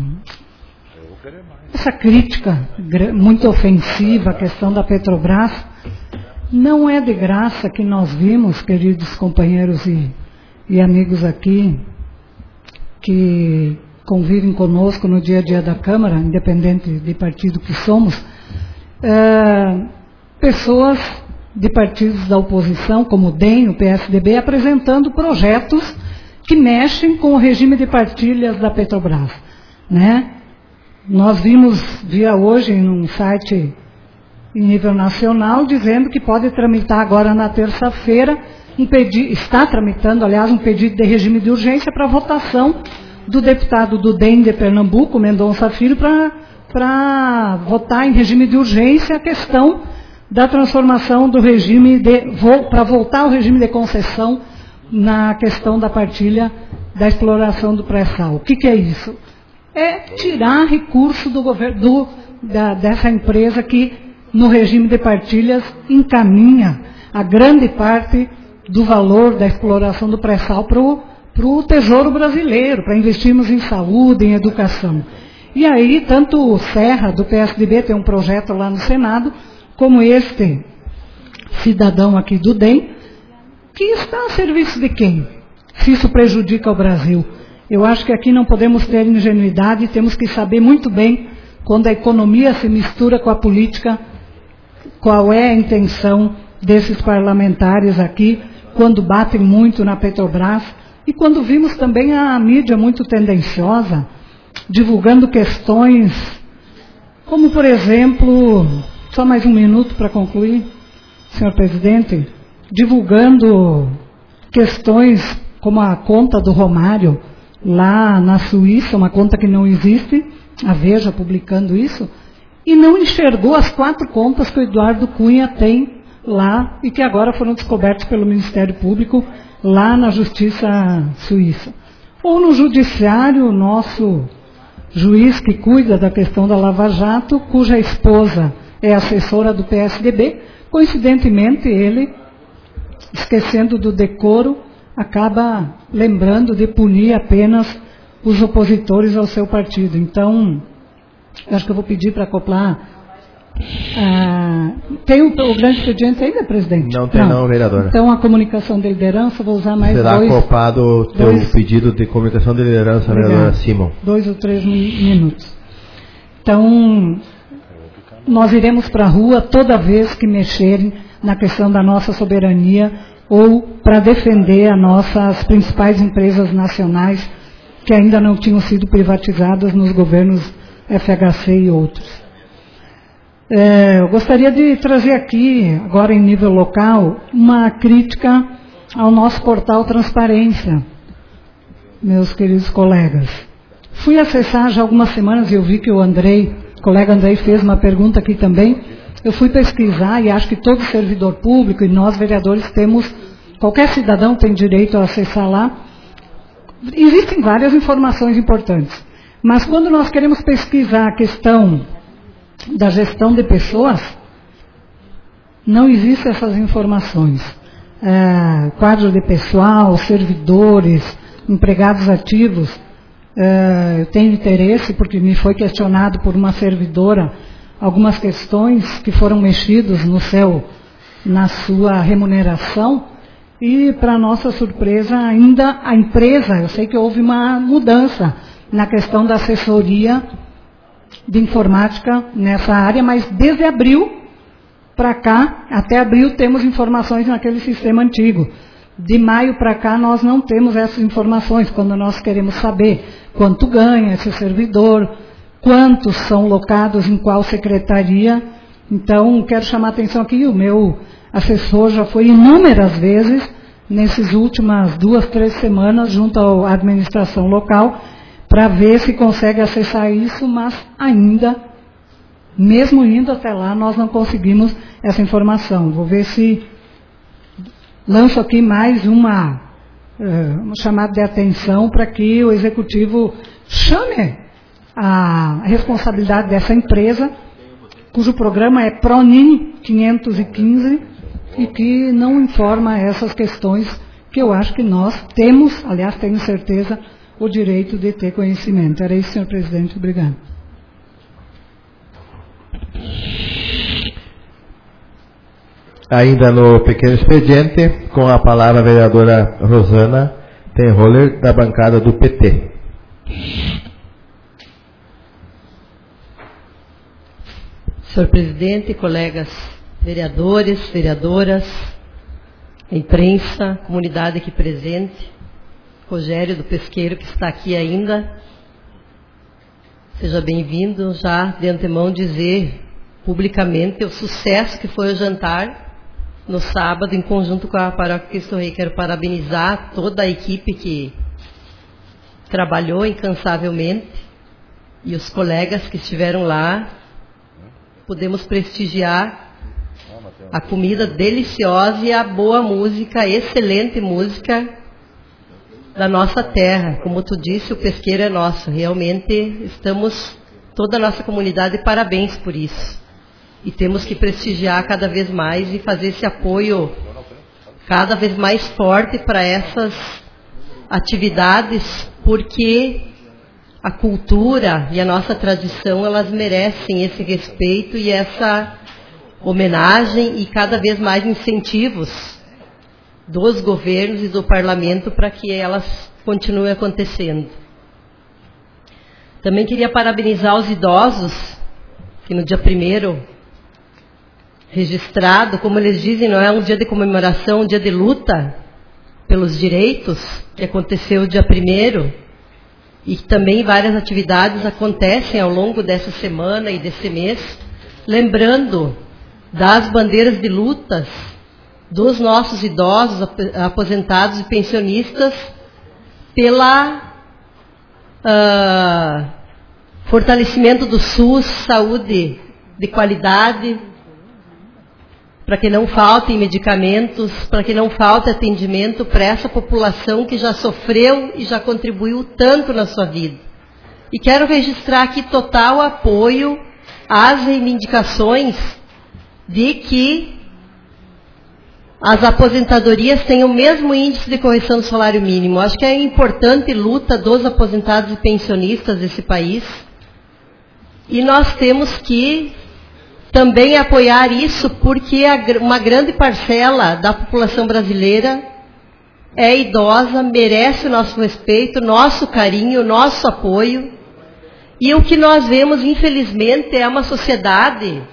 essa crítica muito ofensiva à questão da Petrobras, não é de graça que nós vimos, queridos companheiros e, e amigos aqui, que convivem conosco no dia a dia da Câmara, independente de partido que somos, é, pessoas de partidos da oposição, como o D E M, o P S D B, apresentando projetos que mexem com o regime de partilhas da Petrobras, né? Nós vimos, via hoje, num site em nível nacional, dizendo que pode tramitar agora na terça-feira, um pedido, está tramitando, aliás, um pedido de regime de urgência para votação do deputado do D E M de Pernambuco, Mendonça Filho, para votar em regime de urgência a questão da transformação do regime de, para voltar ao regime de concessão na questão da partilha da exploração do pré-sal. O que, que é isso? É tirar recurso do governo, do, da, dessa empresa que, no regime de partilhas, encaminha a grande parte do valor da exploração do pré-sal para o Tesouro Brasileiro, para investirmos em saúde, em educação. E aí, tanto o Serra, do P S D B, tem um projeto lá no Senado, como este cidadão aqui do D E M, que está a serviço de quem? Se isso prejudica o Brasil. Eu acho que aqui não podemos ter ingenuidade, temos que saber muito bem, quando a economia se mistura com a política, qual é a intenção desses parlamentares aqui, quando batem muito na Petrobras, e quando vimos também a mídia muito tendenciosa, divulgando questões, como por exemplo, só mais um minuto para concluir, senhor presidente, divulgando questões como a conta do Romário, lá na Suíça, uma conta que não existe, a Veja publicando isso, e não enxergou as quatro contas que o Eduardo Cunha tem lá e que agora foram descobertas pelo Ministério Público lá na Justiça Suíça. Ou no Judiciário, o nosso juiz que cuida da questão da Lava Jato, cuja esposa é assessora do P S D B, coincidentemente ele, esquecendo do decoro, acaba lembrando de punir apenas os opositores ao seu partido. Então, eu acho que eu vou pedir para acoplar. Ah, tem o, o grande expediente ainda, presidente? Não tem não, não, vereadora. Então, a comunicação de liderança, vou usar mais Será dois... Será acoplado o teu dois, pedido de comunicação de liderança, obrigado, vereadora Simon. Dois ou três minutos. Então, nós iremos para a rua toda vez que mexerem na questão da nossa soberania ou para defender as nossas principais empresas nacionais que ainda não tinham sido privatizadas nos governos F H C e outros. É, eu gostaria de trazer aqui, agora em nível local, uma crítica ao nosso portal Transparência, meus queridos colegas. Fui acessar já algumas semanas e eu vi que o Andrei, o colega Andrei fez uma pergunta aqui também. Eu fui pesquisar e acho que todo servidor público e nós vereadores temos, qualquer cidadão tem direito a acessar lá. Existem várias informações importantes, mas quando nós queremos pesquisar a questão da gestão de pessoas, não existem essas informações. É, quadro de pessoal, servidores, empregados ativos, é, eu tenho interesse porque me foi questionado por uma servidora algumas questões que foram mexidos no seu, na sua remuneração. E, para nossa surpresa, ainda a empresa, eu sei que houve uma mudança na questão da assessoria de informática nessa área, mas desde abril para cá, até abril temos informações naquele sistema antigo. De maio para cá nós não temos essas informações, quando nós queremos saber quanto ganha esse servidor, quantos são locados em qual secretaria. Então, quero chamar a atenção aqui, o meu assessor já foi inúmeras vezes, nessas últimas duas, três semanas, junto à administração local, para ver se consegue acessar isso, mas ainda, mesmo indo até lá, nós não conseguimos essa informação. Vou ver se lanço aqui mais uma, uh, um chamado de atenção para que o Executivo chame a responsabilidade dessa empresa, cujo programa é PRONIN quinhentos e quinze, e que não informa essas questões que eu acho que nós temos, aliás, tenho certeza, o direito de ter conhecimento. Era isso, senhor presidente. Obrigado. Ainda no pequeno expediente, com a palavra a vereadora Rosana Tenroller, da bancada do P T. Senhor presidente, colegas vereadores, vereadoras, imprensa, comunidade aqui presente, Rogério do Pesqueiro, que está aqui ainda, seja bem-vindo. Já de antemão dizer publicamente o sucesso que foi o jantar no sábado, em conjunto com a Paróquia Cristo Rei. Quero parabenizar toda a equipe que trabalhou incansavelmente e os colegas que estiveram lá. Podemos prestigiar a comida deliciosa e a boa música, a excelente música da nossa terra. Como tu disse, o pesqueiro é nosso. Realmente estamos, toda a nossa comunidade, parabéns por isso. E temos que prestigiar cada vez mais e fazer esse apoio cada vez mais forte para essas atividades, porque a cultura e a nossa tradição, elas merecem esse respeito e essa homenagem e cada vez mais incentivos dos governos e do parlamento para que elas continuem acontecendo. Também queria parabenizar os idosos, que no dia primeiro, registrado, como eles dizem, não é um dia de comemoração, um dia de luta pelos direitos, que aconteceu dia primeiro, e também várias atividades acontecem ao longo dessa semana e desse mês, lembrando das bandeiras de lutas dos nossos idosos, aposentados e pensionistas, pela uh, fortalecimento do SUS, saúde de qualidade, para que não faltem medicamentos, para que não falte atendimento para essa população que já sofreu e já contribuiu tanto na sua vida. E quero registrar aqui total apoio às reivindicações de que as aposentadorias têm o mesmo índice de correção do salário mínimo. Acho que é importante luta dos aposentados e pensionistas desse país. E nós temos que também apoiar isso, porque uma grande parcela da população brasileira é idosa, merece o nosso respeito, nosso carinho, nosso apoio. E o que nós vemos, infelizmente, é uma sociedade,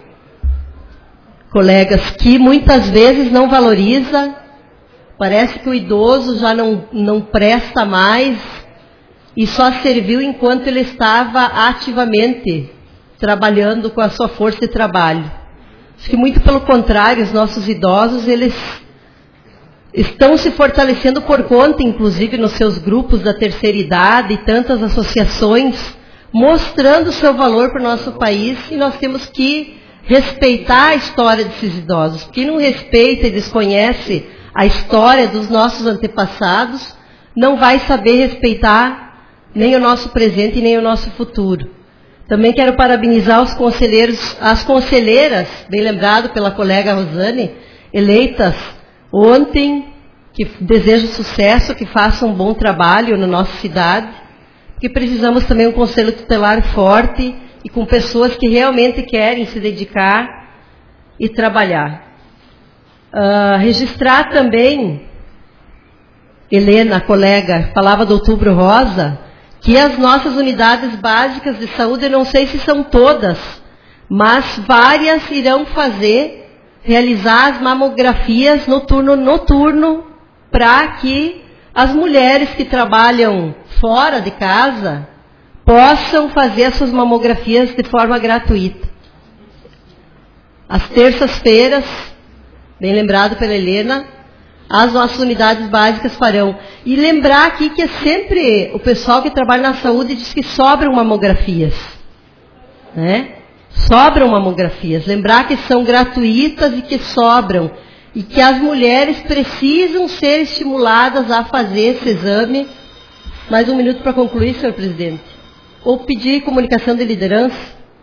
colegas, que muitas vezes não valoriza, parece que o idoso já não, não presta mais e só serviu enquanto ele estava ativamente trabalhando com a sua força de trabalho. Acho que muito pelo contrário, os nossos idosos, eles estão se fortalecendo por conta, inclusive nos seus grupos da terceira idade e tantas associações, mostrando o seu valor para o nosso país, e nós temos que respeitar a história desses idosos. Quem não respeita e desconhece a história dos nossos antepassados, não vai saber respeitar nem o nosso presente e nem o nosso futuro. Também quero parabenizar os conselheiros, as conselheiras, bem lembrado pela colega Rosane, eleitas ontem, que desejo sucesso, que façam um bom trabalho na nossa cidade, porque precisamos também de um conselho tutelar forte e com pessoas que realmente querem se dedicar e trabalhar. Uh, registrar também, Helena, colega, falava do Outubro Rosa, que as nossas unidades básicas de saúde, eu não sei se são todas, mas várias irão fazer, realizar as mamografias no turno noturno, para que as mulheres que trabalham fora de casa possam fazer as suas mamografias de forma gratuita. Às terças-feiras, bem lembrado pela Helena, as nossas unidades básicas farão. E lembrar aqui que é sempre o pessoal que trabalha na saúde diz que sobram mamografias. Né? Sobram mamografias. Lembrar que são gratuitas e que sobram. E que as mulheres precisam ser estimuladas a fazer esse exame. Mais um minuto para concluir, senhor presidente. Ou pedir comunicação de liderança.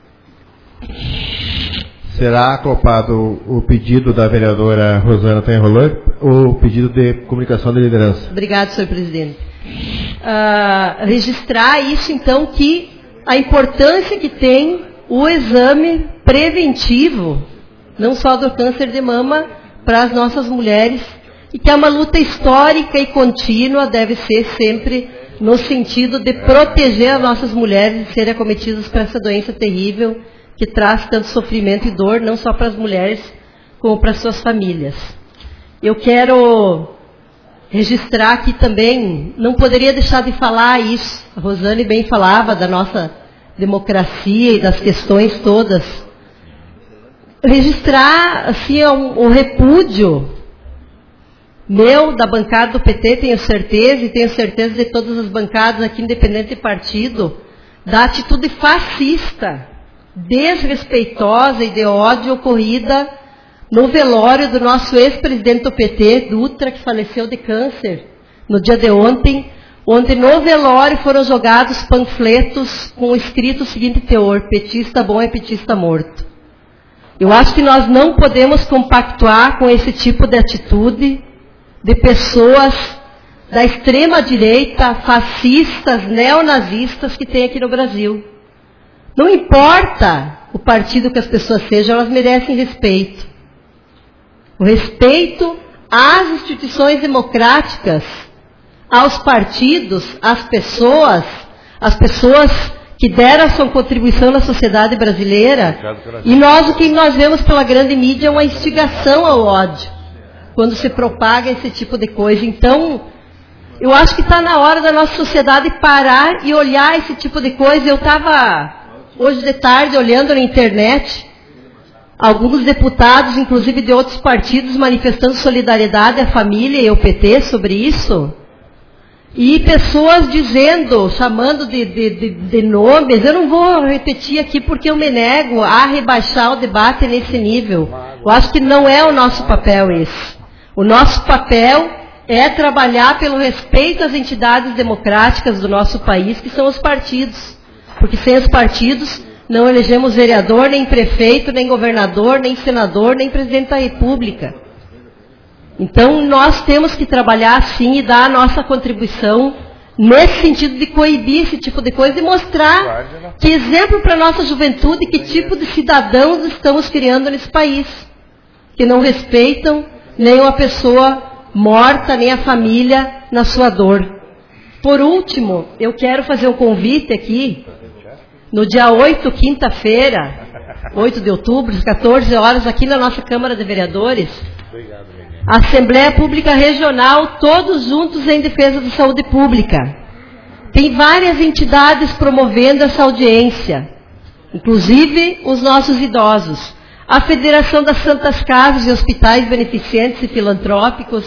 Será acoplado o pedido da vereadora Rosana Tenrolor, o pedido de comunicação de liderança. Obrigado, senhor presidente. Uh, registrar isso, então, que a importância que tem o exame preventivo, não só do câncer de mama, para as nossas mulheres, e que é uma luta histórica e contínua, deve ser sempre no sentido de proteger as nossas mulheres de serem acometidas por essa doença terrível, que traz tanto sofrimento e dor, não só para as mulheres, como para as suas famílias. Eu quero registrar aqui também, não poderia deixar de falar isso, a Rosane bem falava da nossa democracia e das questões todas. Registrar, assim, o, o repúdio meu, da bancada do P T, tenho certeza, e tenho certeza de todas as bancadas aqui, independente de partido, da atitude fascista, desrespeitosa e de ódio ocorrida no velório do nosso ex-presidente do P T, Dutra, que faleceu de câncer, no dia de ontem, onde no velório foram jogados panfletos com escrito o seguinte teor: petista bom é petista morto. Eu acho que nós não podemos compactuar com esse tipo de atitude de pessoas da extrema-direita, fascistas, neonazistas que tem aqui no Brasil. Não importa o partido que as pessoas sejam, elas merecem respeito. O respeito às instituições democráticas, aos partidos, às pessoas, às pessoas que deram a sua contribuição na sociedade brasileira, e nós, o que nós vemos pela grande mídia é uma instigação ao ódio, quando se propaga esse tipo de coisa. Então, eu acho que está na hora da nossa sociedade parar e olhar esse tipo de coisa. Eu estava, hoje de tarde, olhando na internet, alguns deputados, inclusive de outros partidos, manifestando solidariedade à família e ao P T sobre isso. E pessoas dizendo, chamando de, de, de, de nomes, eu não vou repetir aqui porque eu me nego a rebaixar o debate nesse nível. Eu acho que não é o nosso papel esse. O nosso papel é trabalhar pelo respeito às entidades democráticas do nosso país, que são os partidos. Porque sem os partidos não elegemos vereador, nem prefeito, nem governador, nem senador, nem presidente da República. Então, nós temos que trabalhar sim e dar a nossa contribuição nesse sentido de coibir esse tipo de coisa e mostrar que exemplo para a nossa juventude, que tipo de cidadãos estamos criando nesse país, que não respeitam nem uma pessoa morta, nem a família na sua dor. Por último, eu quero fazer um convite aqui, no dia oito, quinta-feira, oito de outubro, às quatorze horas, aqui na nossa Câmara de Vereadores, Assembleia Pública Regional, todos juntos em defesa da saúde pública. Tem várias entidades promovendo essa audiência, inclusive os nossos idosos. A Federação das Santas Casas e Hospitais Beneficentes e Filantrópicos,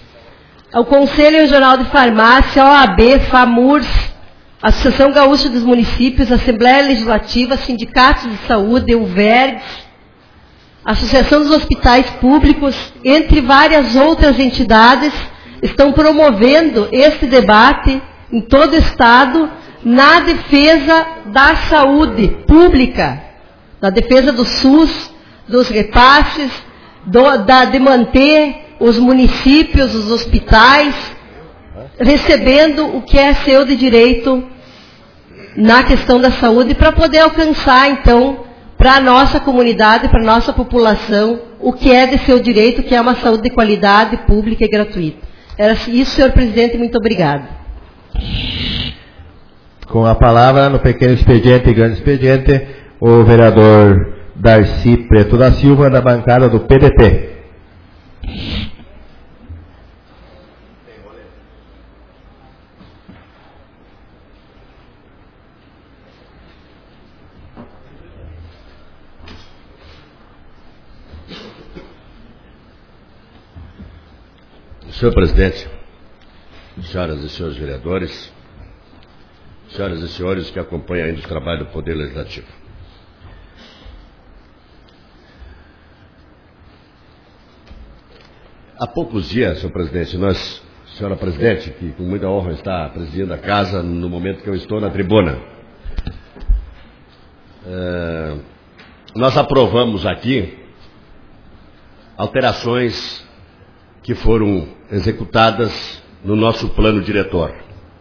o Conselho Regional de Farmácia, O A B, FAMURS, Associação Gaúcha dos Municípios, Assembleia Legislativa, Sindicatos de Saúde, U V E R G S, Associação dos Hospitais Públicos, entre várias outras entidades, estão promovendo esse debate em todo o Estado na defesa da saúde pública, na defesa do SUS, dos repasses, do, da, de manter os municípios, os hospitais, recebendo o que é seu de direito na questão da saúde, para poder alcançar, então, para a nossa comunidade, para a nossa população, o que é de seu direito, que é uma saúde de qualidade, pública e gratuita. Era isso, senhor presidente, muito obrigado. Com a palavra, no pequeno expediente e grande expediente, o vereador Darcy Preto da Silva, da bancada do P D T. Senhor presidente, senhoras e senhores vereadores, senhoras e senhores que acompanham ainda o trabalho do Poder Legislativo. Há poucos dias, senhor presidente, nós, senhora presidente, que com muita honra está presidindo a casa no momento que eu estou na tribuna, é, nós aprovamos aqui alterações que foram executadas no nosso plano diretor.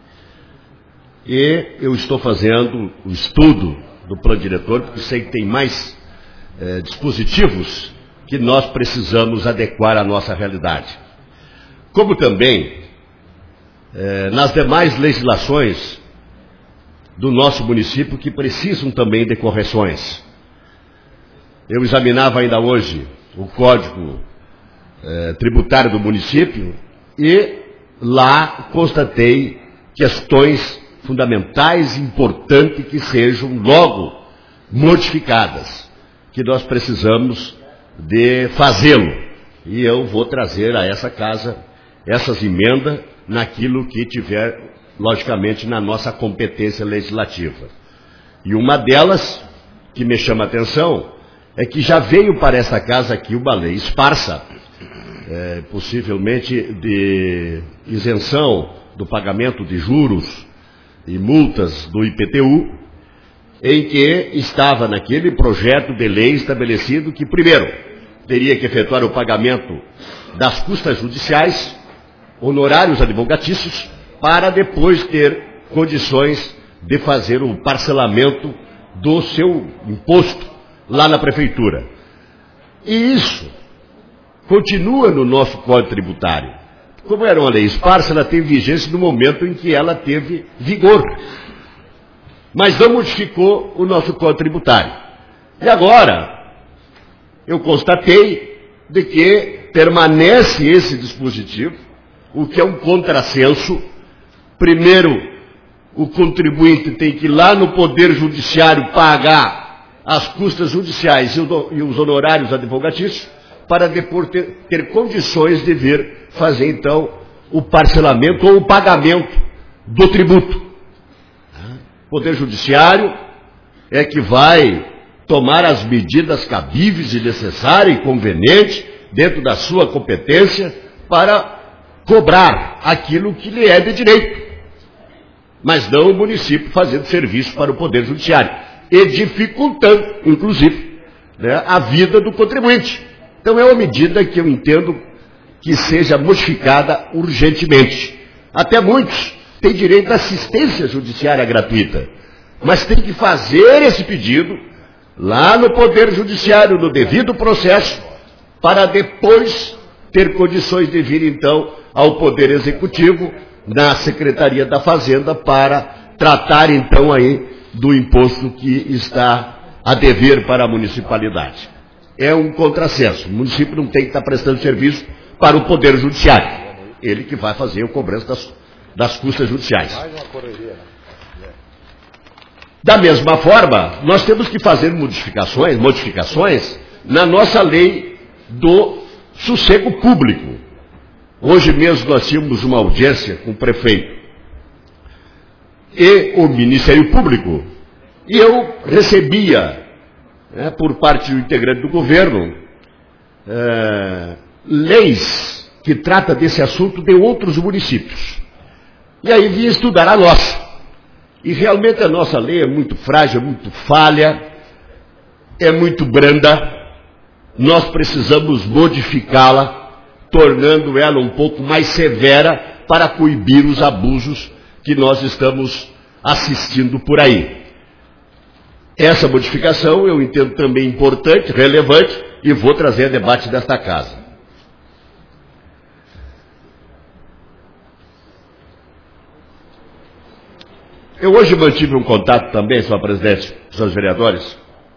E eu estou fazendo o estudo do plano diretor, porque sei que tem mais eh, dispositivos que nós precisamos adequar à nossa realidade. Como também, eh, nas demais legislações do nosso município, que precisam também de correções. Eu examinava ainda hoje o Código eh, Tributário do município e lá constatei questões fundamentais e importantes que sejam logo modificadas, que nós precisamos de fazê-lo. E eu vou trazer a essa casa essas emendas naquilo que tiver, logicamente, na nossa competência legislativa. E uma delas, que me chama a atenção, é que já veio para essa casa aqui uma lei esparsa, é, possivelmente de isenção do pagamento de juros e multas do I P T U, em que estava naquele projeto de lei estabelecido que, primeiro, teria que efetuar o pagamento das custas judiciais, honorários advogatícios, para depois ter condições de fazer o parcelamento do seu imposto lá na prefeitura. E isso continua no nosso Código Tributário. Como era uma lei esparsa, ela teve vigência no momento em que ela teve vigor. mas não modificou o nosso Código Tributário. E agora, eu constatei de que permanece esse dispositivo, o que é um contrassenso. Primeiro, o contribuinte tem que ir lá no Poder Judiciário pagar as custas judiciais e os honorários advogatícios, para depois ter, ter condições de vir fazer, então, o parcelamento ou o pagamento do tributo. O Poder Judiciário é que vai tomar as medidas cabíveis e necessárias e convenientes, dentro da sua competência, para cobrar aquilo que lhe é de direito. Mas não o município fazendo serviço para o Poder Judiciário, e dificultando, inclusive, né, a vida do contribuinte. Então é uma medida que eu entendo que seja modificada urgentemente. Até muitos têm direito à assistência judiciária gratuita, mas tem que fazer esse pedido lá no Poder Judiciário, no devido processo, para depois ter condições de vir, então, ao Poder Executivo, na Secretaria da Fazenda, para tratar, então, aí do imposto que está a dever para a municipalidade. É um contrassenso. O município não tem que estar prestando serviço para o Poder Judiciário. Ele que vai fazer o cobrança das, das custas judiciais. Da mesma forma, nós temos que fazer modificações, modificações na nossa lei do sossego público. Hoje mesmo nós tínhamos uma audiência com o prefeito e o Ministério Público, e eu recebia, né, por parte do integrante do governo, é, leis que tratam desse assunto de outros municípios. E aí vim estudar a nossa. E realmente a nossa lei é muito frágil, é muito falha, é muito branda. Nós precisamos modificá-la, tornando ela um pouco mais severa para coibir os abusos que nós estamos assistindo por aí. Essa modificação eu entendo também importante, relevante, e vou trazer a debate desta casa. Eu hoje mantive um contato também, senhor presidente, senhores vereadores,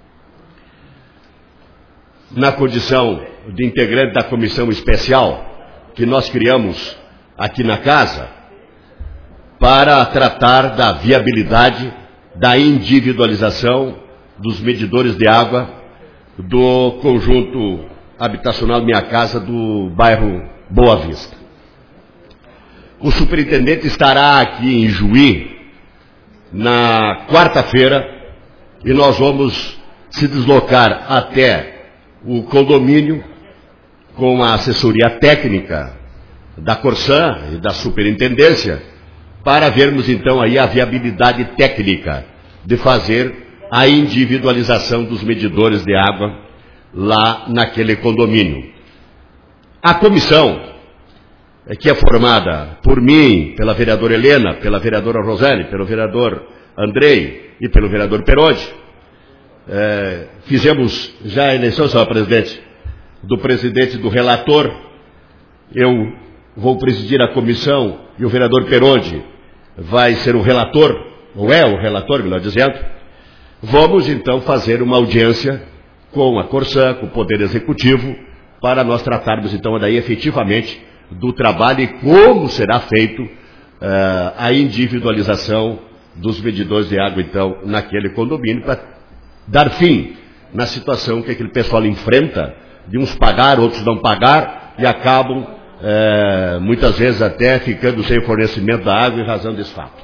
na condição de integrante da comissão especial que nós criamos aqui na casa para tratar da viabilidade da individualização dos medidores de água do conjunto habitacional Minha Casa do bairro Boa Vista. O superintendente estará aqui em Juí na quarta-feira e nós vamos se deslocar até o condomínio com a assessoria técnica da Corsan e da superintendência para vermos então aí a viabilidade técnica de fazer a individualização dos medidores de água lá naquele condomínio. A comissão, que é formada por mim, pela vereadora Helena, pela vereadora Rosane, pelo vereador Andrei e pelo vereador Perodi, é, fizemos já a eleição, senhor presidente, do presidente e do relator. Eu vou presidir a comissão e o vereador Perodi vai ser o relator, ou é o relator, melhor dizendo. Vamos então fazer uma audiência com a Corsan, com o Poder Executivo, para nós tratarmos então daí efetivamente do trabalho e como será feito uh, a individualização dos medidores de água então naquele condomínio, para dar fim na situação que aquele pessoal enfrenta, de uns pagar, outros não pagar, e acabam uh, muitas vezes até ficando sem fornecimento da água em razão desse fato.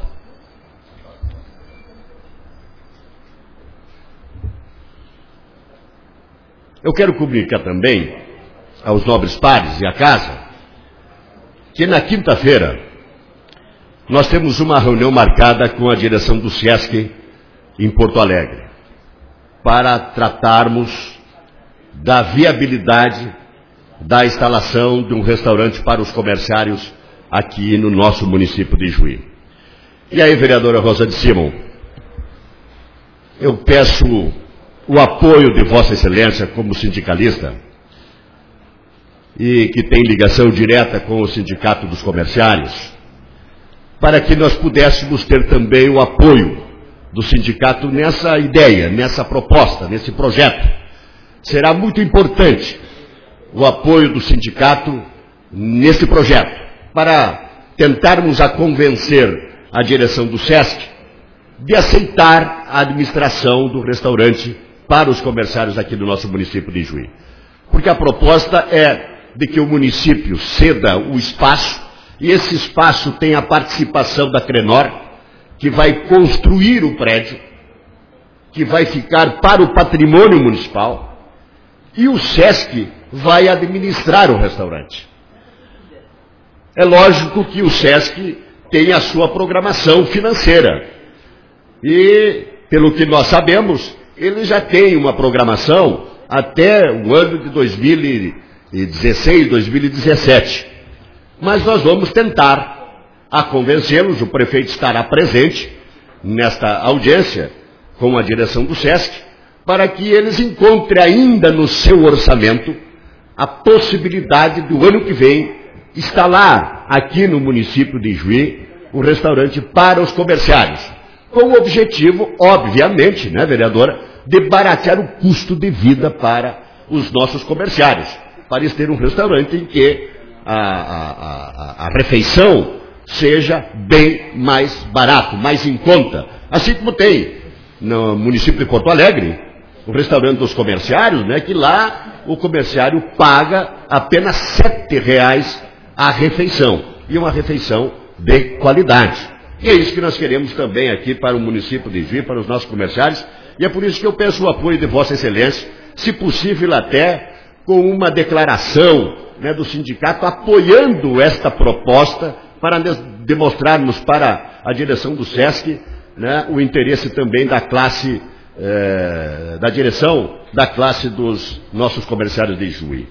Eu quero comunicar também aos nobres pares e à casa que na quinta-feira nós temos uma reunião marcada com a direção do SESC em Porto Alegre para tratarmos da viabilidade da instalação de um restaurante para os comerciários aqui no nosso município de Juí. E aí, vereadora Rosa de Simão, eu peço o apoio de Vossa Excelência como sindicalista e que tem ligação direta com o Sindicato dos Comerciários, para que nós pudéssemos ter também o apoio do sindicato nessa ideia, nessa proposta, nesse projeto. Será muito importante o apoio do sindicato nesse projeto, para tentarmos a convencer a direção do SESC de aceitar a administração do restaurante para os comerciários aqui do nosso município de Ijuí. Porque a proposta é de que o município ceda o espaço, e esse espaço tem a participação da Crenor, que vai construir o prédio, que vai ficar para o patrimônio municipal, e o SESC vai administrar o restaurante. É lógico que o SESC tem a sua programação financeira. E, pelo que nós sabemos, ele já tem uma programação até o ano de dois mil e dezesseis, dois mil e dezessete. Mas nós vamos tentar a convencê-los, o prefeito estará presente nesta audiência com a direção do SESC, para que eles encontrem ainda no seu orçamento a possibilidade do ano que vem instalar aqui no município de Ijuí o restaurante para os comerciários, com o objetivo, obviamente, né, vereadora, de baratear o custo de vida para os nossos comerciários, para eles terem um restaurante em que a, a, a, a refeição seja bem mais barato, mais em conta, assim como tem no município de Porto Alegre, o restaurante dos comerciários, né, que lá o comerciário paga apenas sete reais a refeição, e uma refeição de qualidade. E é isso que nós queremos também aqui para o município de Ijuí, para os nossos comerciários, e é por isso que eu peço o apoio de Vossa Excelência, se possível até com uma declaração, né, do sindicato apoiando esta proposta, para demonstrarmos para a direção do SESC, né, o interesse também da classe, eh, da direção da classe dos nossos comerciários de Ijuí.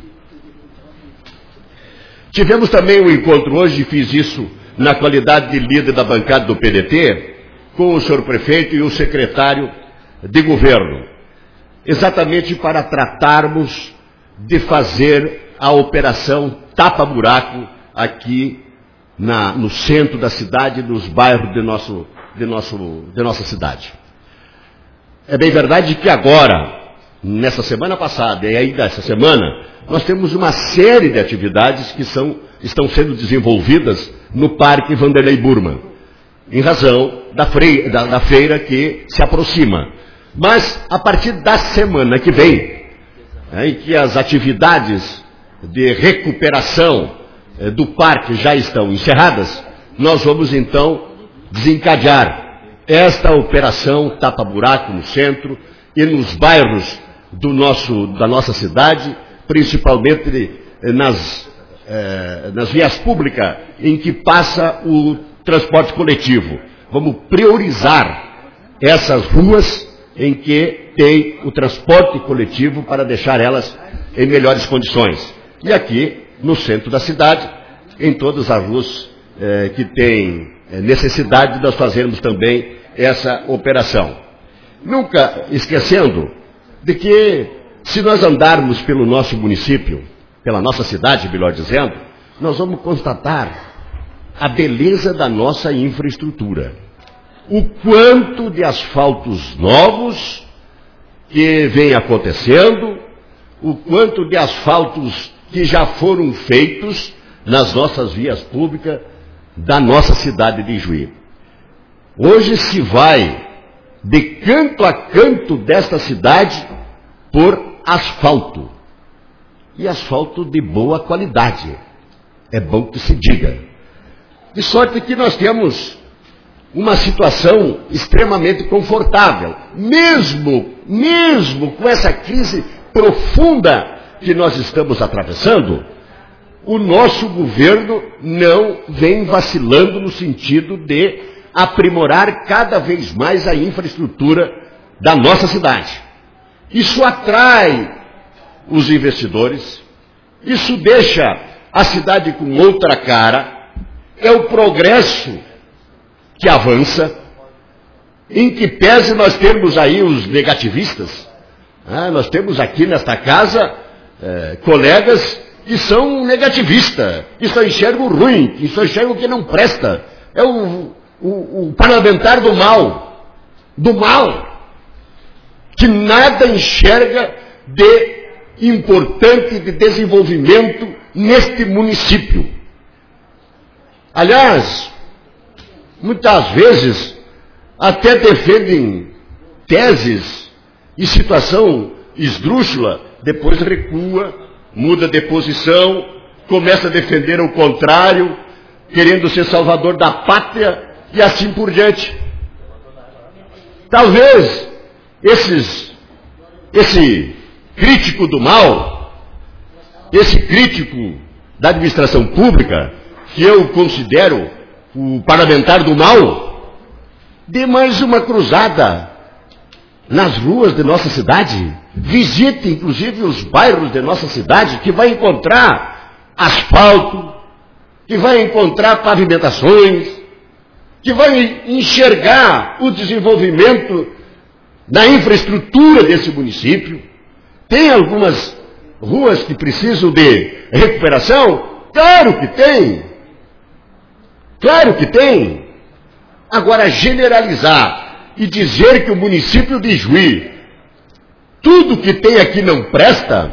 Tivemos também um encontro hoje, fiz isso na qualidade de líder da bancada do P D T, com o senhor prefeito e o secretário de governo, exatamente para tratarmos de fazer a operação tapa-buraco aqui na, no centro da cidade, nos bairros de, nosso, de, nosso, de nossa cidade. É bem verdade que agora, nessa semana passada e ainda essa semana, nós temos uma série de atividades que são, estão sendo desenvolvidas no Parque Vanderlei Burman, em razão da, freira, da, da feira que se aproxima. Mas, a partir da semana que vem, é, em que as atividades de recuperação é, do parque já estão encerradas, nós vamos então desencadear esta operação tapa-buraco no centro e nos bairros do nosso, da nossa cidade, principalmente nas, eh, nas vias públicas em que passa o transporte coletivo. Vamos priorizar essas ruas em que tem o transporte coletivo para deixar elas em melhores condições. E aqui, no centro da cidade, em todas as ruas eh, que tem necessidade, nós fazermos também essa operação. Nunca esquecendo de que, se nós andarmos pelo nosso município, pela nossa cidade, melhor dizendo, nós vamos constatar a beleza da nossa infraestrutura. O quanto de asfaltos novos que vem acontecendo, o quanto de asfaltos que já foram feitos nas nossas vias públicas da nossa cidade de Ijuí. Hoje se vai de canto a canto desta cidade por asfalto. E asfalto de boa qualidade. É bom que se diga. De sorte que nós temos uma situação extremamente confortável. Mesmo, mesmo com essa crise profunda que nós estamos atravessando, o nosso governo não vem vacilando no sentido de aprimorar cada vez mais a infraestrutura da nossa cidade. Isso atrai os investidores, isso deixa a cidade com outra cara, é o progresso que avança, em que pese nós temos aí os negativistas, ah, nós temos aqui nesta casa eh, colegas que são negativistas, que só enxergam o ruim, que só enxergam o que não presta, é o, o, o parlamentar do mal. do mal, que nada enxerga de importante de desenvolvimento neste município. Aliás, muitas vezes até defendem teses e situação esdrúxula, depois recua, muda de posição, começa a defender o contrário, querendo ser salvador da pátria e assim por diante. Talvez esses, esse crítico do mal, esse crítico da administração pública, que eu considero o parlamentar do mal, dê mais uma cruzada nas ruas de nossa cidade, visite inclusive os bairros de nossa cidade, que vai encontrar asfalto, que vai encontrar pavimentações, que vai enxergar o desenvolvimento da infraestrutura desse município. Tem algumas ruas que precisam de recuperação? Claro que tem. Claro que tem. Agora, generalizar e dizer que o município de Juí, tudo que tem aqui não presta,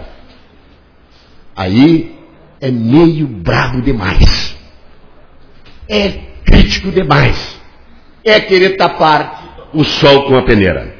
aí é meio bravo demais. É crítico demais. É querer tapar o sol com a peneira.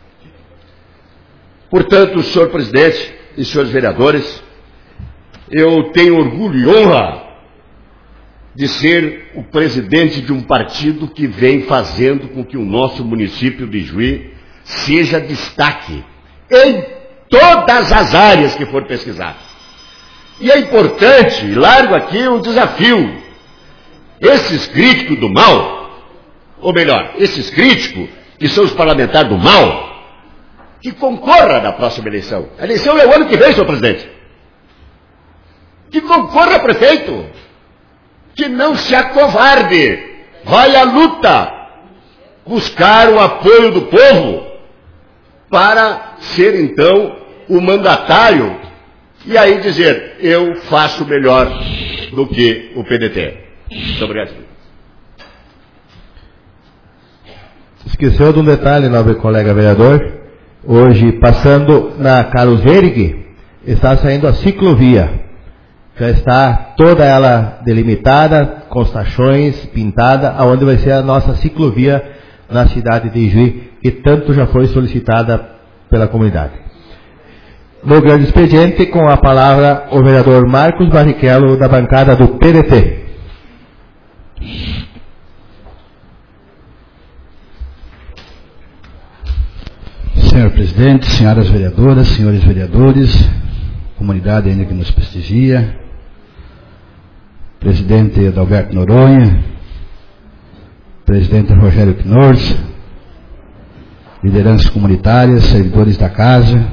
Portanto, senhor presidente e senhores vereadores, eu tenho orgulho e honra de ser o presidente de um partido que vem fazendo com que o nosso município de Juí seja destaque em todas as áreas que for pesquisar. E é importante, largo aqui um desafio. Esses críticos do mal, ou melhor, esses críticos que são os parlamentares do mal, que concorra na próxima eleição. A eleição é o ano que vem, senhor presidente. Que concorra, prefeito. Que não se acovarde. Vai à luta. Buscar o apoio do povo para ser, então, o mandatário e aí dizer, eu faço melhor do que o P D T. Muito obrigado. Esqueceu de um detalhe, nobre colega vereador. Hoje, passando na Carlos Verig, está saindo a ciclovia. Já está toda ela delimitada, com os tachões, pintada, aonde vai ser a nossa ciclovia na cidade de Juí, que tanto já foi solicitada pela comunidade. No grande expediente, com a palavra o vereador Marcos Barrichello, da bancada do P D T. Senhor presidente, senhoras vereadoras, senhores vereadores, comunidade ainda que nos prestigia, presidente Adalberto Noronha, presidente Rogério Knorz, lideranças comunitárias, servidores da casa,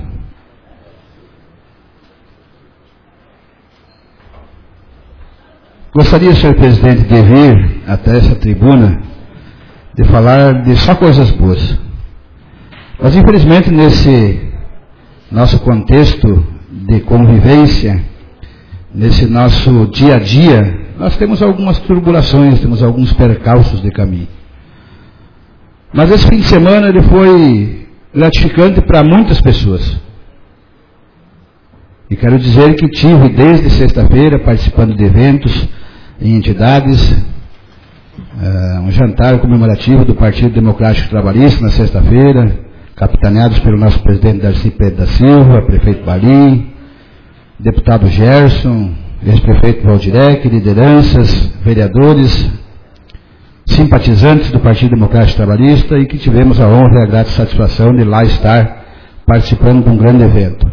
gostaria, senhor presidente, de vir até essa tribuna de falar de só coisas boas. Mas, infelizmente, nesse nosso contexto de convivência, nesse nosso dia a dia, nós temos algumas turbulações, temos alguns percalços de caminho. Mas esse fim de semana ele foi gratificante para muitas pessoas. E quero dizer que tive desde sexta-feira participando de eventos em entidades, uh, um jantar comemorativo do Partido Democrático Trabalhista na sexta-feira, capitaneados pelo nosso presidente Darcy Pedro da Silva, prefeito Balim, deputado Gerson, ex-prefeito Valdirec, lideranças, vereadores, simpatizantes do Partido Democrático Trabalhista, e que tivemos a honra e a grata satisfação de lá estar participando de um grande evento.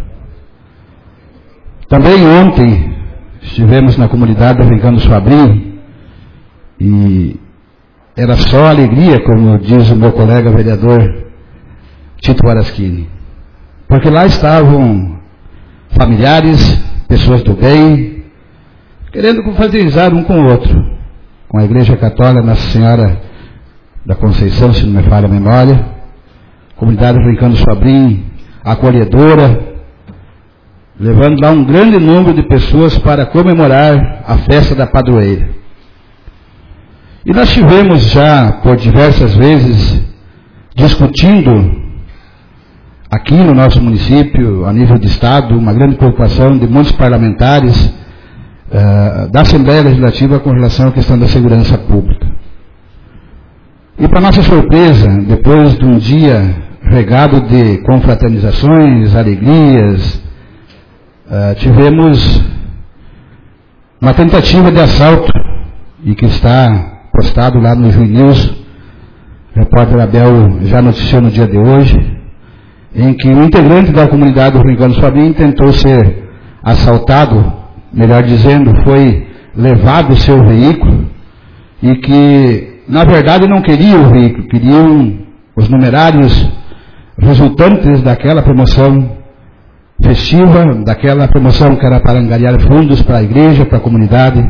Também ontem estivemos na comunidade Brincando Fabrim, e era só alegria, como diz o meu colega vereador Tito Araschini, porque lá estavam familiares, pessoas do bem, querendo confraternizar um com o outro, com a Igreja Católica Nossa Senhora da Conceição, se não me falha a memória, comunidade Brincando Fabrim, acolhedora, levando lá um grande número de pessoas para comemorar a festa da padroeira. E nós tivemos já, por diversas vezes, discutindo aqui no nosso município, a nível de Estado, uma grande preocupação de muitos parlamentares uh, da Assembleia Legislativa com relação à questão da segurança pública. E para nossa surpresa, depois de um dia regado de confraternizações, alegrias, uh, tivemos uma tentativa de assalto, e que está postado lá no Juiz News, o repórter Abel já noticiou no dia de hoje, em que um integrante da comunidade do Rincão do Fabinho tentou ser assaltado, melhor dizendo, foi levado o seu veículo, e que, na verdade, não queria o veículo, queriam os numerários resultantes daquela promoção festiva, daquela promoção que era para angariar fundos para a igreja, para a comunidade.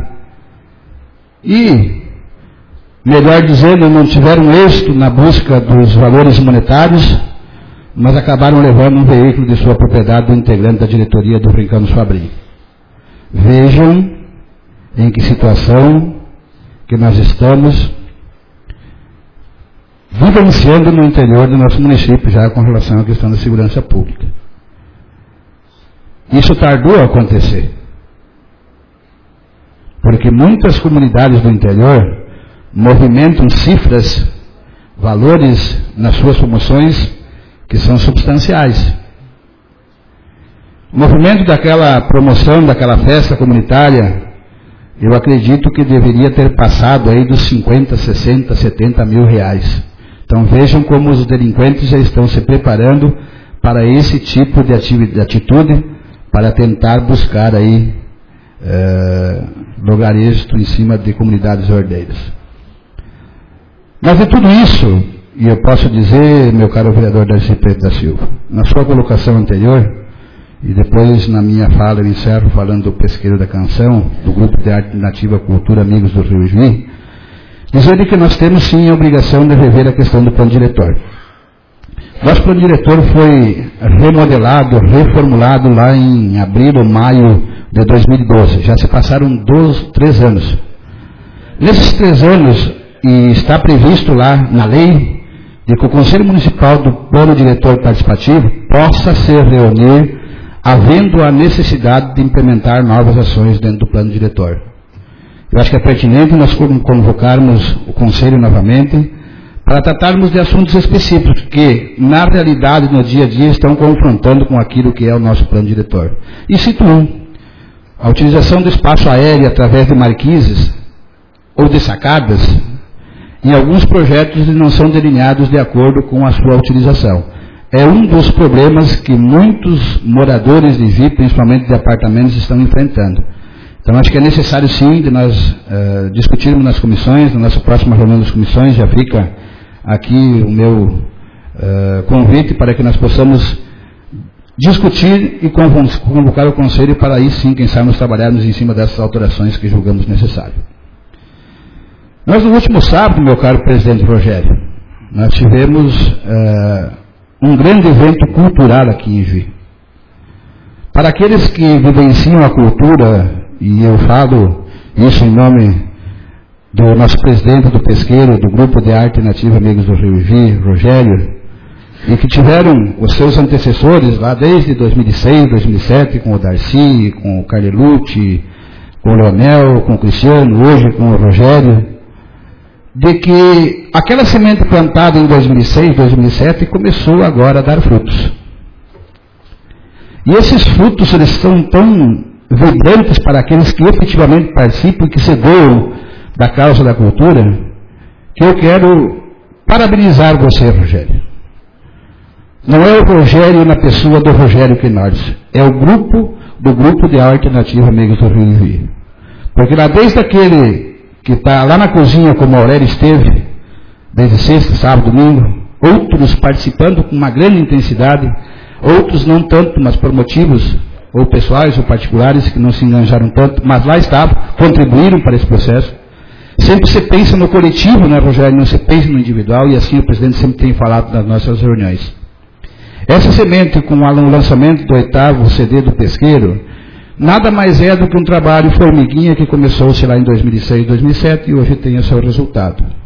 E, melhor dizendo, não tiveram êxito na busca dos valores monetários, mas acabaram levando um veículo de sua propriedade do integrante da diretoria do Rincão do Fabrinho. Vejam em que situação que nós estamos vivenciando no interior do nosso município, já com relação à questão da segurança pública. Isso tardou a acontecer, porque muitas comunidades do interior movimentam cifras, valores nas suas promoções que são substanciais. O movimento daquela promoção, daquela festa comunitária, eu acredito que deveria ter passado aí dos cinquenta, sessenta, setenta mil reais. Então vejam como os delinquentes já estão se preparando para esse tipo de atitude, para tentar buscar aí é, lograr êxito em cima de comunidades ordeiras. Mas de tudo isso, e eu posso dizer, meu caro vereador Darcy Preto da Silva, na sua colocação anterior, e depois na minha fala eu encerro falando do Pesqueiro da Canção, do Grupo de Arte Nativa Cultura Amigos do Rio Juí, dizendo que nós temos sim a obrigação de rever a questão do plano diretor. Nosso plano diretor foi remodelado, reformulado lá em abril ou maio de dois mil e doze. Já se passaram dois, três anos. Nesses três anos, e está previsto lá na lei, de que o Conselho Municipal do Plano Diretor Participativo possa se reunir, havendo a necessidade de implementar novas ações dentro do plano diretor. Eu acho que é pertinente nós convocarmos o Conselho novamente, para tratarmos de assuntos específicos que, na realidade, no dia a dia, estão confrontando com aquilo que é o nosso plano diretor. E cito um: a utilização do espaço aéreo através de marquises ou de sacadas, em alguns projetos não são delineados de acordo com a sua utilização. É um dos problemas que muitos moradores de Juí, principalmente de apartamentos, estão enfrentando. Então, acho que é necessário, sim, de nós uh, discutirmos nas comissões, na nossa próxima reunião das comissões, já fica aqui o meu uh, convite para que nós possamos discutir e convocar o Conselho para aí sim, quem sabe, nós trabalharmos em cima dessas alterações que julgamos necessário. Nós, no último sábado, meu caro presidente Rogério, nós tivemos uh, um grande evento cultural aqui em Juí. Para aqueles que vivenciam a cultura, e eu falo isso em nome do nosso presidente do Pesqueiro, do Grupo de Arte Nativa Amigos do Rio Juí, Rogério, e que tiveram os seus antecessores lá desde dois mil e seis, dois mil e sete, com o Darcy, com o Carlelucci, com o Leonel, com o Cristiano, hoje com o Rogério, de que aquela semente plantada em dois mil e seis, dois mil e sete começou agora a dar frutos. E esses frutos, eles são tão vibrantes para aqueles que efetivamente participam e que se doam da causa da cultura, que eu quero parabenizar você, Rogério. Não é o Rogério na pessoa do Rogério Quinardes, é o grupo do Grupo de Arte Nativa Amigos do Rio Juí. Porque lá desde aquele que está lá na cozinha, como a Aurélia esteve, desde sexta, sábado, domingo, outros participando com uma grande intensidade, outros não tanto, mas por motivos ou pessoais ou particulares que não se enganjaram tanto, mas lá estavam, contribuíram para esse processo. Sempre se pensa no coletivo, né, Rogério? Não se pensa no individual, e assim o presidente sempre tem falado nas nossas reuniões. Essa semente, com o lançamento do oitavo C D do Pesqueiro, nada mais é do que um trabalho formiguinha que começou-se lá em dois mil e seis, dois mil e sete e hoje tem o seu resultado.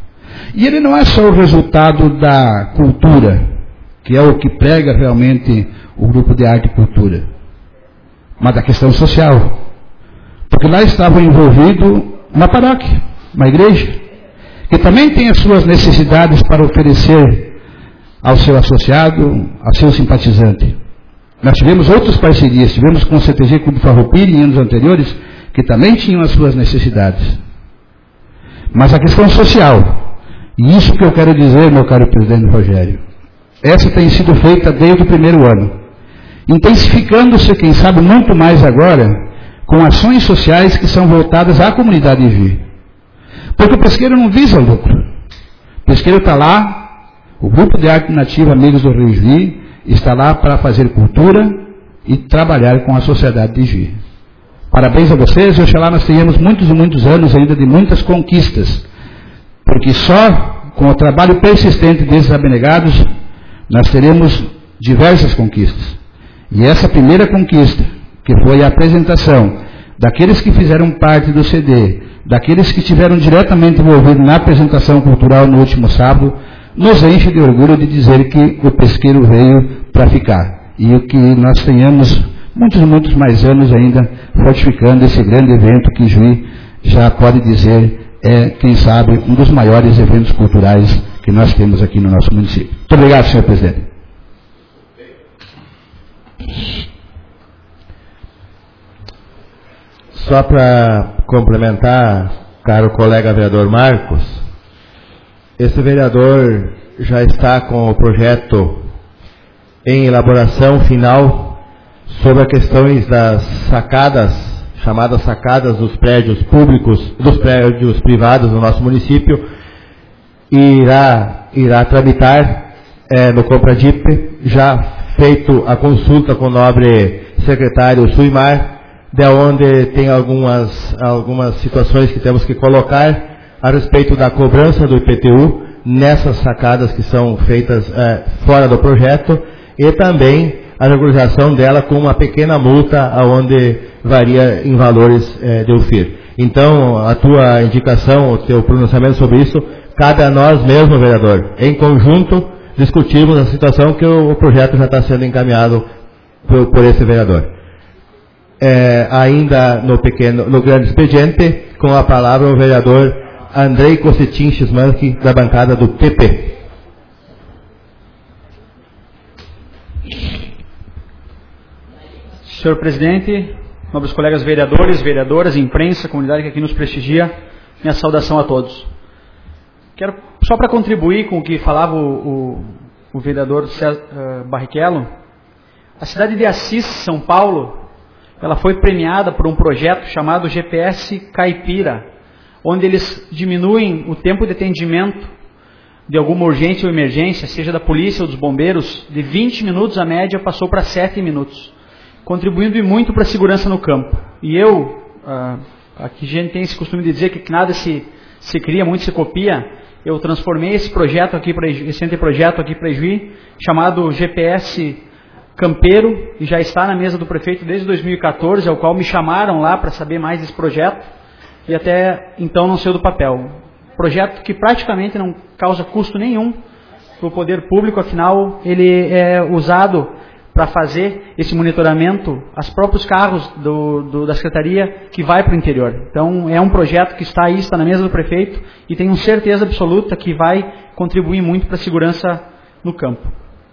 E ele não é só o resultado da cultura, que é o que prega realmente o grupo de arte e cultura, mas da questão social. Porque lá estava envolvido uma paróquia, uma igreja, que também tem as suas necessidades para oferecer ao seu associado, ao seu simpatizante. Nós tivemos outras parcerias, tivemos com o C T G Clube Farroupilha em anos anteriores, que também tinham as suas necessidades. Mas a questão social, e isso que eu quero dizer, meu caro presidente Rogério, essa tem sido feita desde o primeiro ano, intensificando-se, quem sabe, muito mais agora, com ações sociais que são voltadas à comunidade de Juí. Porque o pesqueiro não visa lucro. O pesqueiro está lá, o Grupo de Arte Nativa Amigos do Rio Juí está lá para fazer cultura e trabalhar com a sociedade de Juí. Parabéns a vocês, e oxalá nós tenhamos muitos e muitos anos ainda de muitas conquistas. Porque só com o trabalho persistente desses abnegados, nós teremos diversas conquistas. E essa primeira conquista, que foi a apresentação daqueles que fizeram parte do C D, daqueles que estiveram diretamente envolvidos na apresentação cultural no último sábado, nos enche de orgulho de dizer que o pesqueiro veio para ficar. E que nós tenhamos muitos e muitos mais anos ainda fortificando esse grande evento que Juí já pode dizer é, quem sabe, um dos maiores eventos culturais que nós temos aqui no nosso município. Muito obrigado, senhor presidente. Só para complementar, caro colega vereador Marcos, esse vereador já está com o projeto em elaboração final sobre as questões das sacadas, chamadas sacadas dos prédios públicos, dos prédios privados no nosso município, e irá, irá tramitar é, no Compradip, já feito a consulta com o nobre secretário Suimar, de onde tem algumas, algumas situações que temos que colocar a respeito da cobrança do I P T U nessas sacadas que são feitas é, fora do projeto, e também a regularização dela com uma pequena multa, onde varia em valores é, de U F I R. Então, a tua indicação, o teu pronunciamento sobre isso, cabe a nós mesmos, vereador, em conjunto, discutirmos a situação que o, o projeto já está sendo encaminhado por, por esse vereador. É, ainda no pequeno, no grande expediente, com a palavra o vereador Andrei Cocetin Chismanski, da bancada do P P. Senhor presidente, nobres colegas vereadores, vereadoras, imprensa, comunidade que aqui nos prestigia, minha saudação a todos. Quero, só para contribuir com o que falava o, o, o vereador César, uh, Barrichello, a cidade de Assis, São Paulo, ela foi premiada por um projeto chamado G P S Caipira, onde eles diminuem o tempo de atendimento de alguma urgência ou emergência, seja da polícia ou dos bombeiros, de vinte minutos a média passou para sete minutos, contribuindo muito para a segurança no campo. E eu, ah, aqui a gente tem esse costume de dizer que nada se, se cria, muito se copia, eu transformei esse projeto aqui, pra, esse anteprojeto aqui para Juí, chamado G P S Campeiro, e já está na mesa do prefeito desde dois mil e quatorze, ao qual me chamaram lá para saber mais desse projeto, e até então não saiu do papel. Projeto que praticamente não causa custo nenhum para o poder público, afinal ele é usado para fazer esse monitoramento aos próprios carros do, do, da secretaria que vai para o interior. Então é um projeto que está aí, está na mesa do prefeito, e tenho certeza absoluta que vai contribuir muito para a segurança no campo.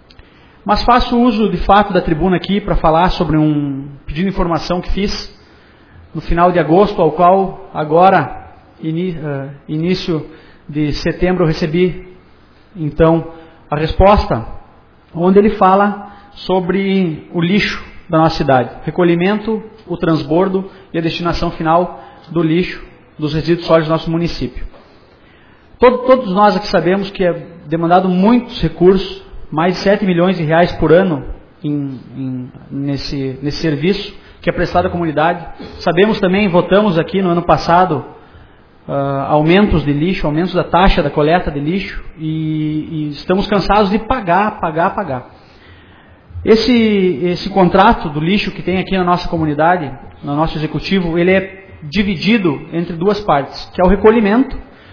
Mas faço uso de fato da tribuna aqui para falar sobre um pedido de informação que fiz no final de agosto, ao qual agora, ini, uh, início de setembro, eu recebi então a resposta, onde ele fala sobre o lixo da nossa cidade, recolhimento, o transbordo e a destinação final do lixo, dos resíduos sólidos do nosso município. Todo, todos nós aqui sabemos que é demandado muitos recursos, mais de sete milhões de reais por ano em, em, nesse, nesse serviço que é prestado à comunidade. Sabemos também, votamos aqui no ano passado, uh, aumentos de lixo, aumentos da taxa da coleta de lixo, e, e estamos cansados de pagar, pagar, pagar. Esse, esse contrato do lixo que tem aqui na nossa comunidade, no nosso executivo, ele é dividido entre duas partes, que é o recolhimento,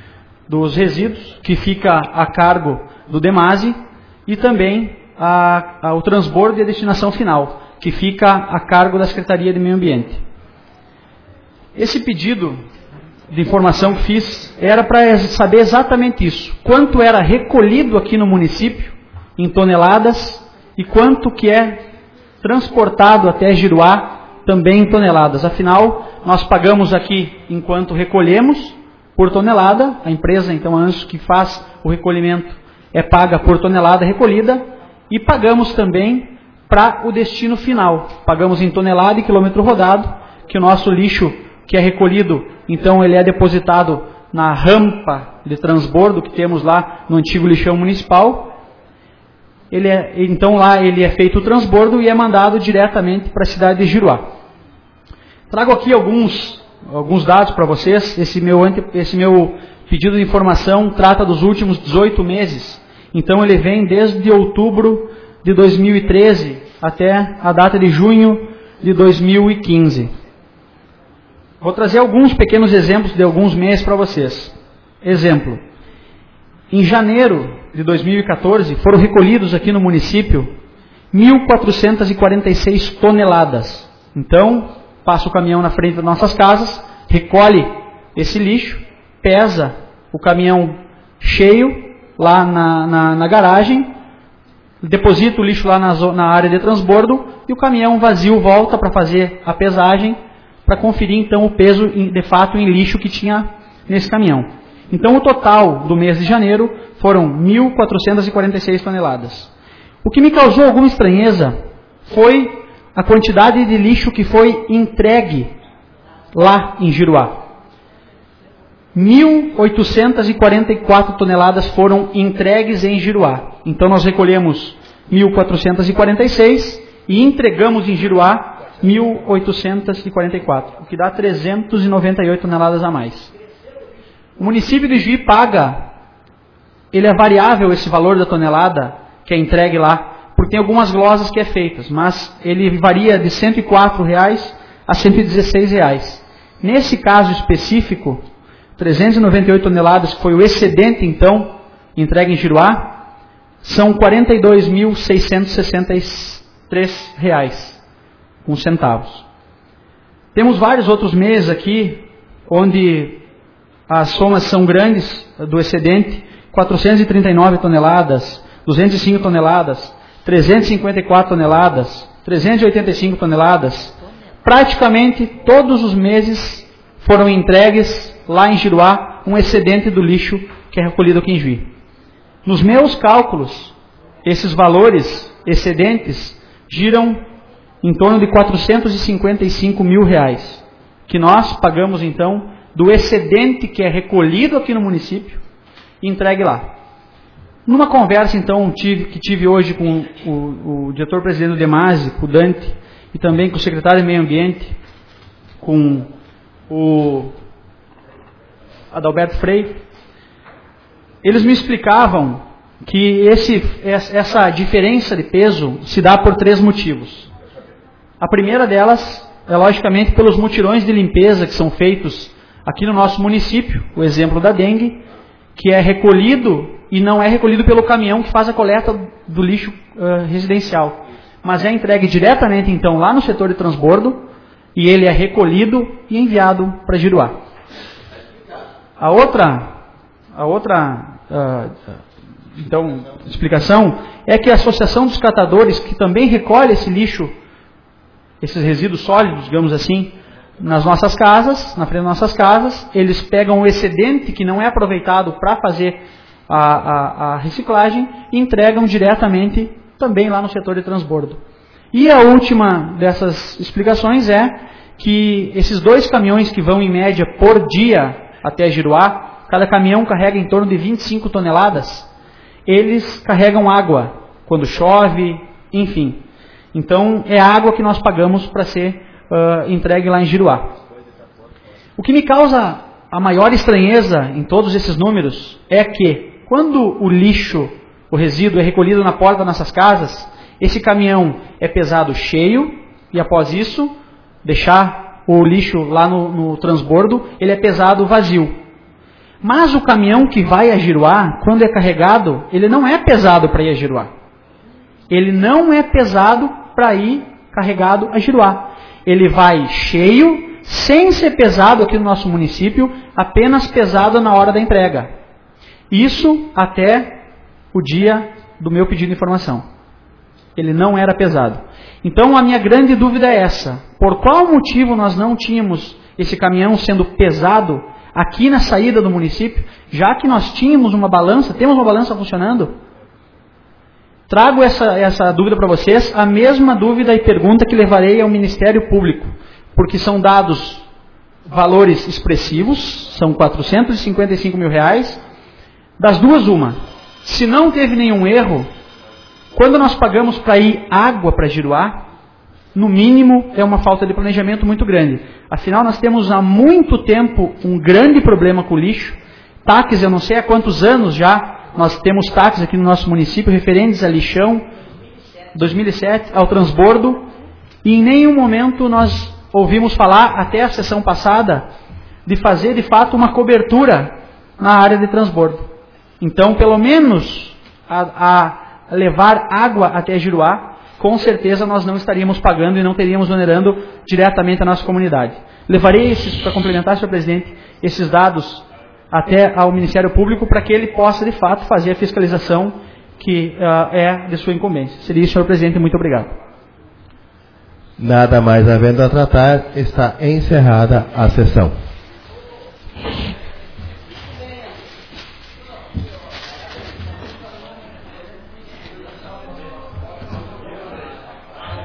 dos resíduos, que fica a cargo do DEMASE, e também a, a, o transbordo e a destinação final, que fica a cargo da Secretaria de Meio Ambiente. Esse pedido de informação que fiz era para saber exatamente isso, quanto era recolhido aqui no município em toneladas e quanto que é transportado até Giruá também em toneladas. Afinal, nós pagamos aqui enquanto recolhemos por tonelada, a empresa então antes que faz o recolhimento é paga por tonelada recolhida, e pagamos também para o destino final, pagamos em tonelada e quilômetro rodado, que o nosso lixo que é recolhido, então ele é depositado na rampa de transbordo que temos lá no antigo lixão municipal. Ele é, então lá ele é feito o transbordo e é mandado diretamente para a cidade de Giruá. Trago aqui alguns, alguns dados para vocês. Esse meu, esse meu pedido de informação trata dos últimos dezoito meses. Então ele vem desde outubro de dois mil e treze até a data de junho de dois mil e quinze. Vou trazer alguns pequenos exemplos de alguns meses para vocês. Exemplo. Em janeiro de dois mil e quatorze, foram recolhidos aqui no município mil quatrocentas e quarenta e seis toneladas. Então, passa o caminhão na frente das nossas casas, recolhe esse lixo, pesa o caminhão cheio lá na, na, na garagem, deposita o lixo lá na, na área de transbordo e o caminhão vazio volta para fazer a pesagem, para conferir então o peso de fato em lixo que tinha nesse caminhão. Então o total do mês de janeiro foram mil quatrocentas e quarenta e seis toneladas. O que me causou alguma estranheza foi a quantidade de lixo que foi entregue lá em Giruá. mil oitocentas e quarenta e quatro toneladas foram entregues em Giruá. Então nós recolhemos mil quatrocentas e quarenta e seis e entregamos em Giruá mil oitocentas e quarenta e quatro, o que dá trezentas e noventa e oito toneladas a mais. O município de Juí paga, ele é variável esse valor da tonelada que é entregue lá, porque tem algumas glosas que é feitas, mas ele varia de cento e quatro reais a cento e dezesseis reais. Nesse caso específico, trezentas e noventa e oito toneladas, que foi o excedente então, entregue em Giruá, são quarenta e dois mil seiscentos e sessenta e três reais. Com centavos. Temos vários outros meses aqui, onde as somas são grandes do excedente, quatrocentas e trinta e nove toneladas, duzentas e cinco toneladas, trezentas e cinquenta e quatro toneladas, trezentas e oitenta e cinco toneladas. Praticamente todos os meses foram entregues lá em Giruá um excedente do lixo que é recolhido aqui em Juí. Nos meus cálculos, esses valores excedentes giram em torno de quatrocentos e cinquenta e cinco mil reais, que nós pagamos então do excedente que é recolhido aqui no município e entregue lá. Numa conversa então tive, que tive hoje com o, o diretor-presidente do DEMASE, com o Dante, e também com o secretário de Meio Ambiente, com o Adalberto Freire, eles me explicavam que esse, essa diferença de peso se dá por três motivos. A primeira delas é, logicamente, pelos mutirões de limpeza que são feitos aqui no nosso município, o exemplo da dengue, que é recolhido e não é recolhido pelo caminhão que faz a coleta do lixo uh, residencial, mas é entregue diretamente, então, lá no setor de transbordo, e ele é recolhido e enviado para Giruá. A outra, a outra uh, então, explicação é que a Associação dos Catadores, que também recolhe esse lixo, esses resíduos sólidos, digamos assim, nas nossas casas, na frente das nossas casas, eles pegam o excedente que não é aproveitado para fazer a, a, a reciclagem e entregam diretamente também lá no setor de transbordo. E a última dessas explicações é que esses dois caminhões que vão em média por dia até Giruá, cada caminhão carrega em torno de vinte e cinco toneladas, eles carregam água quando chove, enfim. Então, é a água que nós pagamos para ser uh, entregue lá em Giruá. O que me causa a maior estranheza em todos esses números é que, quando o lixo, o resíduo é recolhido na porta das nossas casas, esse caminhão é pesado cheio, e após isso, deixar o lixo lá no, no transbordo, ele é pesado vazio. Mas o caminhão que vai a Giruá, quando é carregado, ele não é pesado para ir a Giruá. Ele não é pesado para ir carregado a Giruá. Ele vai cheio, sem ser pesado aqui no nosso município, apenas pesado na hora da entrega. Isso até o dia do meu pedido de informação. Ele não era pesado. Então a minha grande dúvida é essa. Por qual motivo nós não tínhamos esse caminhão sendo pesado aqui na saída do município, já que nós tínhamos uma balança, temos uma balança funcionando? Trago essa, essa dúvida para vocês, a mesma dúvida e pergunta que levarei ao Ministério Público, porque são dados valores expressivos, são quatrocentos e cinquenta e cinco mil reais, das duas uma, se não teve nenhum erro, quando nós pagamos para ir água para Giruá, no mínimo é uma falta de planejamento muito grande. Afinal, nós temos há muito tempo um grande problema com o lixo. Taques, eu não sei há quantos anos já, nós temos taques aqui no nosso município referentes a lixão, dois mil e sete, ao transbordo, e em nenhum momento nós ouvimos falar, até a sessão passada, de fazer de fato uma cobertura na área de transbordo. Então, pelo menos a, a levar água até Giruá, com certeza nós não estaríamos pagando e não teríamos onerando diretamente a nossa comunidade. Levarei esses, para complementar, senhor presidente, esses dados até ao Ministério Público para que ele possa, de fato, fazer a fiscalização que uh, é de sua incumbência. Seria isso, senhor presidente. Muito obrigado. Nada mais havendo a tratar, está encerrada a sessão.